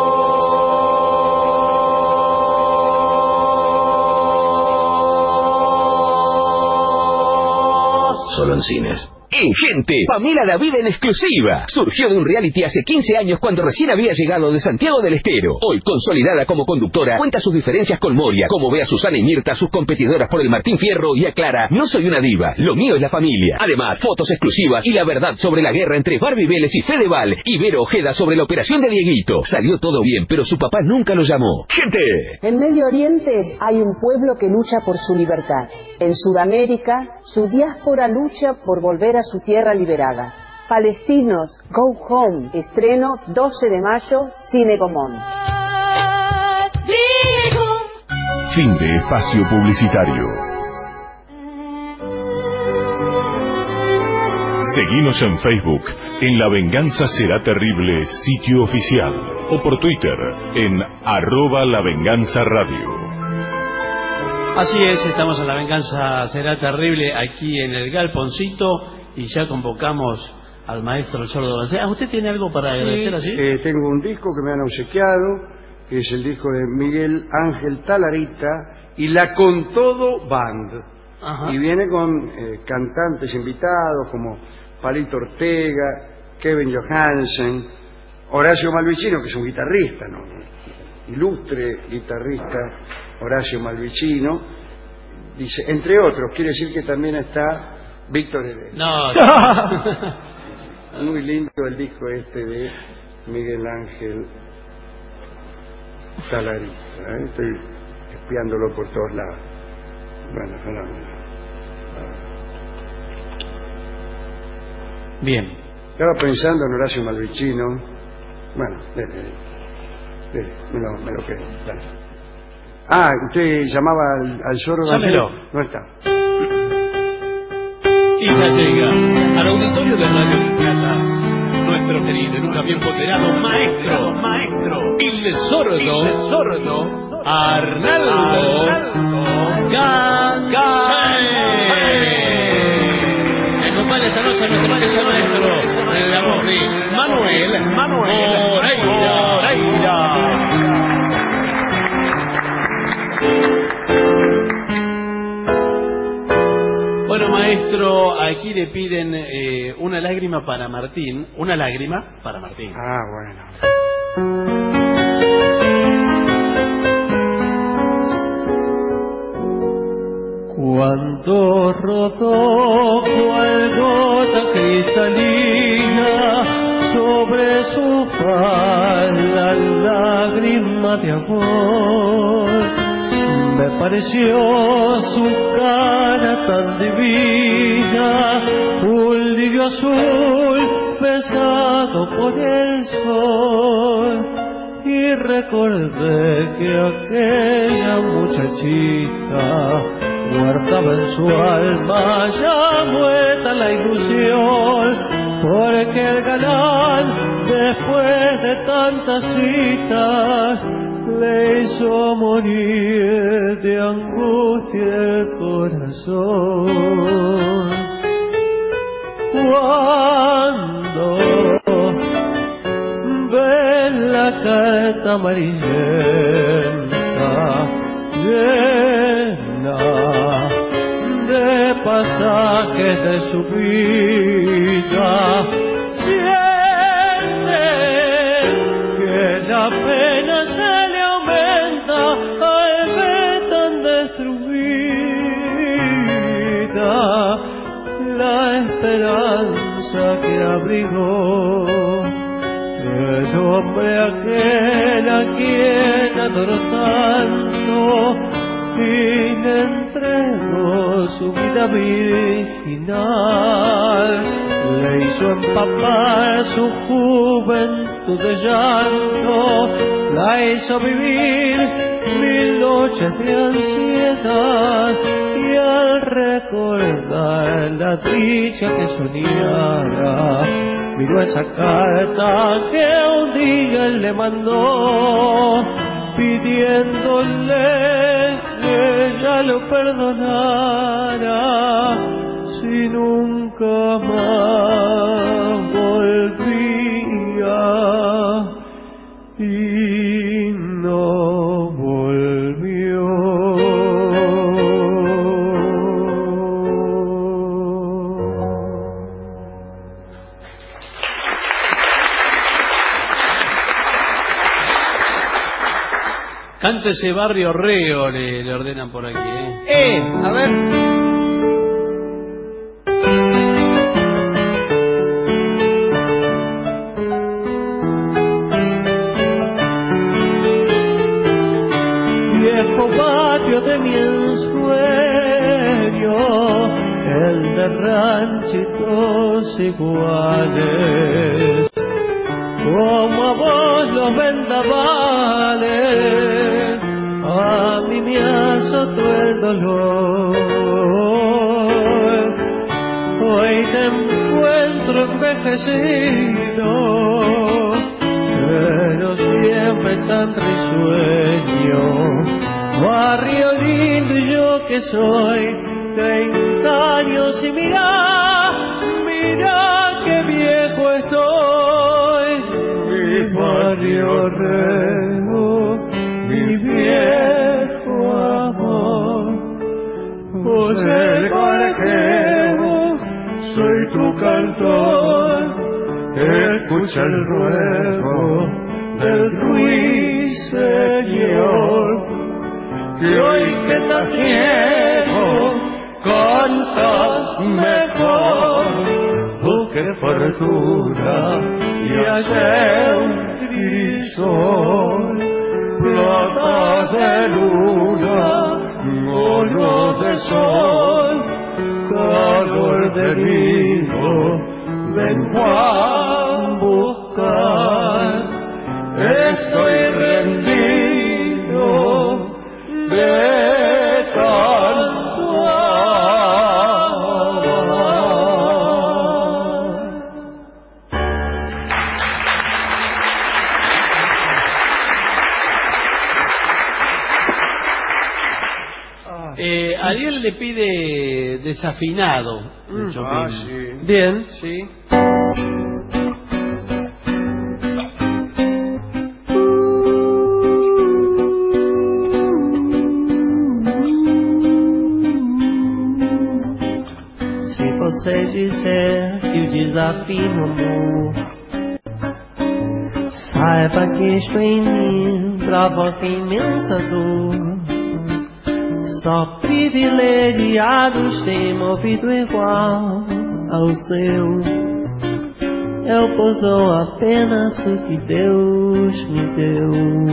solo en cines. En Gente, Pamela David en exclusiva. Surgió de un reality hace quince años cuando recién había llegado de Santiago del Estero. Hoy, consolidada como conductora, cuenta sus diferencias con Moria, como ve a Susana y Mirta, sus competidoras por el Martín Fierro, y aclara: no soy una diva, lo mío es la familia. Además, fotos exclusivas y la verdad sobre la guerra entre Barbie Vélez y Fedeval, y Vero Ojeda sobre la operación de Dieguito. Salió todo bien, pero su papá nunca lo llamó. Gente. En Medio Oriente hay un pueblo que lucha por su libertad. En Sudamérica, su diáspora lucha por volver a su tierra liberada. Palestinos, Go Home. Estreno doce de mayo, Cine Gomón. Fin de espacio publicitario. Seguinos en Facebook, en La Venganza Será Terrible, sitio oficial, o por Twitter, en arroba La Venganza Radio. Así es, estamos en La Venganza Será Terrible, aquí en el Galponcito, y ya convocamos al maestro El Sordo Bancea. ¿Usted tiene algo para agradecer Sí, así? eh, tengo un disco que me han obsequiado, que es el disco de Miguel Ángel Talarita y la Con Todo Band. Ajá. Y viene con eh, cantantes invitados como Palito Ortega, Kevin Johansen, Horacio Malvicino, que es un guitarrista, ¿no? Ilustre guitarrista Horacio Malvicino. Dice, entre otros, quiere decir que también está Víctor Heredia. No. Muy lindo el disco este de Miguel Ángel Talarita, ¿eh? Estoy espiándolo por todos lados. Bueno, fenómeno. Bien. Estaba pensando en Horacio Malvicino. Bueno, dele, dele, me lo, me lo quedo. Dale. Ah, usted llamaba al, al Sordo. Llámelo. No está. Y ya llega al auditorio de Radio del Plata nuestro querido y nunca bien ponderado maestro, maestro, el sordo, el sordo, Arnaldo, Arnaldo Gansay. Me acompaña esta noche nuestro querido maestro, la voz de Manuel, Manuel Moreira. Moreira. Bueno, maestro, aquí le piden eh, una lágrima para Martín. Una lágrima para Martín. Ah, bueno. Cuando rodó cual gota cristalina sobre su falda lágrima de amor, me pareció su cara tan divina, un lirio azul besado por el sol, y recordé que aquella muchachita guardaba en su alma ya muerta la ilusión, porque el galán, después de tantas citas, le hizo morir de angustia el corazón. Cuando ve la carta amarillenta llena de pasajes de su vida, siente que la pena se le aumenta al ver tan destruida la esperanza que abrigó el hombre aquel a quien adoró tanto, y le entregó su vida virginal, le hizo empapar su juventud de llanto, la hizo vivir mil noches de ansiedad, y al recordar la dicha que soñara, miró esa carta que un día él le mandó, pidiéndole que ella lo perdonara, si nunca más volvía, y no volvió. Cántese Barrio Reo, le, le ordenan por aquí, ¿eh? Eh, a ver. Viejo patio de mi ensueño, el de ranchitos iguales, como a vos los vendavales, a mí me azotó el dolor. Hoy te encuentro envejecido, pero siempre tan risueño. Barrio lindo y yo que soy treinta años y mira, mira qué viejo estoy. Mi barrio Reo, mi viejo amor, pues el barquero, soy tu cantor, escucha el ruego del ruiseñor, que hoy que está ciego canta mejor. Oh, qué fortuna y hacer un crisol, plata de luna, oro de sol, calor de vino, vengo a buscar. Estoy rendido de tanto eh, Ariel le pide desafinado. Mm, ah, sí. Bien. Sí. Você dizer que o desafio amor, saiba que isto em mim provoca imensa dor. Só privilegiados têm movido igual ao seu. Eu posou apenas o que Deus me deu.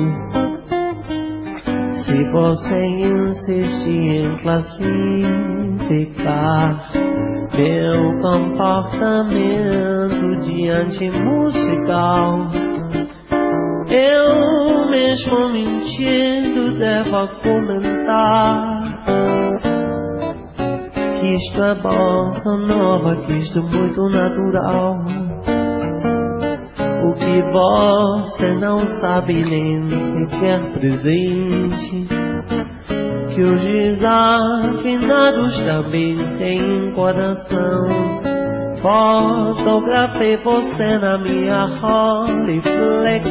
Se você insistir em classificar meu comportamento diante musical, eu mesmo mentindo devo argumentar que isto é bossa nova, que isto é muito natural. O que você não sabe nem sequer presente, que os desafinados também têm coração. Fotografei você na minha Rolleiflex,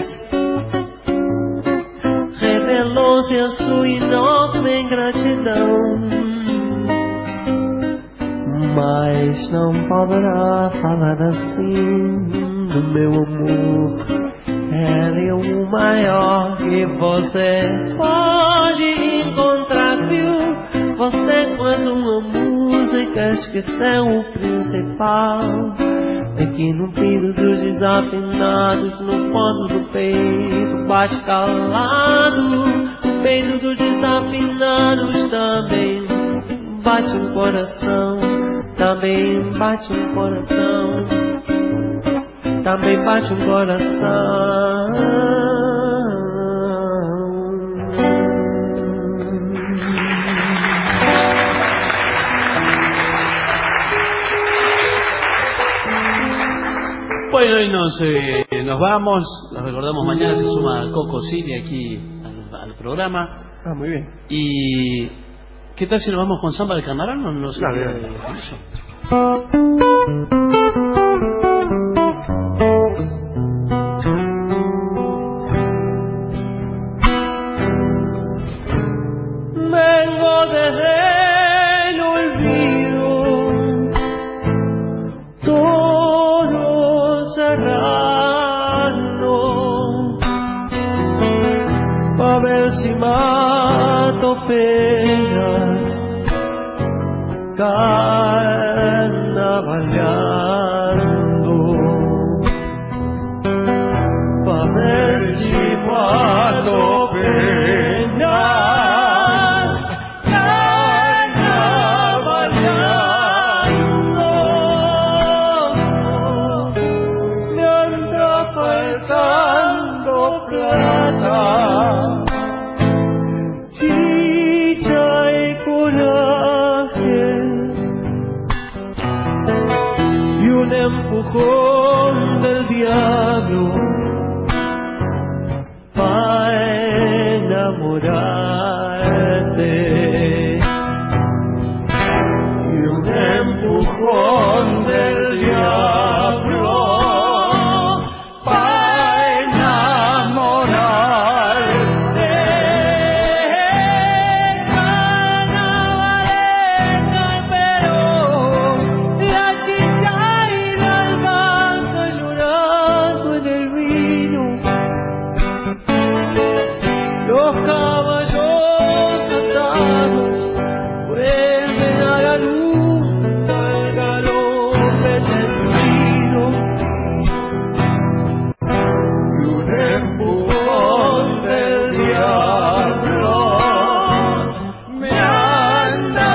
revelou-se a sua enorme ingratidão, mas não poderá falar assim do meu amor. Ele é o maior que você pode encontrar, viu? Você com as uma música esqueceu o principal. É que no pino dos desafinados, no fundo do peito bate calado. No peito dos desafinados também bate um coração, também bate um coração, também bate um coração. Bueno, y nos, eh, nos vamos, nos recordamos, mañana se suma Coco Cini aquí al, al programa. Ah, muy bien. Y ¿qué tal si nos vamos con Samba de Camarón? No, no sé. Claro, qué- bien. eso. Vengo desde el olvido, todo serrano, pa' ver si más anda bailando pa' ver si paso penas, anda bailando, me anda faltando plata, chicha y coraje, y un empujón del diablo pa' enamorarte, y un empujón del diablo pa' enamorarte. Carnavalenga, pero la chicha y la albahaca llorando en el vino, los caballos atados vuelven a la luz al galope tendido, y un empujón del diablo me anda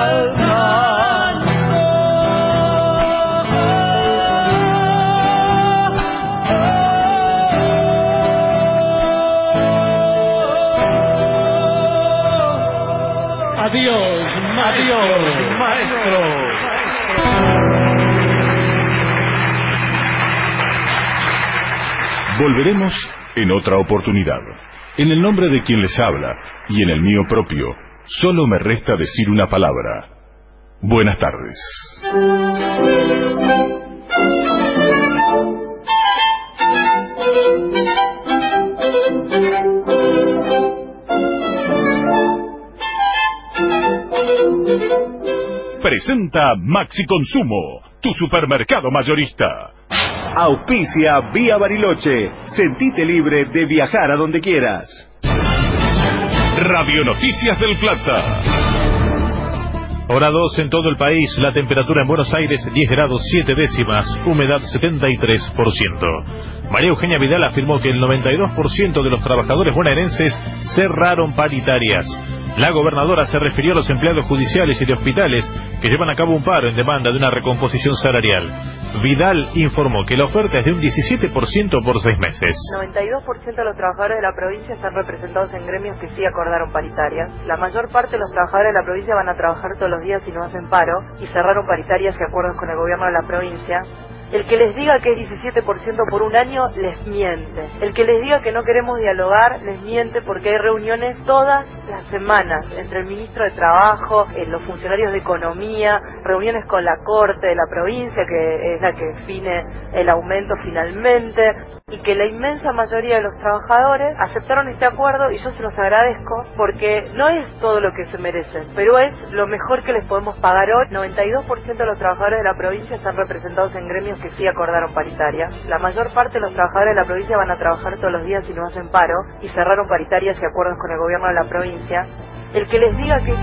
faltando. Adiós, adiós, maestro. Volveremos en otra oportunidad. En el nombre de quien les habla y en el mío propio, solo me resta decir una palabra. Buenas tardes. Presenta Maxi Consumo, tu supermercado mayorista. Auspicia Vía Bariloche. Sentite libre de viajar a donde quieras. Radio Noticias del Plata. Hora dos en todo el país, la temperatura en Buenos Aires diez grados siete décimas, humedad setenta y tres por ciento. María Eugenia Vidal afirmó que el noventa y dos por ciento de los trabajadores bonaerenses cerraron paritarias. La gobernadora se refirió a los empleados judiciales y de hospitales que llevan a cabo un paro en demanda de una recomposición salarial. Vidal informó que la oferta es de un diecisiete por ciento por seis meses. noventa y dos por ciento de los trabajadores de la provincia están representados en gremios que sí acordaron paritarias. La mayor parte de los trabajadores de la provincia van a trabajar todos los días y no hacen paro, y cerraron paritarias y acuerdos con el gobierno de la provincia. El que les diga que es diecisiete por ciento por un año, les miente. El que les diga que no queremos dialogar, les miente, porque hay reuniones todas las semanas entre el ministro de Trabajo, eh, los funcionarios de Economía, reuniones con la Corte de la provincia, que es la que define el aumento finalmente, y que la inmensa mayoría de los trabajadores aceptaron este acuerdo, y yo se los agradezco, porque no es todo lo que se merecen, pero es lo mejor que les podemos pagar hoy. noventa y dos por ciento de los trabajadores de la provincia están representados en gremios que sí acordaron paritarias. La mayor parte de los trabajadores de la provincia van a trabajar todos los días y no hacen paro, y cerraron paritarias y acuerdos con el gobierno de la provincia. El que les diga que...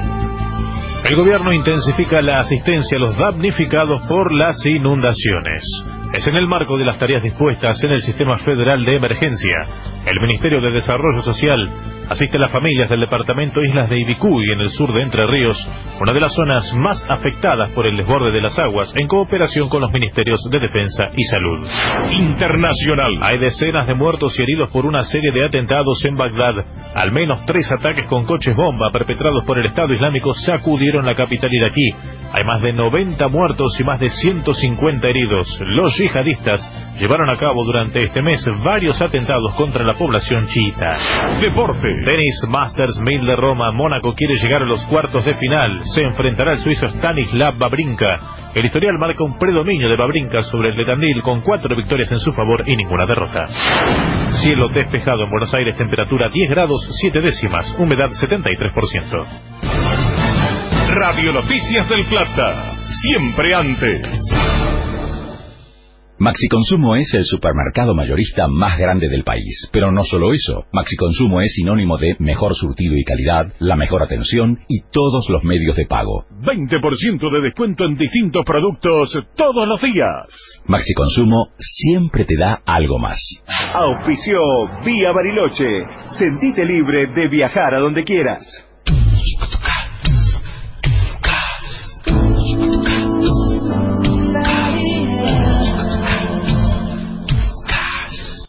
El gobierno intensifica la asistencia a los damnificados por las inundaciones. Es en el marco de las tareas dispuestas en el Sistema Federal de Emergencia. El Ministerio de Desarrollo Social asiste a las familias del departamento Islas de Ibicuy, en el sur de Entre Ríos, una de las zonas más afectadas por el desborde de las aguas, en cooperación con los Ministerios de Defensa y Salud. Internacional. Hay decenas de muertos y heridos por una serie de atentados en Bagdad. Al menos tres ataques con coches bomba perpetrados por el Estado Islámico sacudieron la capital iraquí. Hay más de noventa muertos y más de ciento cincuenta heridos. Los yihadistas llevaron a cabo durante este mes varios atentados contra la población chiita. Deporte. Tenis Masters mil de Roma. Mónaco quiere llegar a los cuartos de final. Se enfrentará al suizo Stanislav Wawrinka. El historial marca un predominio de Wawrinka sobre el de Tandil, con cuatro victorias en su favor y ninguna derrota. Cielo despejado en Buenos Aires, temperatura diez grados siete décimas, humedad setenta y tres por ciento. Radio Noticias del Plata, siempre antes. Maxi Consumo es el supermercado mayorista más grande del país. Pero no solo eso, Maxi Consumo es sinónimo de mejor surtido y calidad, la mejor atención y todos los medios de pago. veinte por ciento de descuento en distintos productos todos los días. Maxi Consumo siempre te da algo más. Auspició Vía Bariloche. Sentite libre de viajar a donde quieras.